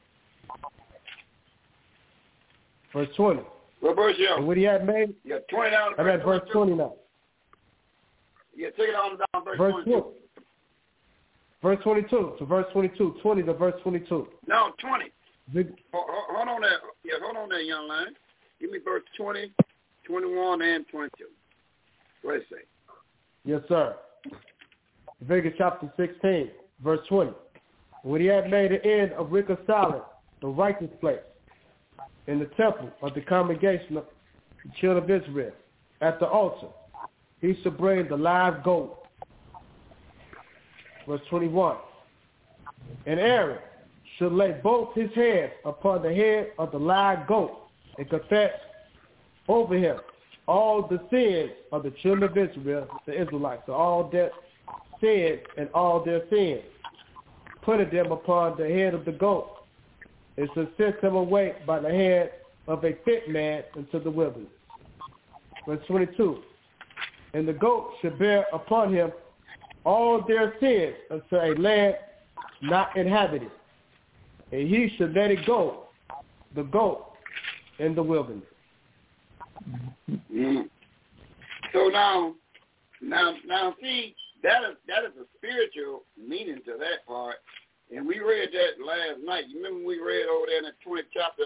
Verse 20. What verse you on? "And when he had made," yeah, 20 down. I'm at verse 29. Yeah, take it on down verse 22. Verse 22 to verse 22. 20 to verse 22. No, 20. Hold on there. Yeah, hold on there, young man. Give me verse 20, 21, and 22. What does it say? Yes, sir. Leviticus chapter 16, verse 20. "When he had made an end of reconciling the righteous place in the temple of the congregation of the children of Israel at the altar, he shall bring the live goat." Verse 21. "And Aaron shall lay both his hands upon the head of the live goat and confess over him all the sins of the children of Israel, the Israelites, so all their sins and all their sins, putting them upon the head of the goat, and shall send them away by the hand of a fit man into the wilderness." Verse 22. "And the goat shall bear upon him all their sins unto a land not inhabited, and he shall let it go, the goat, in the wilderness." Mm-hmm. So now, see, that is a spiritual meaning to that part, and we read that last night. You remember we read over there in the 20th chapter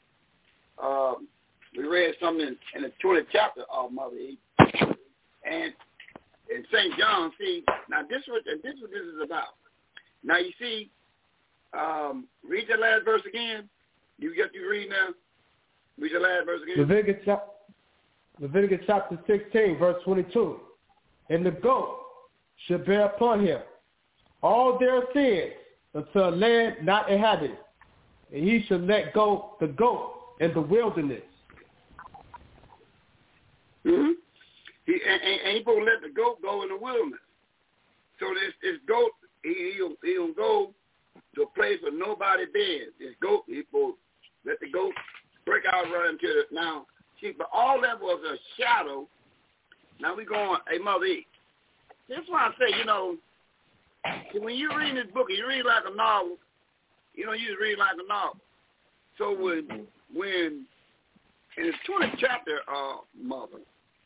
we read something in the 20th chapter of Mother Eve, and in St. John. See, now this is what this is about. Now you see, read that last verse again. You read now. Read the last verse again. Leviticus chapter 16, verse 22. "And the goat shall bear upon him all their sins unto a land not inhabited, and he shall let go the goat in the wilderness." Mm-hmm. He supposed to let the goat go in the wilderness. So this goat, he'll go to a place where nobody been. This goat, he's supposed to let the goat break out, run into it. Now, see, but all that was a shadow. Now we going, hey, Mother E. That's why I say, see, when you read this book, you read like a novel. You just read like a novel. So when in the 20th chapter of Mother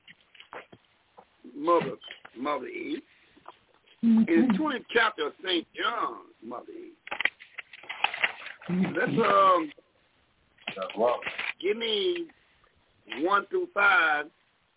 E, in the 20th chapter of St. John, Mother E, let's give me 1 through 5,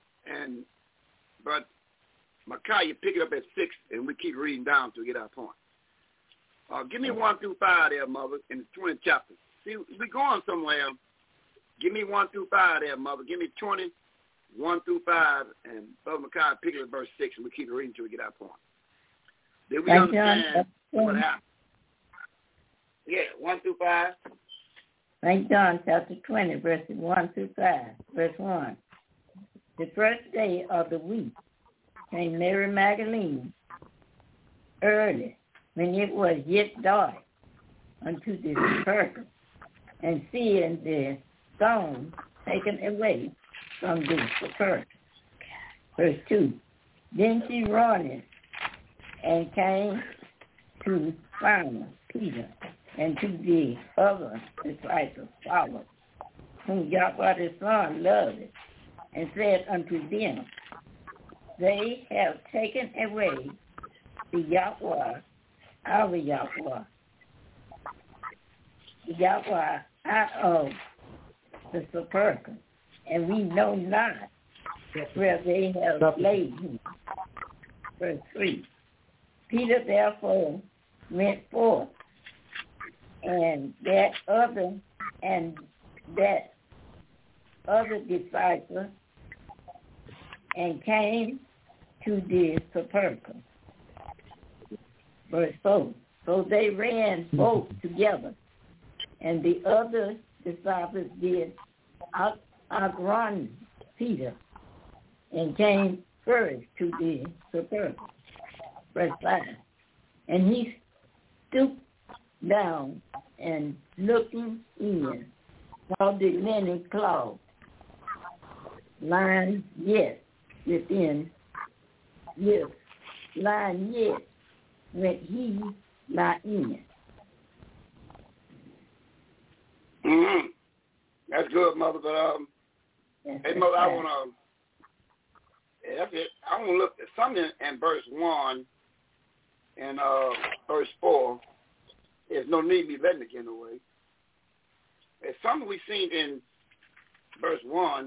but Micaiah, you pick it up at 6, and we keep reading down until we get our point. Give me 1 through 5 there, Mother, in the 20th chapter. See, we're going somewhere. Give me 1 through 5 there, Mother. Give me 20, 1 through 5, and Brother Micaiah, pick it up at verse 6, and we keep reading until we get our point. Did we understand what happened? Yeah, 1 through 5. St. John chapter 20, verses 1 through 5. Verse 1. The first day of the week came Mary Magdalene early, when it was yet dark, unto the sepulchre, and seeing the stone taken away from the sepulchre. Verse 2. Then she ran and came to Simon Peter and to the other disciples followed, whom Yahweh the Son loved, and said unto them, They have taken away the Yahweh, our Yahweh, the Yahweh out of the sepulchre, and we know not where they have laid him. Verse 3. Peter therefore went forth, and that other disciple, and came to the sepulchre. Verse 4. So they ran both together, and the other disciples did outrun Peter, and came first to the sepulchre. Verse 5. And he stooped down, and looking in, saw the linen cloth lying yet within, yes, lying yet when he lie in it. Mm-hmm. That's good, Mother. But hey, Mother, I want to look at something in verse 1 and verse 4. There's no need me letting it get away. It's something we've seen in verse 1.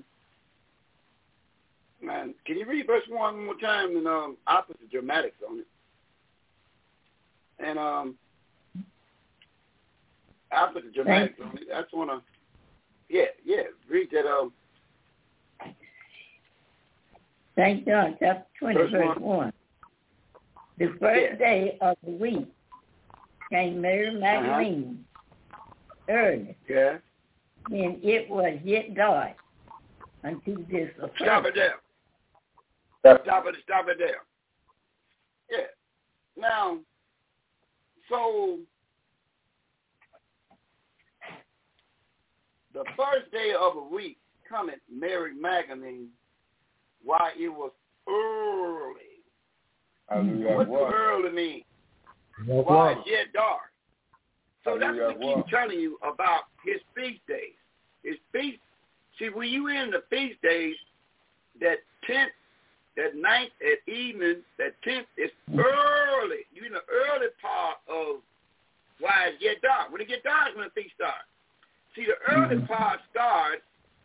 Man, can you read verse 1 one more time? And I'll put the dramatics on it. And I'll put the dramatics on it. I just want to, read that. St. John chapter 20, verse 1. The first day of the week came Mary Magdalene early, when it was yet dark, unto this sepulchre. Stop it there. Stop it there. Yeah. Now, so the first day of a week cometh Mary Magdalene while it was early. What does early mean? Why it's yet dark. So that's what we keep telling you about his feast days. His feast. See, when you in the feast days, that 10th, that 9th, at evening, that 10th is early. You're in the early part of why it's yet dark. When it get dark is when the feast starts. See, the early part starts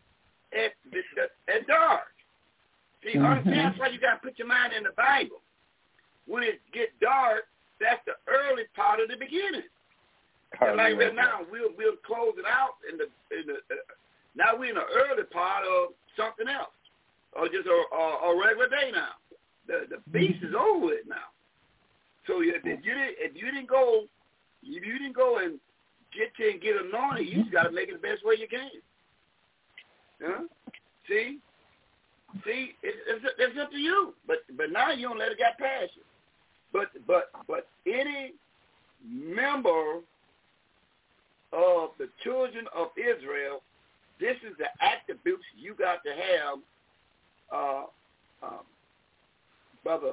at dark. See, understand that's why you got to put your mind in the Bible. When it gets dark, that's the early part of the beginning. And like right now, we'll close it out now we're in the early part of something else, or just a regular day now. The feast is over with now. So if you didn't go and get anointed, you just got to make it the best way you can. Huh? See, it's up to you. But now you don't let it get past you. But any member of the children of Israel, this is the attributes you got to have, Brother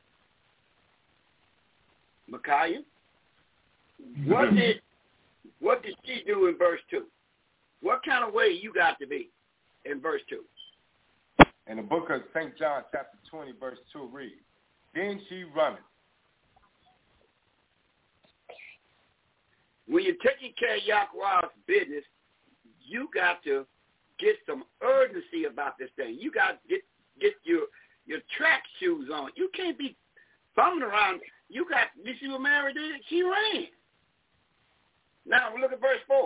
Micaiah. What did she do in verse 2? What kind of way you got to be in verse 2? In the book of St. John, chapter 20, verse 2 reads, Then she runneth. When you're taking care of Yahweh's business, you got to get some urgency about this thing. You got to get your track shoes on. You can't be bumming around. You see what Mary did? She ran. Now, look at verse 4.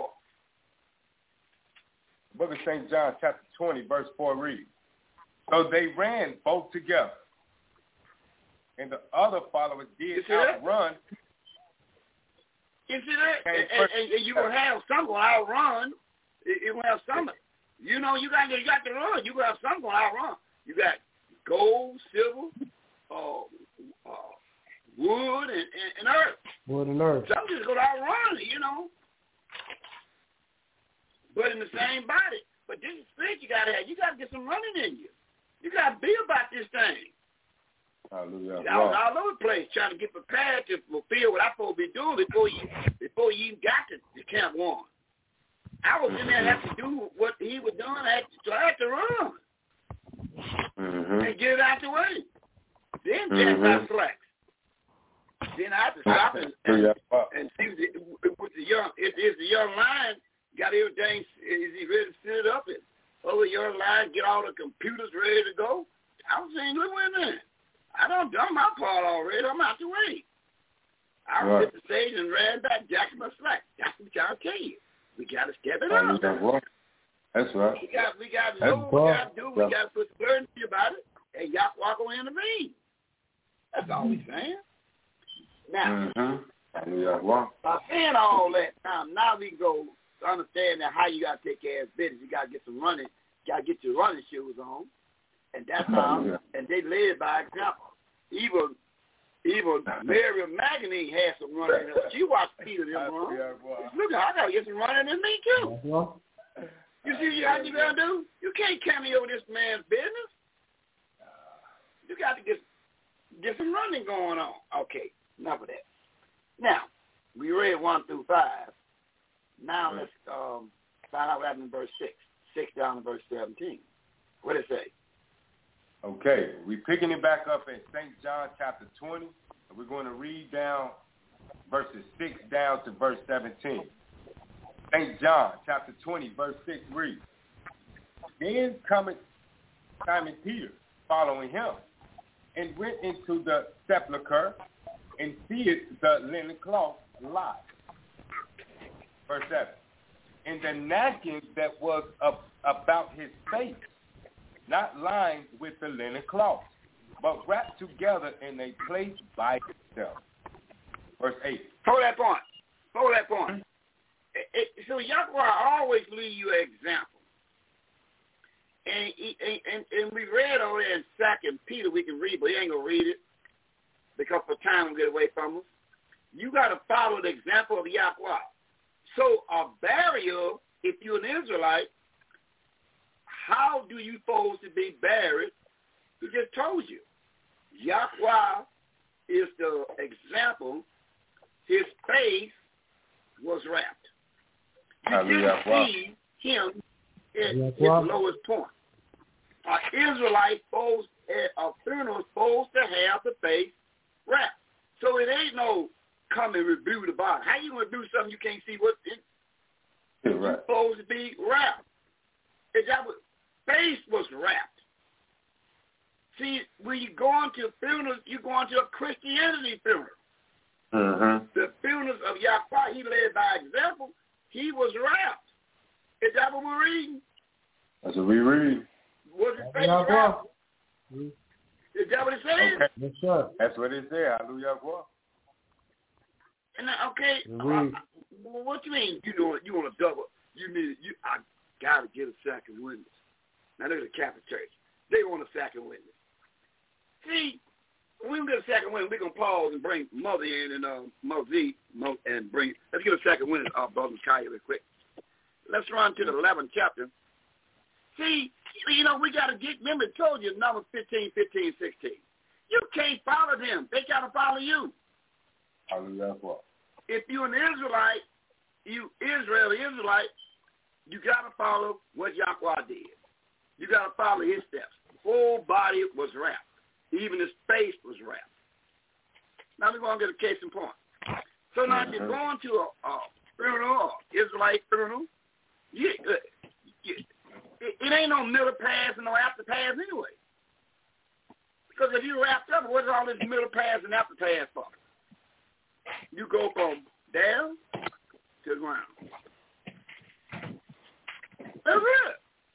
Book of St. John, chapter 20, verse 4 reads, So they ran both together, and the other followers did outrun. You see that? And you will have some going outrun. You will have some. You know, you got to run. You will have some going outrun. You got gold, silver, wood, and earth. Wood and earth. Some just go out running, you know. But in the same body. But this is spirit you got to have. You got to get some running in you. You got to be about this thing. Hallelujah. I was all over the place trying to get prepared to fulfill what I'm supposed to be doing before you even got to Camp 1. I was in there having to do what he was doing. I had to run and get it out the way. Then check my flex. Then I had to stop and see with the young. Is the young lion got everything? Is he ready to sit it up? And over the young lion get all the computers ready to go? I was saying, look, wait a minute. I done my part already. I'm out the way. I was at the stage and ran back, jacking my slack. That's what y'all tell you. We got to step it up. That's right. We got to know what we got to do. We got to put some urgency about it, and y'all walk away in the vein. That's all we saying. Now, by saying all that, now we go to understand that how you got to take care of business. You got to get some running. You got to get your running shoes on. And that's how, and they led by example. Even Miriam Magdalene had some running. She watched Peter them run. Look, I got to get some running in me too. You see how you got to do? You can't cameo this man's business. You got to get some running going on. Okay, enough of that. Now, we read 1 through 5. Now let's find out what happened in verse 6. 6 down to verse 17. What did it say? Okay, we're picking it back up at St. John chapter 20, and we're going to read down verses 6 down to verse 17. St. John chapter 20, verse 6 reads, Then cometh Simon Peter, following him, and went into the sepulchre, and seeth the linen cloth lie. Verse 7, And the napkin that was about his face, not lined with the linen cloth, but wrapped together in a place by itself. Verse 8. Hold that point. So Yahweh always leave you an example. And we read over there in 2 Peter, we can read, but he ain't going to read it because for time will get away from us. You got to follow the example of Yahweh. So a barrier, if you're an Israelite, how do you supposed to be buried? He just told you. Yahweh is the example. His face was wrapped. You didn't see him at his lowest point. An Israelite a funeral is supposed to have the face wrapped. So it ain't no come and review the body. How you going to do something you can't see what's in? It's supposed to be wrapped. Face was wrapped. See, when you go into funerals, you go into a Christianity funeral. The funerals of Yahweh, he led by example. He was wrapped. Is that what we're reading? That's what we read. Was his face wrapped? Is that what it says? Okay. Yes, sir. That's what it said. Hallelujah. And okay, what you mean? You want to double? I gotta get a second witness. Now look at the Catholic Church. They want a second witness. See, when we get a second witness, we're gonna pause and bring Mother in and and bring. Let's get a second witness, Brother Micaiah, real quick. Let's run to the 11th chapter. See, we got to get. Remember, I told you Numbers 15, 15, 16. You can't follow them. They got to follow you. Hallelujah. If you're an Israelite, Israelite, you got to follow what Yahweh did. You got to follow his steps. The whole body was wrapped. Even his face was wrapped. Now we're going to get a case in point. So now if you're going to a funeral, Israelite funeral, it ain't no middle pass and no after pass anyway. Because if you wrapped up, what's all this middle pass and after pass for? You go from down to the ground. That's it.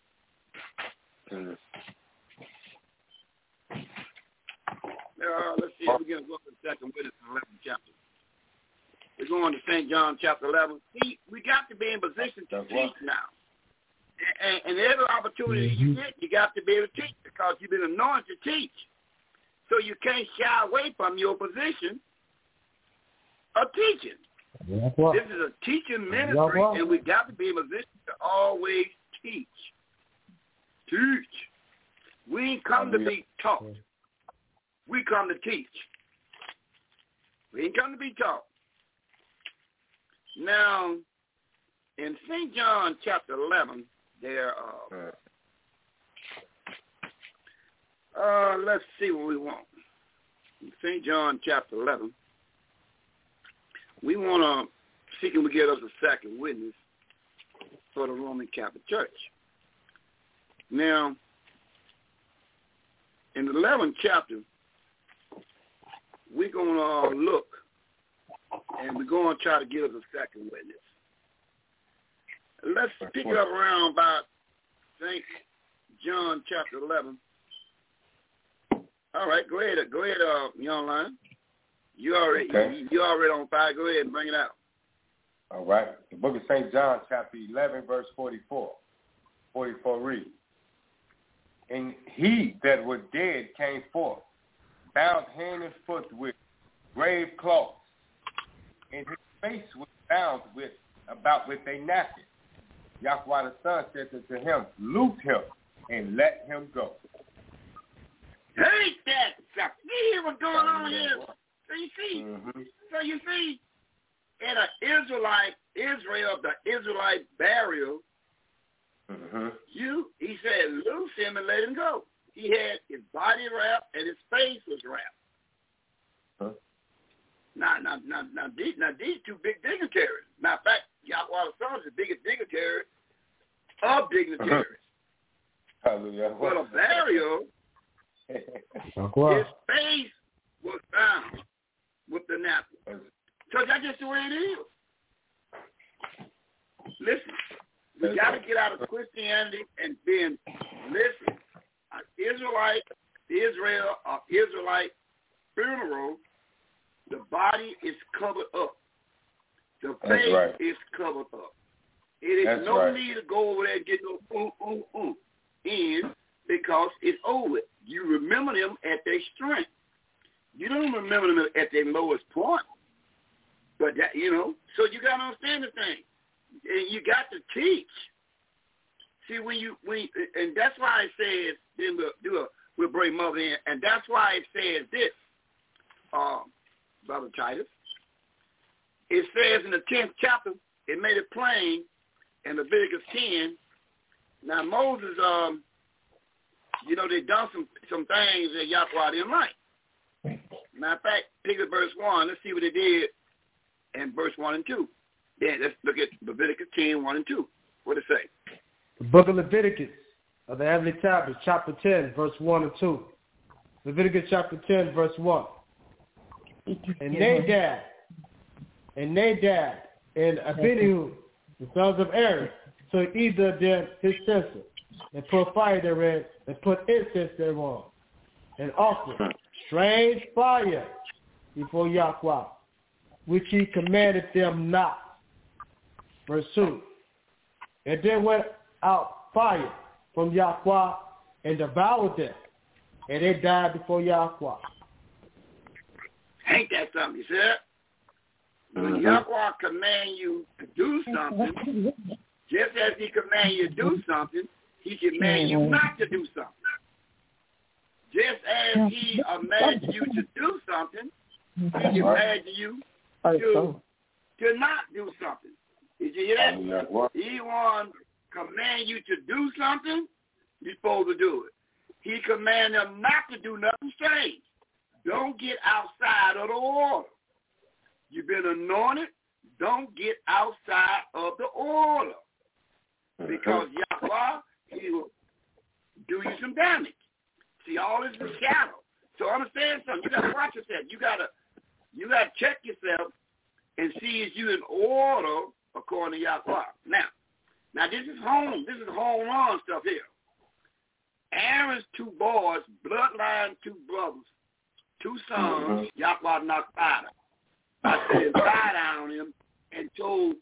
Let's see if we can go to the second witness in the 11th chapter. We're going to St. John chapter 11. See, we got to be in position to teach now. And every opportunity you get, you got to be able to teach. because you've been anointed to teach. So you can't shy away from your position of teaching. This is a teaching ministry, and we got to be in a position to always teach. Teach. We ain't come to be taught. We come to teach. We ain't come to be taught. Now, in St. John chapter 11, there let's see what we want. In St. John chapter 11, we want to see can we get us a second witness for the Roman Catholic Church. Now, in the 11th chapter, we're going to look, and we're going to try to get us a second witness. Let's pick it up around about St. John chapter 11. All right, go ahead, young lion. You already on fire. Go ahead and bring it out. All right. The book of St. John, chapter 11, verse 44. 44 reads, "And he that was dead came forth, bound hand and foot with grave cloths, and his face was bound about with a napkin. Yahweh the Son said unto him, Loose him and let him go." Hate that stuff. You hear what's going on here? So you see, in Israel, the Israelite burial, he said, loose him and let him go. He had his body wrapped and his face was wrapped. Now, these two big dignitaries. Matter of fact, Yahweh the Son is the biggest dignitary of dignitaries. Hallelujah. But a burial, his face was bound with the napkin. So that's just the way it is. Listen, we got to get out of Christianity and then listen. Israelite funeral, the body is covered up. The face is covered up. It is no need to go over there and get no in because it's over. You remember them at their strength. You don't remember them at their lowest point. But that, so you got to understand the thing. And you got to teach. See, and that's why it says, then we'll bring Mother in, and that's why it says this, Brother Titus. It says in the 10th chapter, it made it plain in Leviticus 10. Now Moses, they done some things that Yahweh didn't like. Matter of fact, pick up verse 1. Let's see what they did in verse 1 and 2. Then let's look at Leviticus 10, 1 and 2. What does it say? The book of Leviticus of the Heavenly Tablets, chapter 10, verse 1 and 2. Leviticus chapter 10, verse 1. And Nadab and Abihu, the sons of Aaron, took either of them his censer, and put fire therein, and put incense thereon, and offered strange fire before Yahweh, which he commanded them not. Verse 2. And then went out fire from Yahweh and devoured them, and they died before Yahweh. Ain't that something, you said? When Yahweh command you to do something, just as he command you to do something, he command you not to do something. Just as he commanded you to do something, he commanded you to not do something. Did you hear that? He wants command you to do something, you're supposed to do it. He commanded them not to do nothing strange. Don't get outside of the order. You've been anointed. Don't get outside of the order. Because Yahweh, he will do you some damage. See, all this is a shadow. So understand something. You got to watch yourself. You got to check yourself and see if you're in order according to Yahweh. Now this is home run stuff here. Aaron's two boys, bloodline two brothers, two sons, Yahweh knocked fire. I said fire on him and told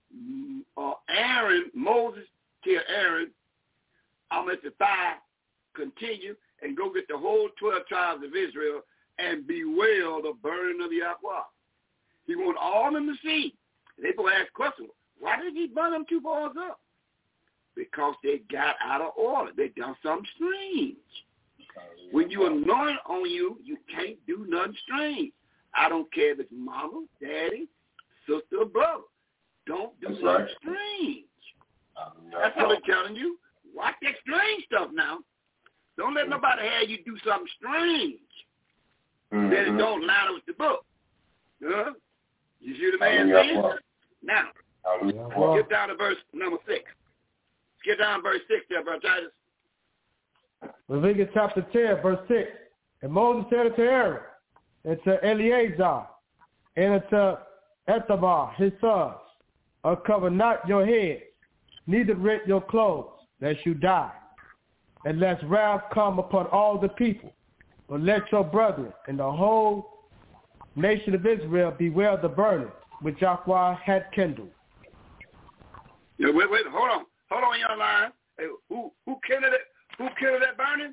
Moses, tell Aaron, I'm at the fire continue and go get the whole 12 tribes of Israel and bewail the burning of Yahweh. He wants all of them to see. And they will ask questions. Why did he burn them two boys up? Because they got out of order. They done something strange. When you anoint on you, you can't do nothing strange. I don't care if it's mama, daddy, sister, or brother. Don't do nothing strange. That's what I'm telling you. Watch that strange stuff now. Don't let nobody have you do something strange. Then it don't line up with the book. Huh? You see what the man saying? Now, skip down to verse number 6. Skip down to verse 6 there, Brother Titus. Leviticus chapter 10, verse 6. And Moses said unto Aaron, and to Eleazar, and unto Ithamar, his sons, uncover not your head, neither rent your clothes, lest you die, and lest wrath come upon all the people. But let your brethren and the whole nation of Israel bewail the burning which Yahweh had kindled. Yeah, wait, hold on, young lion. Hey, who kindled it? Who kindled that burning?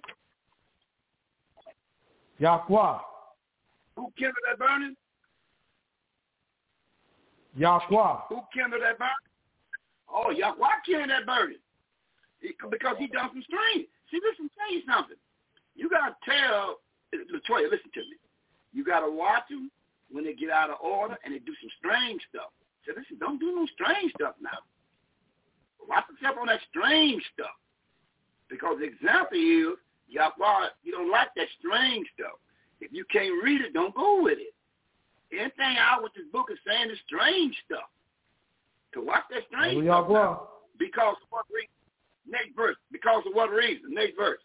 Yahweh. Who kindled that burning? Yahweh. Who kindled that burning? Oh, Yahweh kindled that burning. Because he done some strange. See, listen, tell you something. You got to tell, Latoya, listen to me. You got to watch them when they get out of order and they do some strange stuff. So listen, don't do no strange stuff now. Watch yourself on that strange stuff. Because the example is, Yahweh, you don't like that strange stuff. If you can't read it, don't go with it. Anything out what this book is saying is strange stuff. To watch that strange stuff now. Because of what reason? Next verse. Because of what reason? Next verse.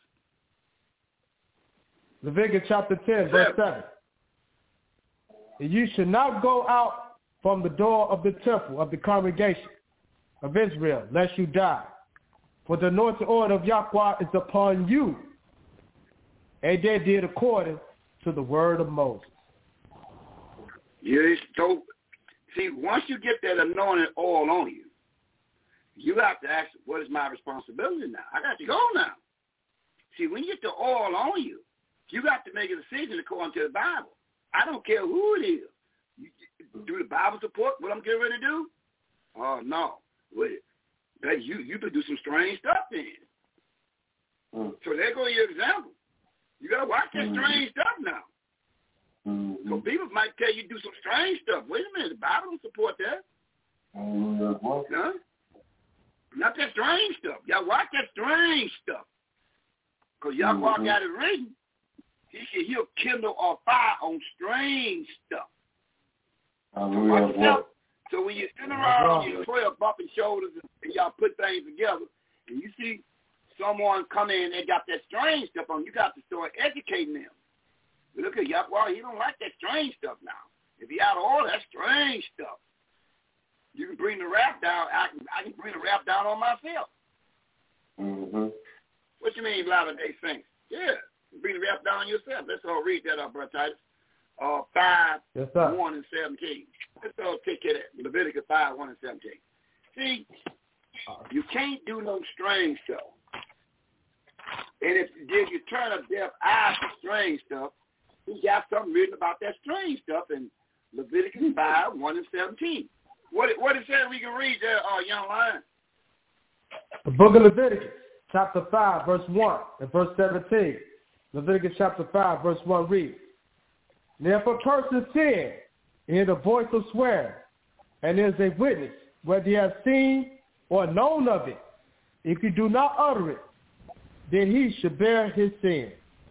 Leviticus chapter 10, verse 7. And you should not go out from the door of the temple of the congregation of Israel, lest you die. For the anointed oil of Yahweh is upon you. And they did according to the word of Moses. Yeah, so, see, once you get that anointed oil on you, you have to ask, what is my responsibility now? I got to go now. See, when you get the oil on you, you got to make a decision according to the Bible. I don't care who it is. Do the Bible support what I'm getting ready to do? Oh, no. Wait. You could do some strange stuff then. So there goes your example. You got to watch that strange stuff now. So people might tell you do some strange stuff. Wait a minute. The Bible don't support that. Huh? Not that strange stuff. Y'all watch that strange stuff. Because Yahweh got it written. He'll kindle a fire on strange stuff. So watch yourself. So when you're sitting around, you 12 bumping shoulders, and y'all put things together, and you see someone come in and got that strange stuff on, you got to start educating them. But look at Yahweh, he don't like that strange stuff now. If he out of order, that's strange stuff. You can bring the rap down. I can bring the rap down on myself. What you mean, Latter-day Saints? Yeah, you bring the rap down on yourself. Let's all read that up, Brother Titus. 5, 1, and 17. Let's all take care of that. Leviticus 5, 1, and 17. See, you can't do no strange stuff. And if you turn a deaf eye to strange stuff, you got something written about that strange stuff in Leviticus 5, 1, and 17. What it says we can read there, young lion? The book of Leviticus, chapter 5, verse 1 and verse 17. Leviticus chapter 5, verse 1 reads, Now if a person sin and hear the voice of swearing, and is a witness, whether he has seen or known of it, if he do not utter it, then he should bear his sin.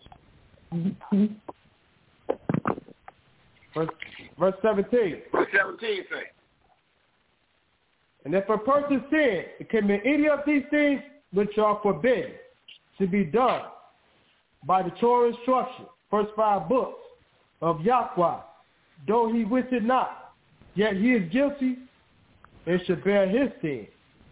Verse 17. Verse 17 say. And if a person sin and commit any of these things which are forbidden to be done by the Torah instruction, first 5 books of Yahweh, though he wish it not, yet he is guilty and should bear his sin.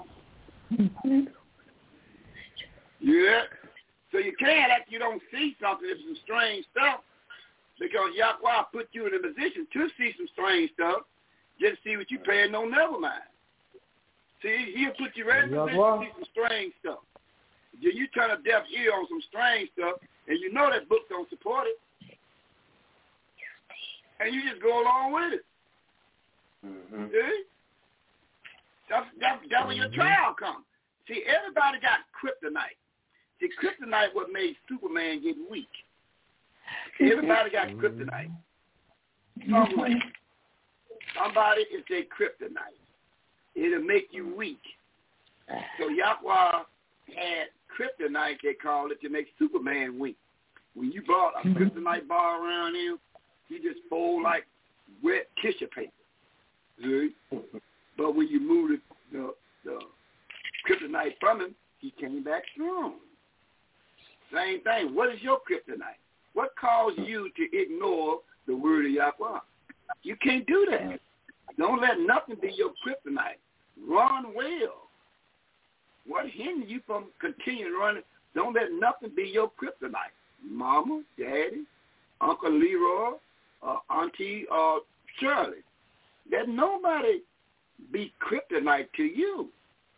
Yeah. So you can't act you don't see something. It's some strange stuff. Because Yahweh put you in a position to see some strange stuff. Just see what you paying, no, never mind. See, he'll put you right in a position to see some strange stuff. You turn a deaf ear on some strange stuff, and you know that book don't support it. And you just go along with it. Mm-hmm. See? That's where your trial comes. See, everybody got kryptonite. See, kryptonite what made Superman get weak. Everybody got kryptonite. Somebody is a kryptonite. It'll make you weak. So Yahweh had kryptonite, they call it, to make Superman weak. When you brought a kryptonite bar around him, he just fold like wet tissue paper. See? But when you moved the kryptonite from him, he came back strong. Same thing. What is your kryptonite? What caused you to ignore the word of Yahweh? You can't do that. Don't let nothing be your kryptonite. Run well. What hinders you from continuing running? Don't let nothing be your kryptonite. Mama, daddy, Uncle Leroy, Auntie Shirley. Let nobody be kryptonite to you.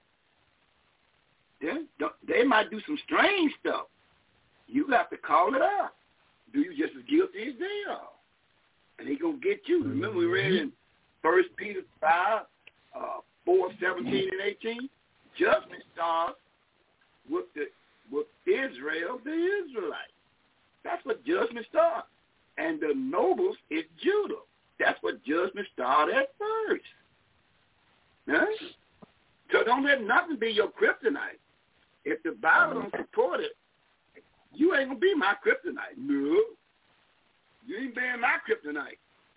They might do some strange stuff. You got to call it out. Do you just as guilty as they are? And they're going to get you. Remember we read in 1 Peter 5, 4, 17, and 18? Judgment starts with Israel, the Israelites. That's what judgment starts. And the nobles is Judah. That's what judgment started at first. Huh? So don't let nothing be your kryptonite. If the Bible don't support it, you ain't going to be my kryptonite. No. You ain't being my kryptonite.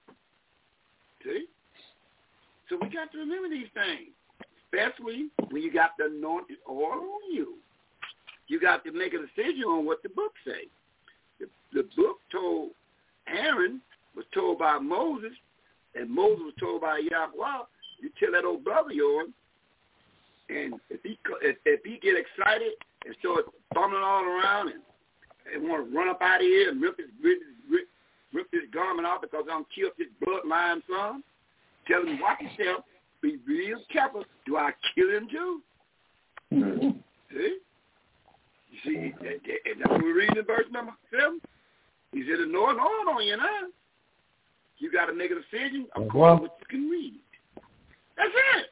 See? So we got to remember these things, especially when you got the anointed oil on you. You got to make a decision on what the book say. The book told Aaron, was told by Moses, and Moses was told by Yahweh, you tell that old brother yours, and if he get excited and start fumbling all around and want to run up out of here and rip his garment off because I'm killed his bloodline son, tell him, watch yourself, be real careful. Do I kill him too? Mm-hmm. See? You see, that's what we read in verse number 7. He said, the Lord on you now. You got to make a decision according to what you can read. That's it.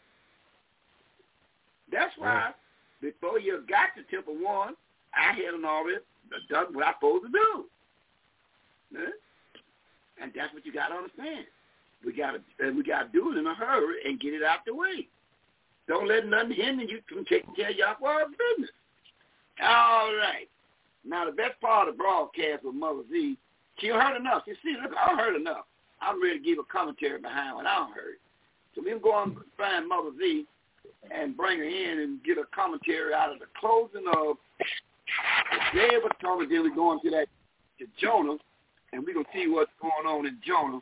That's why before you got to Temple 1, I hadn't already done what I'm supposed to do. Yeah? And that's what you got to understand. We got to do it in a hurry and get it out the way. Don't let nothing hinder you from taking care of Yahweh's business. All right. Now, the best part of the broadcast with Mother Z, she heard enough. You see, look, I heard enough. I'm ready to give a commentary behind what I don't heard. So we can go and find Mother Z and bring her in and get a commentary out of the closing of the day of atonement. Then we go into that to Jonah, and we're going to see what's going on in Jonah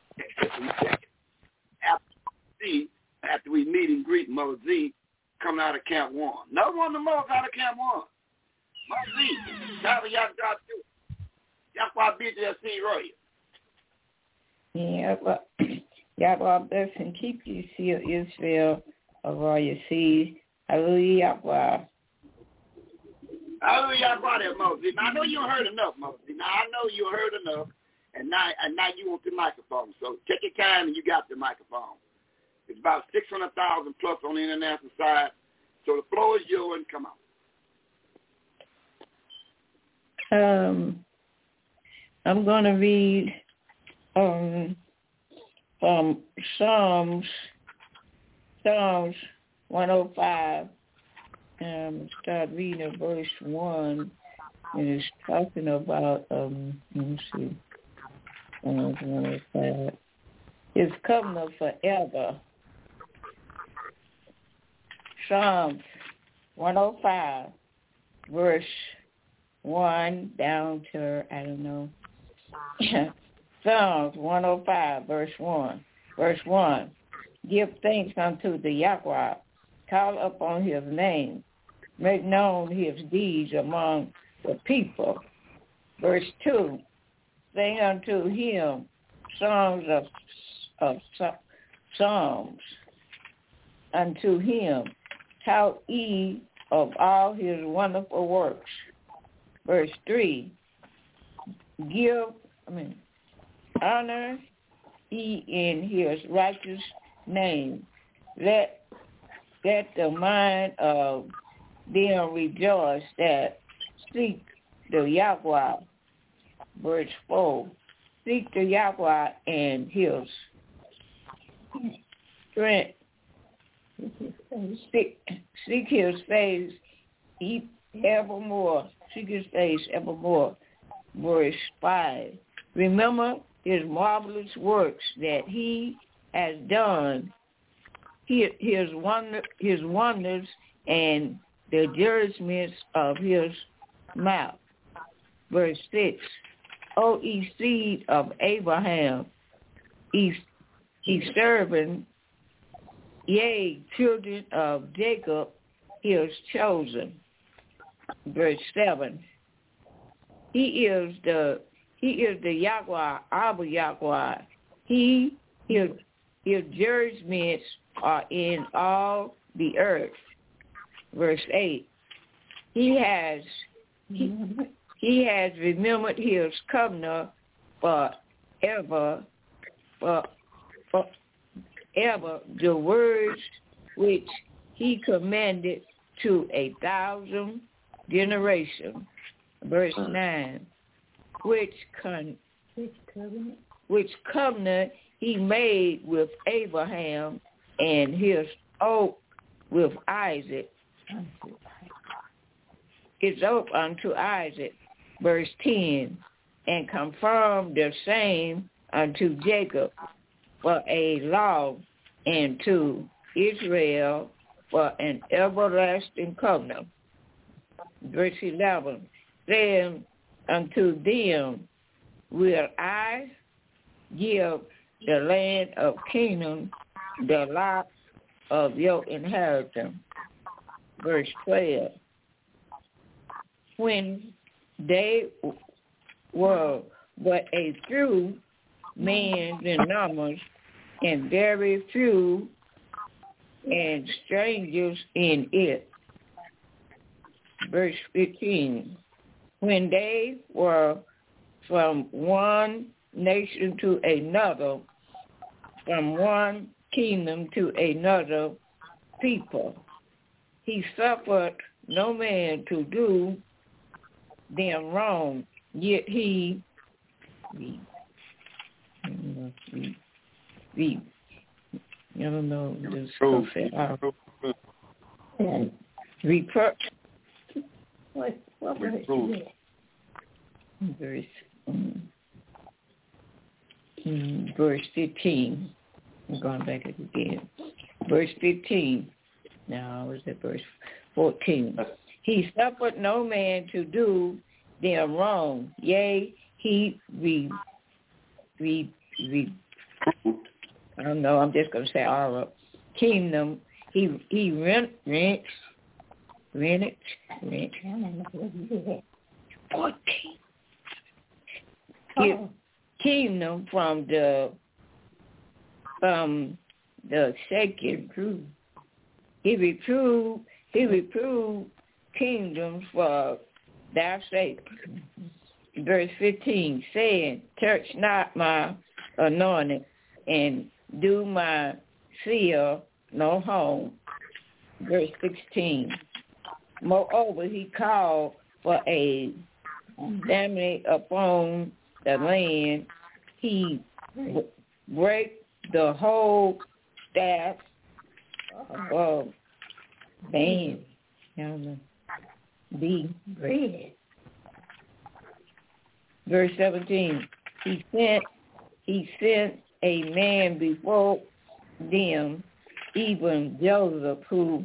after we meet and greet Mother Z coming out of Camp 1. Another one of the Moses out of Camp 1. Mother Z, time for y'all to God too. That's why I beat that seed royal. Yeah, but Yahweh bless and keep you, seal Israel of all your seeds. Hallelujah, Yahweh. Hallelujah, Yahweh, Moses. Now, I know you heard enough, Moses. Now, I know you heard enough, and now you want the microphone. So take your time, and you got the microphone. It's about 600,000 plus on the international side. So the floor is yours, and come on. I'm going to read from Psalms 105. Start reading at verse 1, and it's talking about, let me see, 105. His covenant forever. Psalms 105, verse 1 down to, I don't know. Psalms 105, verse 1. Verse 1, give thanks unto the Yahweh. Call upon his name. Make known his deeds among the people. Verse 2, sing unto him songs of psalms. Unto him, tout ye of all his wonderful works. Verse 3, honor ye in his righteous name. Let the mind of them rejoice that seek the Yahweh. Verse 4, seek the Yahweh and his strength. Seek his face evermore. Seek his face evermore. Verse 5, remember his marvelous works that he has done, his wonders and the judgments of his mouth. Verse 6, O ye seed of Abraham, ye servant, yea, children of Jacob, his chosen. Verse 7, He is the Yahweh, Abba Yahweh. His judgments are in all the earth. Verse 8, He has remembered his covenant forever, the words which he commanded to 1,000 generations. Verse 9, which covenant he made with Abraham and his oath with Isaac. His oath unto Isaac. Verse 10, and confirmed the same unto Jacob for a law, and to Israel for an everlasting covenant. Verse 11, saying unto them, will I give the land of Canaan, the lot of your inheritance. Verse 12, when they were but a few men in numbers, and very few and strangers in it. Verse 15, when they were from one nation to another, from one kingdom to another people, he suffered no man to do them wrong, yet he verse 15. I'm going back again. Verse 15. Now, was it verse 14? He suffered no man to do them wrong. Yea, he I don't know, I'm just going to say our kingdom. He rented 14. His kingdom from the second. He reproved kingdoms for thy sake. Verse 15, saying, touch not my anointed, and do my seal no harm. Verse 16, moreover, he called for a famine upon the land. He break the whole staff of ban, be bread. Verse 17, he sent a man before them, even Joseph, who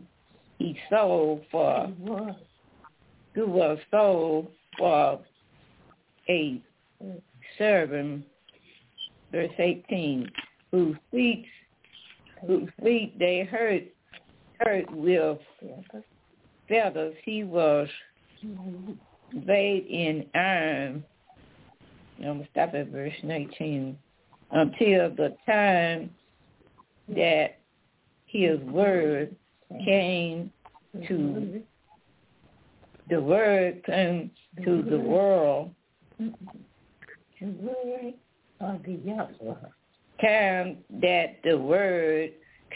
was sold for a servant. Verse 18, whose feet they hurt with feathers. He was laid in iron. I'm going to stop at verse 19. Until the time that his word came to the word came to the world. The word of the Yahweh. The word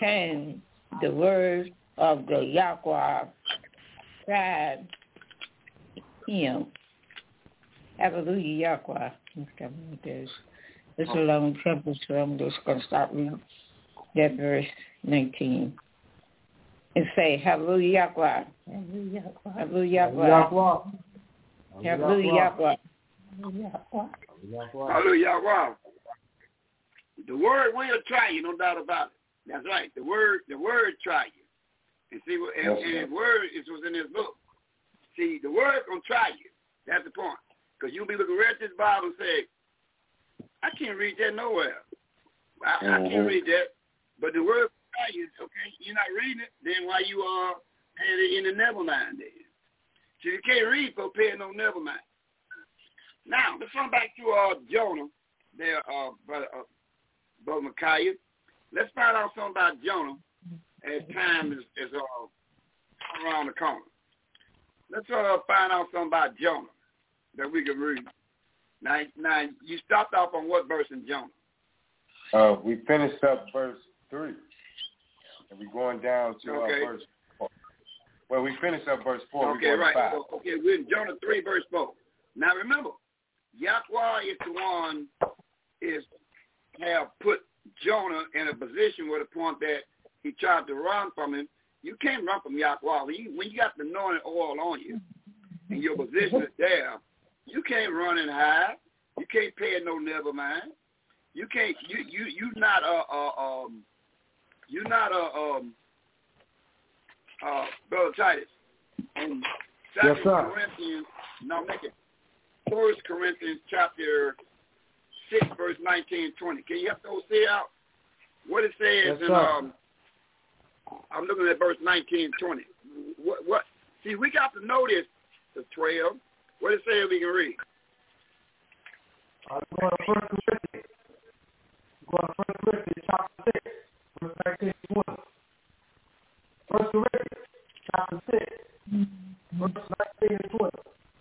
of the Yahweh tried him. Hallelujah, Yahweh. It's a long chapter, so I'm just going to stop reading that verse 19. And say, Hallelujah, Yahweh. Hallelujah, Yahweh. Hallelujah, Yahweh. Hallelujah, Yahweh. The word will try you, no doubt about it. That's right. The word try you. And see, and word was in this book. See, the word gonna try you. That's the point. Because you'll be looking right at this Bible and say, I can't read that nowhere. I can't read that. But the word try you, okay, you're not reading it, then why you are in the never mind then? So you can't read for paying no never mind. Now, let's come back to Jonah there, Brother Micaiah. Let's find out something about Jonah as time is around the corner. Let's find out something about Jonah that we can read. Now, you stopped off on what verse in Jonah? We finished up verse 3, and we're going down to verse 4. Well, we finished up verse 4. Okay, we're going right. to 5. Okay, we're in Jonah 3, verse 4. Now, remember, Yahweh is the one have put Jonah in a position where the point that he tried to run from him. You can't run from Yahweh. When you got the anointing oil on you and your position is there, you can't run and hide. You can't pay no never mind. You can't. You're not Brother Titus. And 2 Corinthians. No, make it 1 Corinthians chapter 6, verse 19 and 20. Can you help those see out what it says? Yes, I'm looking at verse 19 and 20. What? See, we got to know this. The 12. What it says we can read. I'm going to 1 Corinthians. I'm going to 1 Corinthians chapter 6, verse 19 and 20. 1 Corinthians chapter 6, verse 19 and 20.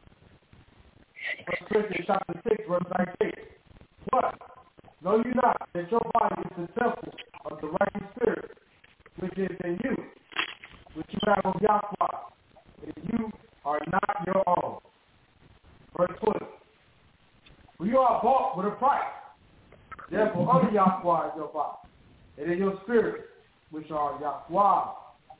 1 Corinthians chapter 6, verse 19. What? Know you not that your body is the temple of the righteous spirit, which is in you, which you have of Yahweh, and you are not your own. Verse 20. For you are bought with a price. Therefore, under Yahweh is your body, and in your spirit, which are Yahweh.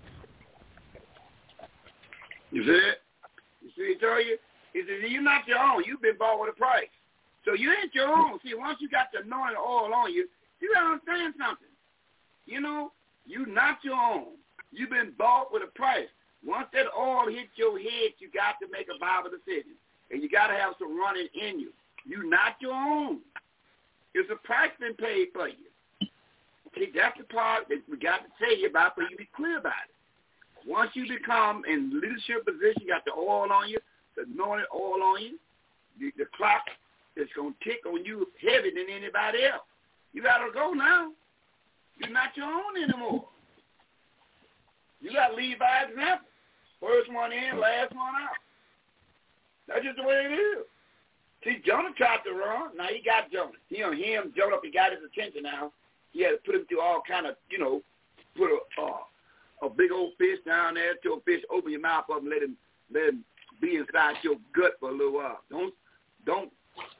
You see it? You see it, tell you? He says, you're not your own. You've been bought with a price. So you ain't your own. See, once you got the anointing oil on you, you got to understand something. You know, you're not your own. You've been bought with a price. Once that oil hits your head, you got to make a Bible decision. And you got to have some running in you. You're not your own. It's a price been paid for you. See, that's the part that we got to tell you about for you to be clear about it. Once you become in leadership position, you got the oil on you, the anointed oil on you, the clock is going to tick on you heavier than anybody else. You got to go now. You're not your own anymore. You got to lead by example. First one in, last one out. That's just the way it is. See, Jonah tried to run. Now he got Jonah. Jonah, he got his attention now. He had to put him through all kind of, put a big old fish down there till a fish open your mouth up and let him be inside your gut for a little while. Don't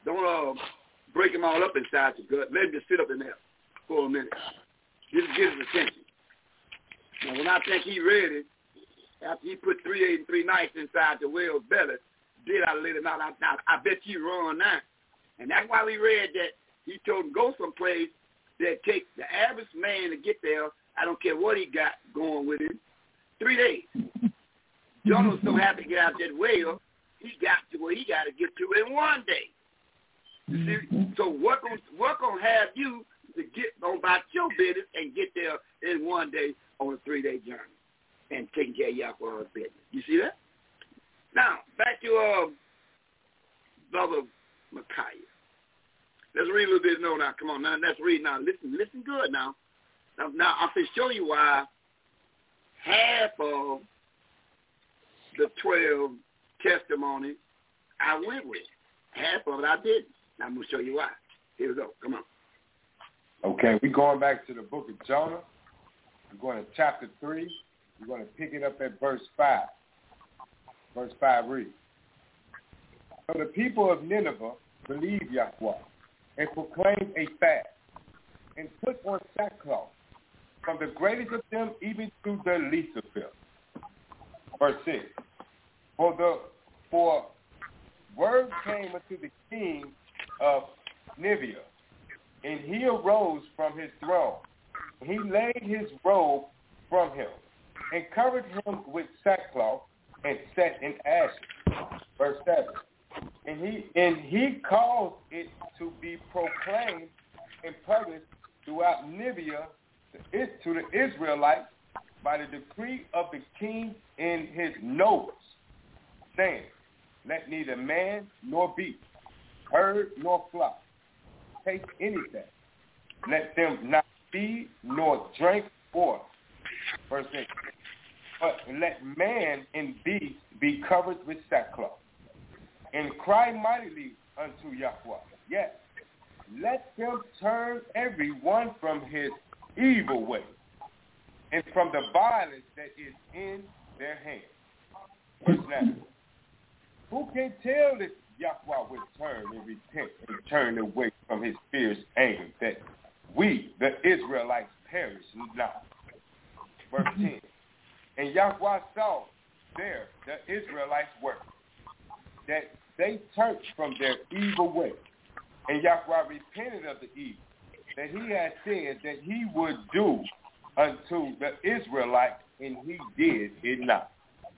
break him all up inside your gut. Let him just sit up in there for a minute. Just get his attention. Now, when I think he ready, after he put 3 days and 3 nights inside the whale's belly, did I let him out? I bet you run now. And that's why we read that he told him go someplace that takes the average man to get there. I don't care what he got going with him. 3 days. Jonah was so happy to get out that whale, he got to where he got to get to in 1 day. You see? So what gonna have you to get on about your business and get there in 1 day on a 3-day journey and taking care of Yahweh's business? You see that? Now, back to Brother Micaiah. Let's read a little bit. No, now, come on. Now, let's read now. Listen good now. Now, I'm going to show you why half of the 12 testimony I went with. Half of it I didn't. Now I'm going to show you why. Here we go. Come on. Okay, we're going back to the book of Jonah. We're going to chapter 3. We're going to pick it up at verse 5. Verse 5 reads, So the people of Nineveh believed Yahweh and proclaimed a fast and put on sackcloth, from the greatest of them even to the least of them. Verse 6, For word came unto the king of Nineveh, and he arose from his throne. And he laid his robe from him, and covered him with sackcloth, and sat in ashes. Verse 7. And he caused it to be proclaimed and published throughout Nineveh to the Israelites by the decree of the king and his nobles, saying, Let neither man nor beast, herd nor flock, taste anything. Let them not feed nor drink water. Verse 8. But let man and beast be covered with sackcloth, and cry mightily unto Yahweh. Yes, let them turn every one from his evil way, and from the violence that is in their hands. Verse 9. Who can tell that Yahweh will turn and repent and turn away from his fierce anger, that we, the Israelites, perish not? Verse 10. And Yahweh saw there the Israelites work, that they turned from their evil way. And Yahweh repented of the evil that he had said that he would do unto the Israelites, and he did it not.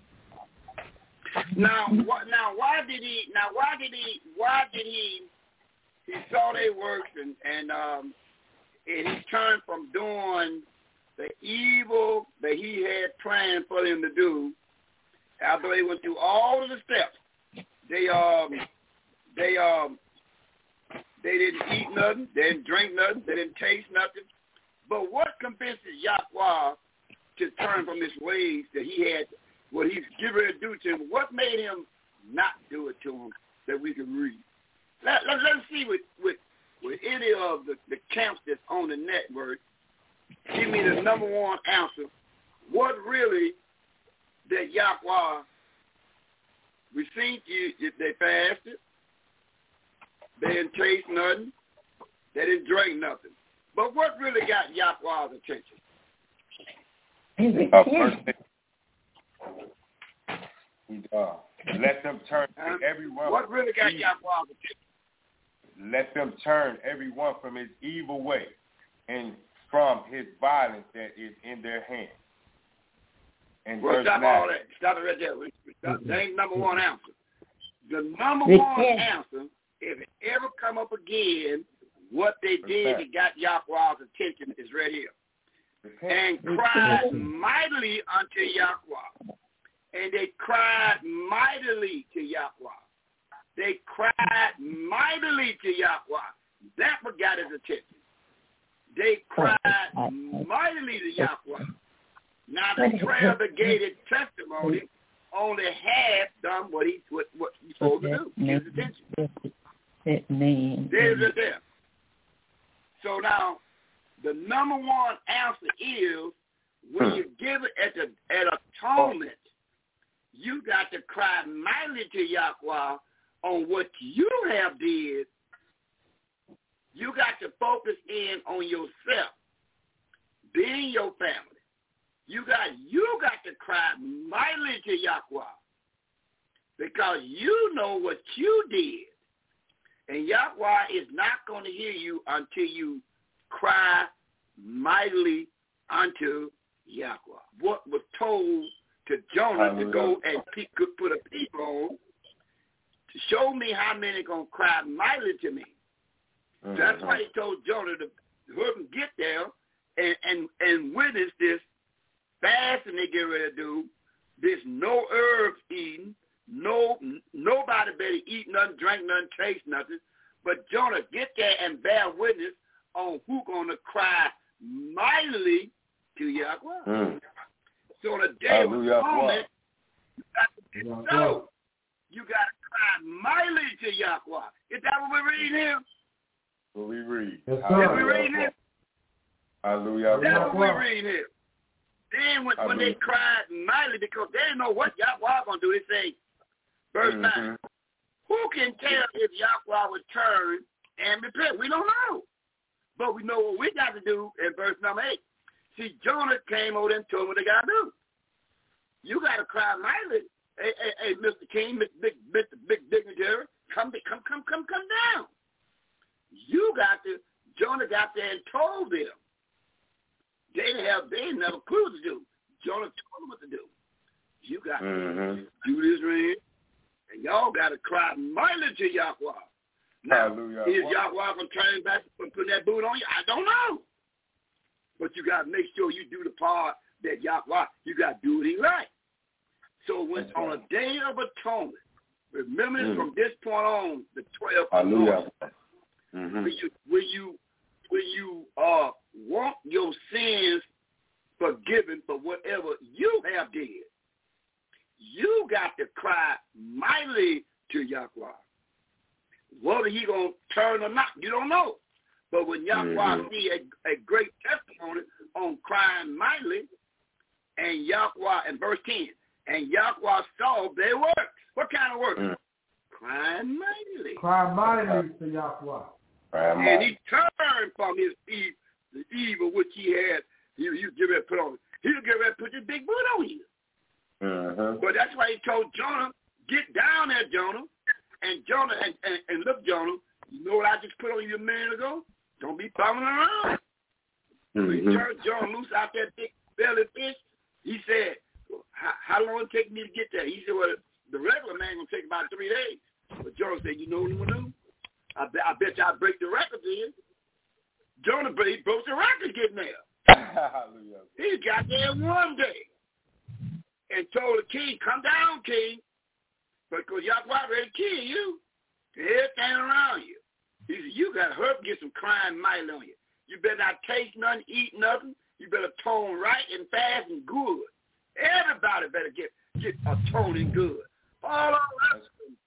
Why did he saw their works and he turned from doing the evil that he had planned for them to do after they went through all of the steps. They didn't eat nothing, they didn't drink nothing, they didn't taste nothing. But what convinces Yahweh to turn from his ways that he had, what he's getting ready to do to him? What made him not do it to him that we can read? Let's see with any of the camps that's on the network. Give me the number one answer. What really that Yahweh, we seen they fasted, they didn't taste nothing, they didn't drink nothing. But what really got Yahweh's attention? Let them turn everyone. What really got Yahweh's attention? Let them turn everyone from his evil way and from his violence that is in their hands. And well, stop all that. Stop it right there. That ain't number one answer. The number one answer, if it ever come up again, what they did that got Yahweh's attention is right here. And cried mightily unto Yahweh. And they cried mightily to Yahweh. They cried mightily to Yahweh. That what got his attention. They cried mightily to Yahweh. Now the 12 that gave his testimony only half done what he's supposed to do. His attention. There's it there. So now the number one answer is when you give it at atonement, you got to cry mightily to Yahweh on what you have did. You got to focus in on yourself, being your family. You got to cry mightily to Yahweh because you know what you did. And Yahweh is not going to hear you until you cry mightily unto Yahweh. What was told to Jonah to go and put a people on to show me how many going to cry mightily to me. So that's why he told Jonah to hurry and get there and witness this fasting they get ready to do, this no herbs eating, nobody better eat nothing, drink nothing, taste nothing. But Jonah, get there and bear witness on who's going to cry mightily to Yahweh. So on the day of atonement, you got to be so. You got to cry mightily to Yahweh. Is that what we're reading here? What we read. Yes, Is we reading here? Hallelujah. That's what we're reading here. Then when they cried mightily, because they didn't know what Yahweh going to do, they say, verse 9, who can tell if Yahweh would turn and repent? We don't know. But we know what we got to do in verse number 8. See, Jonah came over and told them what they got to do. You got to cry mightily. Hey, Mr. King, Mr. Big dignitary, come down. Jonah got there and told them. They didn't have a clue to do. Jonah told them what to do. You got to do this right here, and y'all got to cry mightily to Yahweh. Now, is Yahweh going to turn back and put that boot on you? I don't know. But you got to make sure you do the part that Yahweh, you got to do it right. So when on a day of atonement, remember this from this point on, the 12th when you want your sins forgiven for whatever you have did, you got to cry mightily to Yahweh. Whether he going to turn or not, you don't know. But when Yahweh see a great testimony on crying mightily, and Yahweh, in verse 10, and Yahweh saw their works. What kind of works? Crying mightily. Cry mightily to Yahweh. And he turned from the evil which he had. You get ready to put on. He'll get ready to put this big boot on you. But that's why he told Jonah, get down there, Jonah. And Jonah, and look, Jonah, you know what I just put on you a minute ago? Don't be fumbling around. So he turned Jonah loose out that big belly fish. He said, how long it take me to get there? He said, well, the regular man going to take about 3 days. But Jonah said, you know what I'm going to do? I bet you I'll break the record then. Jonah broke the record getting there. He got there in 1 day and told the king, come down, king, because Yahweh ready to kill you and everything around you. He said, you got to hurry up and get some crying mightily on you. You better not taste nothing, eat nothing. You better tone right and fast and good. Everybody better get atoning good. All of us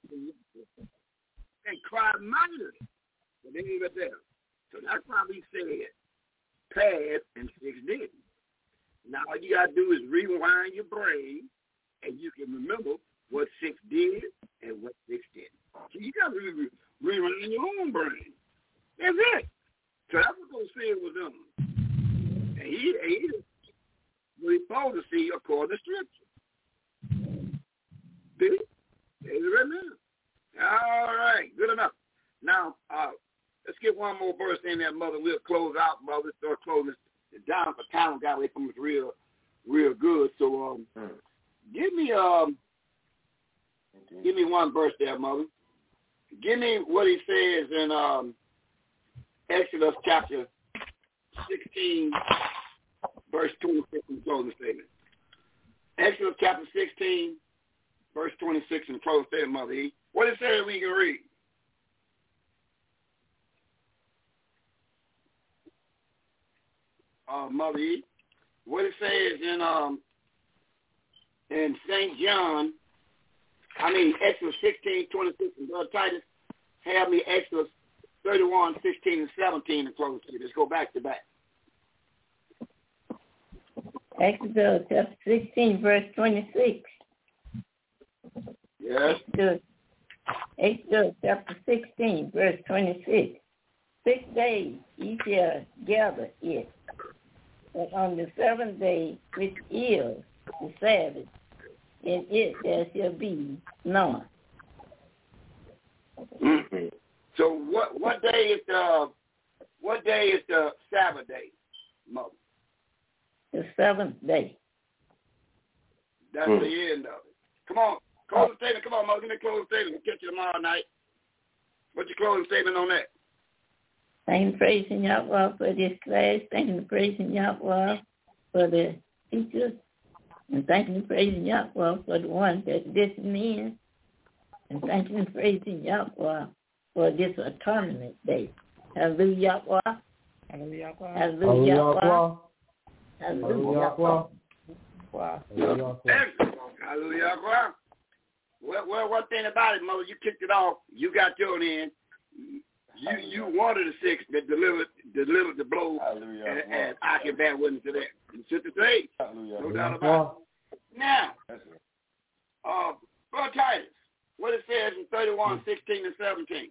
and cry mightily. But they ain't right there. So that's why we said past and 6 didn't. Now all you got to do is rewind your brain, and you can remember what 6 did and what 6 didn't. So you got to rewind your own brain. That's it. So that's what those things was done. And he was supposed to see according to Scripture. See? There's it right now. All right, good enough. Now, let's get one more verse in there, Mother. We'll close out, Mother. Start closing it down for time. Got away from us real good. So, give me one verse there, Mother. Give me what he says in Exodus chapter 16, verse 26 in the closing statement. Exodus chapter 16, verse 26 in the closing statement, Mother E. What it says we can read. Mother E. What it says in St. John, Exodus 16, 26, and Brother Titus, have me Exodus 31, 16, and 17 in close. Let's go back to back. Exodus chapter 16, verse 26. Yes. Exodus chapter 16, verse 26. 6 days ye shall gather it, and on the 7th day, which is the Sabbath, in it there shall be none. Mm-hmm. So what day is the Sabbath day, Mother? The 7th day. That's the end of it. Come on, closing statement. Come on, Mother. Give me a closing statement. We'll catch you tomorrow night. What's your closing statement on that? Thank and praising Yahweh for this class. Thank and praising Yahweh for the teachers. And thank and praising Yahweh for the ones that listen in. And thank and praising Yahweh for this atonement day. Hallelujah, Yahweh. Hallelujah, Yahweh. Hallelujah, Yahweh. Hallelujah, Yahweh. Hallelujah. Well, one thing about it, Moses, you kicked it off. You got your in. You wanted the six that delivered the blow, and Achaban wasn't to that. And sit to say, no doubt about it. Now, Brother Titus, what it says in 31, 16, and 17.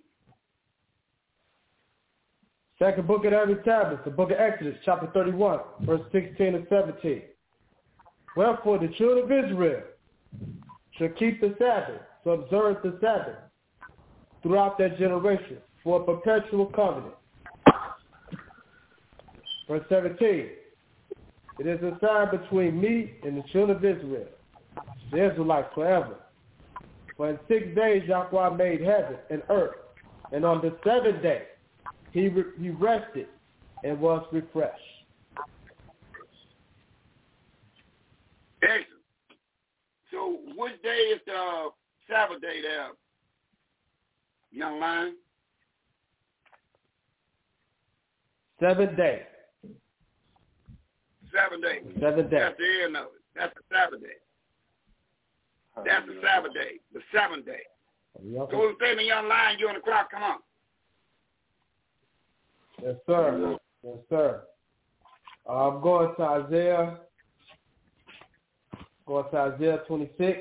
Second book of every tablet, the book of Exodus, chapter 31, verse 16 and 17. Wherefore the children of Israel shall keep the Sabbath, to observe the Sabbath throughout their generation, for a perpetual covenant. Verse 17. It is a sign between me and the children of Israel, the Israelites forever. For in 6 days Yahweh made heaven and earth, and on the 7th day he rested and was refreshed. Excellent. So which day is the Sabbath day there, young man? 7th day. 7 days. 7th day. That's the end of it. That's the Sabbath day. That's the Sabbath day, the 7th day. Yep. So who's saying, young lion, you on the clock? Come on. Yes, sir. Yes, sir. I'm going to Isaiah. Going to Isaiah 26.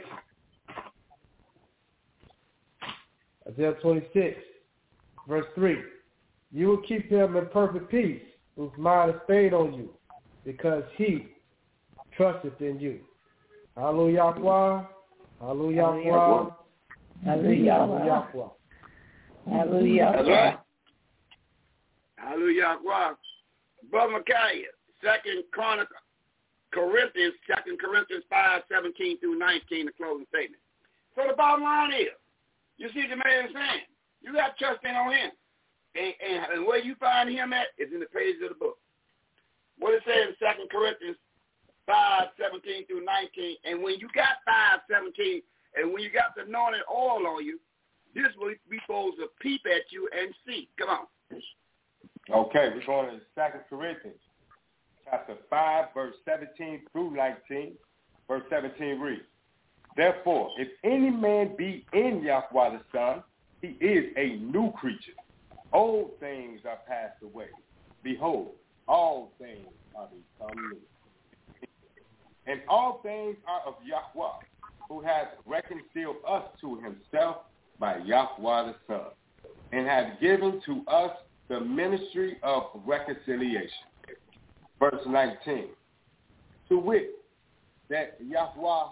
Isaiah 26, verse 3. You will keep him in perfect peace, whose mind is stayed on you, because he trusteth in you. Hallelujah. Hallelujah. Hallelujah. Hallelujah. That's right. Hallelujah. Brother Micaiah, 2 Corinthians 5, 17 through 19, the closing statement. So the bottom line is, you see the man saying, you got to trust in on him. And where you find him at is in the pages of the book. What it says in 2 Corinthians 5, 17 through 19, and when you got 5, 17, and when you got the anointed oil on you, this will be supposed to peep at you and see. Come on. Okay, we're going to 2 Corinthians chapter 5, verse 17 through 19. Verse 17 reads, Therefore, if any man be in Yahweh the Son, he is a new creature. Old things are passed away. Behold, all things are become new. And all things are of Yahweh, who has reconciled us to himself by Yahweh the Son, and has given to us the ministry of reconciliation. Verse 19, to wit, that Yahweh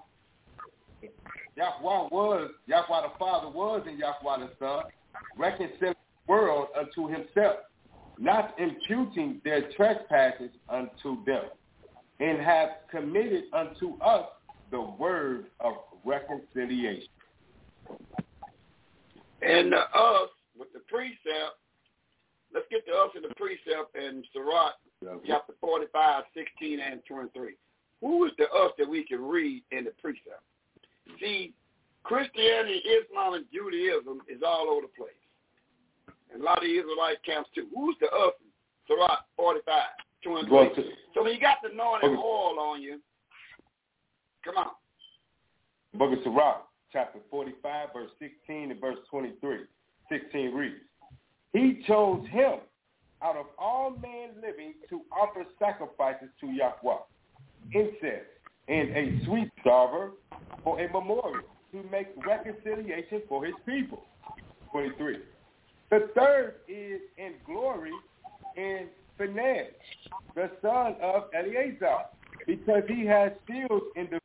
the Father was in Yahweh the Son, reconciling the world unto himself, not imputing their trespasses unto them, and have committed unto us the word of reconciliation. And us, with the precept, let's get to us in the precept in Sirach, chapter 45, 16, and 23. Who is the us that we can read in the precept? See, Christianity, Islam, and Judaism is all over the place. And a lot of the Israelite camps too. Who's the us in Sirach 45, 23? So when you got the anointing oil on you, come on. Book of Sirach, chapter 45, verse 16 and verse 23. 16 reads, He chose him out of all men living to offer sacrifices to Yahweh, incense, and a sweet savour for a memorial, to make reconciliation for his people. 23. The third is in glory in Phinehas, the son of Eleazar, because he has sealed in the